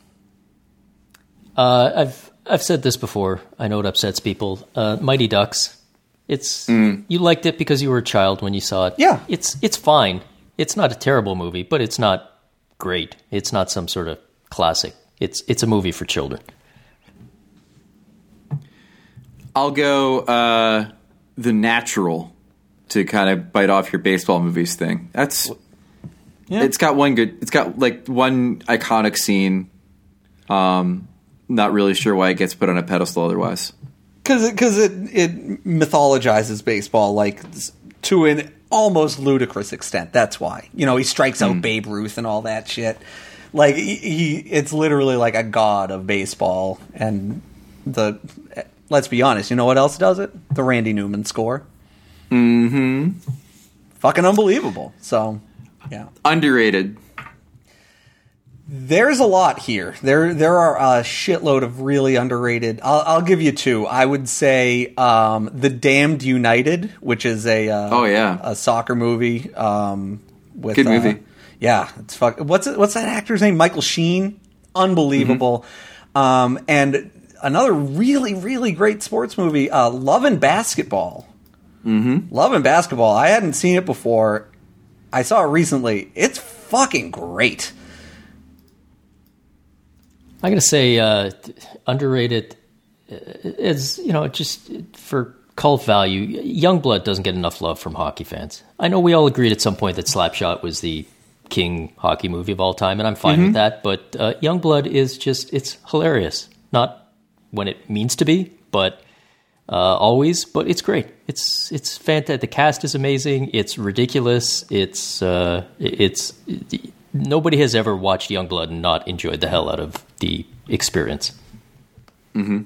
Uh, I've I've said this before. I know it upsets people. Uh, Mighty Ducks. It's you liked it because you were a child when you saw it. Yeah. It's it's fine. It's not a terrible movie, but it's not great. It's not some sort of classic. It's it's a movie for children. I'll go uh, The Natural to kind of bite off your baseball movies thing. That's Yeah. it's got one good. It's got like one iconic scene. Um, not really sure why it gets put on a pedestal otherwise. Because because it, it mythologizes baseball like to an almost ludicrous extent. That's why, you know, he strikes out Babe Ruth and all that shit. Like he, he, it's literally like a god of baseball. And the let's be honest, you know what else does it? The Randy Newman score. Mm-hmm. Fucking unbelievable. So, yeah. Underrated. There's a lot here. There there are a shitload of really underrated. I'll, I'll give you two. I would say um, The Damned United, which is a uh, Oh, yeah. a soccer movie. Um, with, Good uh, movie. yeah, it's fuck. What's it, what's that actor's name? Michael Sheen. Unbelievable. Mm-hmm. Um, and another really really great sports movie, uh, Love and Basketball. Mm-hmm. Love and Basketball. I hadn't seen it before. I saw it recently. It's fucking great. I'm going to say uh, underrated is, you know, just for cult value. Youngblood doesn't get enough love from hockey fans. I know we all agreed at some point that Slapshot was the king hockey movie of all time, and I'm fine with that. But uh, Youngblood is just, it's hilarious. Not when it means to be, but uh, always. But it's great. It's it's fantastic. The cast is amazing. It's ridiculous. It's uh, it's. It, Nobody has ever watched Youngblood and not enjoyed the hell out of the experience. Mm-hmm.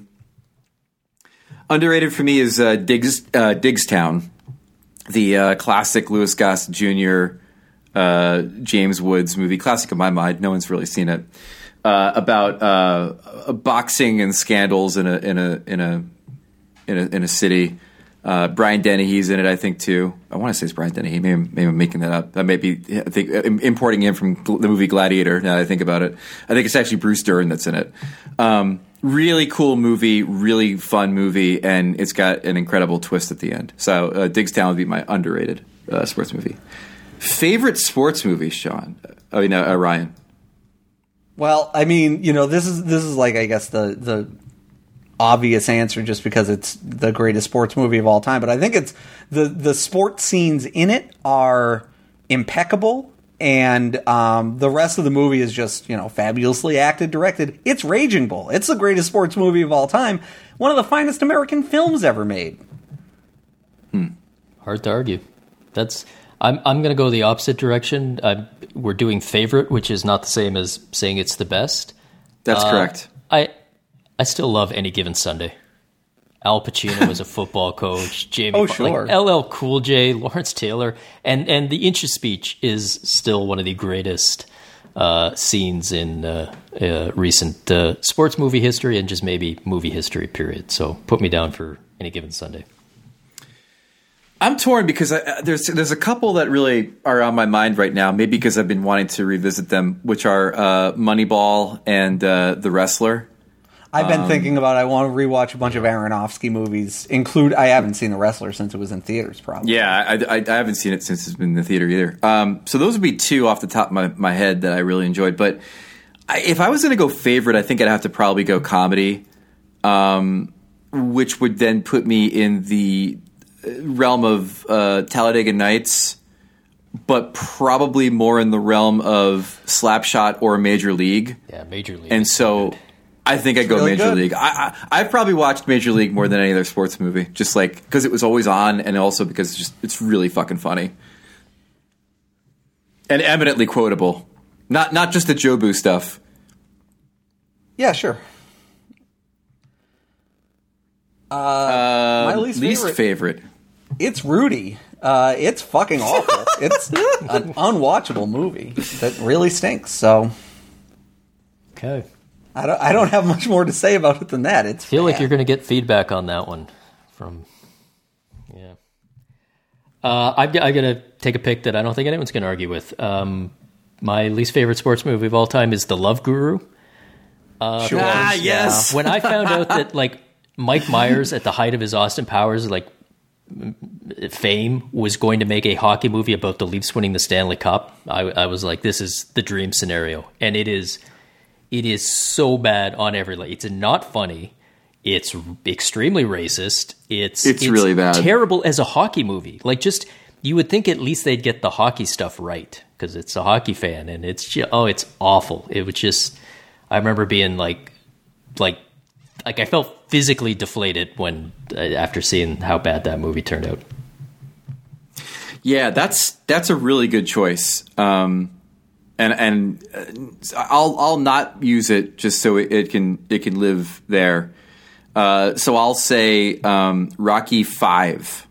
Underrated for me is uh, Diggs, uh, Diggstown, the uh, classic Louis Goss Junior Uh, James Woods movie, classic in my mind. No one's really seen it. Uh, about uh, boxing and scandals in a in a in a in a, in a city. Uh, Brian Dennehy's in it, I think, too. I want to say it's Brian Dennehy. Maybe, maybe I'm making that up. I may be I think, importing him from the movie Gladiator, now that I think about it. I think it's actually Bruce Dern that's in it. Um, really cool movie, really fun movie, and it's got an incredible twist at the end. So uh, Diggstown would be my underrated uh, sports movie. Favorite sports movie, Sean? Oh, you know, uh, Ryan. Well, I mean, you know, this is this is like I guess the the obvious answer just because it's the greatest sports movie of all time, but I think it's the the sports scenes in it are impeccable, and um, the rest of the movie is just, you know, fabulously acted, directed. It's Raging Bull. It's the greatest sports movie of all time. One of the finest American films ever made. Hmm. Hard to argue. That's I'm I'm going to go the opposite direction. I'm, we're doing favorite, which is not the same as saying it's the best. That's uh, correct. I I still love Any Given Sunday. Al Pacino was a football coach. Jamie, Oh, sure. like L L Cool J, Lawrence Taylor, and and the Inch of Speech is still one of the greatest uh, scenes in uh, uh, recent uh, sports movie history and just maybe movie history. Period. So put me down for Any Given Sunday. I'm torn because I, there's there's a couple that really are on my mind right now. Maybe because I've been wanting to revisit them, which are uh, Moneyball and uh, The Wrestler. I've been um, thinking about. I want to rewatch a bunch of Aronofsky movies. Include. I haven't seen The Wrestler since it was in theaters. Probably. Yeah, I, I, I haven't seen it since it's been in the theater either. Um, so those would be two off the top of my, my head that I really enjoyed. But I, if I was going to go favorite, I think I'd have to probably go comedy, um, which would then put me in the realm of uh, Talladega Nights, but probably more in the realm of Slapshot or Major League. Yeah, Major League. And so good. I think I'd go really Major good. League. I, I, I've probably watched Major League more than any other sports movie, just like because it was always on, and also because it's just it's really fucking funny and eminently quotable. Not not just the Jobu stuff. Yeah, sure. Uh, uh, my least, least favorite, favorite. It's Rudy. Uh, it's fucking awful. It's an unwatchable movie that really stinks. So, okay. I don't. I don't have much more to say about it than that. It's I feel bad. like you're going to get feedback on that one from. Yeah. Uh, I'm, I'm going to take a pick that I don't think anyone's going to argue with. Um, my least favorite sports movie of all time is The Love Guru. Uh, sure. Ah, yes. Yeah, when I found out that like Mike Myers at the height of his Austin Powers like fame was going to make a hockey movie about the Leafs winning the Stanley Cup, I, I was like, this is the dream scenario, and it is. It is so bad on every level. It's not funny. It's extremely racist. It's, it's, it's really bad. Terrible as a hockey movie. Like, just, you would think at least they'd get the hockey stuff right because it's a hockey fan, and it's just, oh, it's awful. It was just, I remember being like, like, like I felt physically deflated when uh, after seeing how bad that movie turned out. Yeah, that's that's a really good choice. Um, And and uh, I'll I'll not use it just so it, it can it can live there. Uh, so I'll say um, Rocky Five.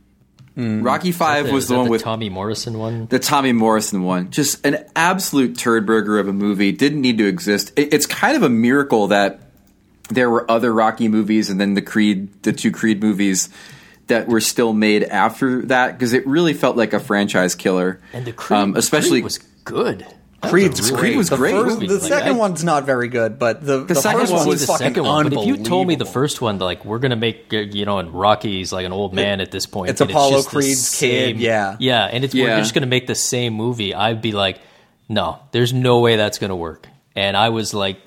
Mm. Rocky Five the, was the one the with Tommy Morrison one. The Tommy Morrison one, just an absolute turd burger of a movie. Didn't need to exist. It, it's kind of a miracle that there were other Rocky movies and then the Creed, the two Creed movies that were still made after that, because it really felt like a franchise killer. And the Creed, um, especially Creed was good. Creed's was great. Creed was the great. First, the Like, second I, one's not very good, but the, the, the second first one one was the fucking second one. But if you told me the unbelievable. first one, like we're gonna make, you know, and Rocky's like an old man at this point. It's and Apollo just the Creed's same- kid, yeah. yeah, and it's Yeah. we're just gonna make the same movie. I'd be like, no, there's no way that's gonna work. And I was like,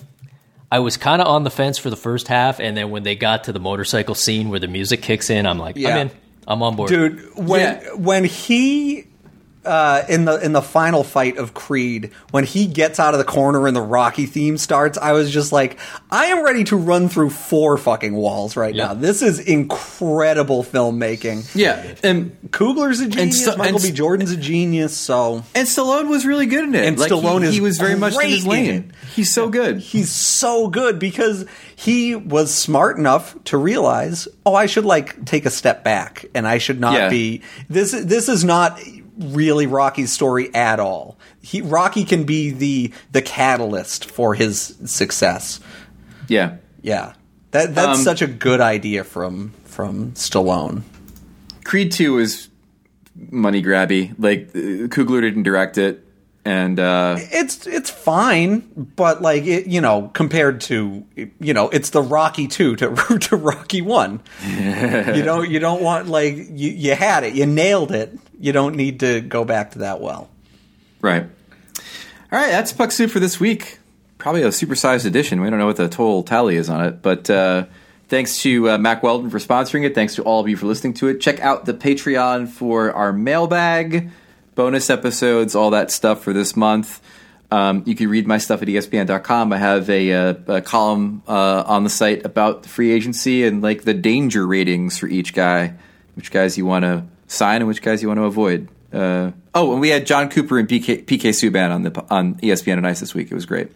I was kind of on the fence for the first half, and then when they got to the motorcycle scene where the music kicks in, I'm like, Yeah. I'm in, I'm on board, dude. When Yeah. when he. Uh, in the in the final fight of Creed, when he gets out of the corner and the Rocky theme starts, I was just like, I am ready to run through four fucking walls right Yeah. now. This is incredible filmmaking. Yeah, and Kugler's a genius. so- Michael and- B. Jordan's a genius. So and Stallone was really good in it. And like, Stallone he, is he was very much in great his in lane. it. He's so good. he's so good because he was smart enough to realize, oh, I should like take a step back, and I should not Yeah. be this. This is not really Rocky's story at all. He Rocky can be the the catalyst for his success. Yeah. Yeah, that that's Um, such a good idea from from Stallone. Creed two is money grabby. Like uh, Coogler didn't direct it, and uh, It's it's fine, but like it, you know, compared to you know, it's the Rocky two to to Rocky one. you don't you don't want like you you had it, you nailed it. You don't need to go back to that well. right. All right, that's Puck Soup for this week. Probably a supersized edition. We don't know what the total tally is on it, but uh, thanks to uh, Mack Weldon for sponsoring it. Thanks to all of you for listening to it. Check out the Patreon for our mailbag, bonus episodes, all that stuff for this month. Um, you can read my stuff at E S P N dot com. I have a, a, a column uh, on the site about the free agency and like the danger ratings for each guy, which guys you want to sign and which guys you want to avoid. Uh, oh, and we had John Cooper and P K, P K Subban on the on E S P N and Ice this week. It was great.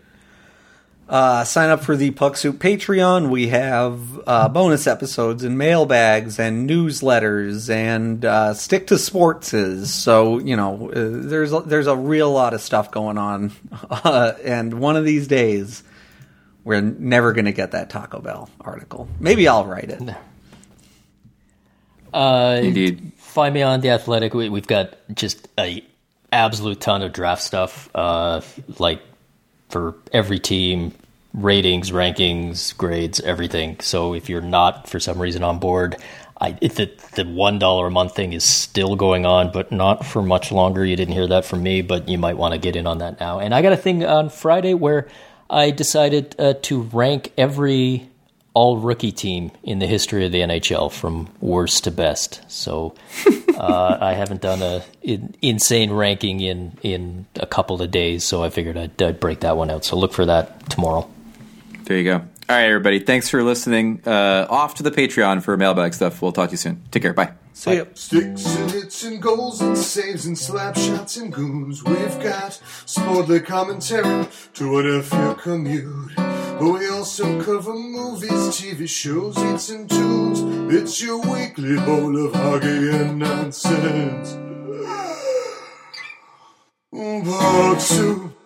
Uh, sign up for the Puck Soup Patreon. We have uh, bonus episodes and mailbags and newsletters and uh, stick to sportses. So you know, uh, there's a, there's a real lot of stuff going on, uh, and one of these days, we're never going to get that Taco Bell article. Maybe I'll write it. Uh, Indeed. Find me on The Athletic. We, we've got just a absolute ton of draft stuff, uh, like for every team, ratings, rankings, grades, everything. So if you're not, for some reason, on board, I, it, the, the one dollar a month thing is still going on, but not for much longer. You didn't hear that from me, but you might want to get in on that now. And I got a thing on Friday where I decided uh, to rank every all-rookie team in the history of the N H L from worst to best. So uh, I haven't done a in, insane ranking in, in a couple of days, so I figured I'd, I'd break that one out. So look for that tomorrow. There you go. All right, everybody. Thanks for listening. Uh, off to the Patreon for mailbag stuff. We'll talk to you soon. Take care. Bye. See ya. Sticks and hits and goals and saves and slap shots and goons. We've got sportly commentary to whatever your commute. We also cover movies, T V shows, hits and tunes. It's your weekly bowl of hockey and nonsense. Part two.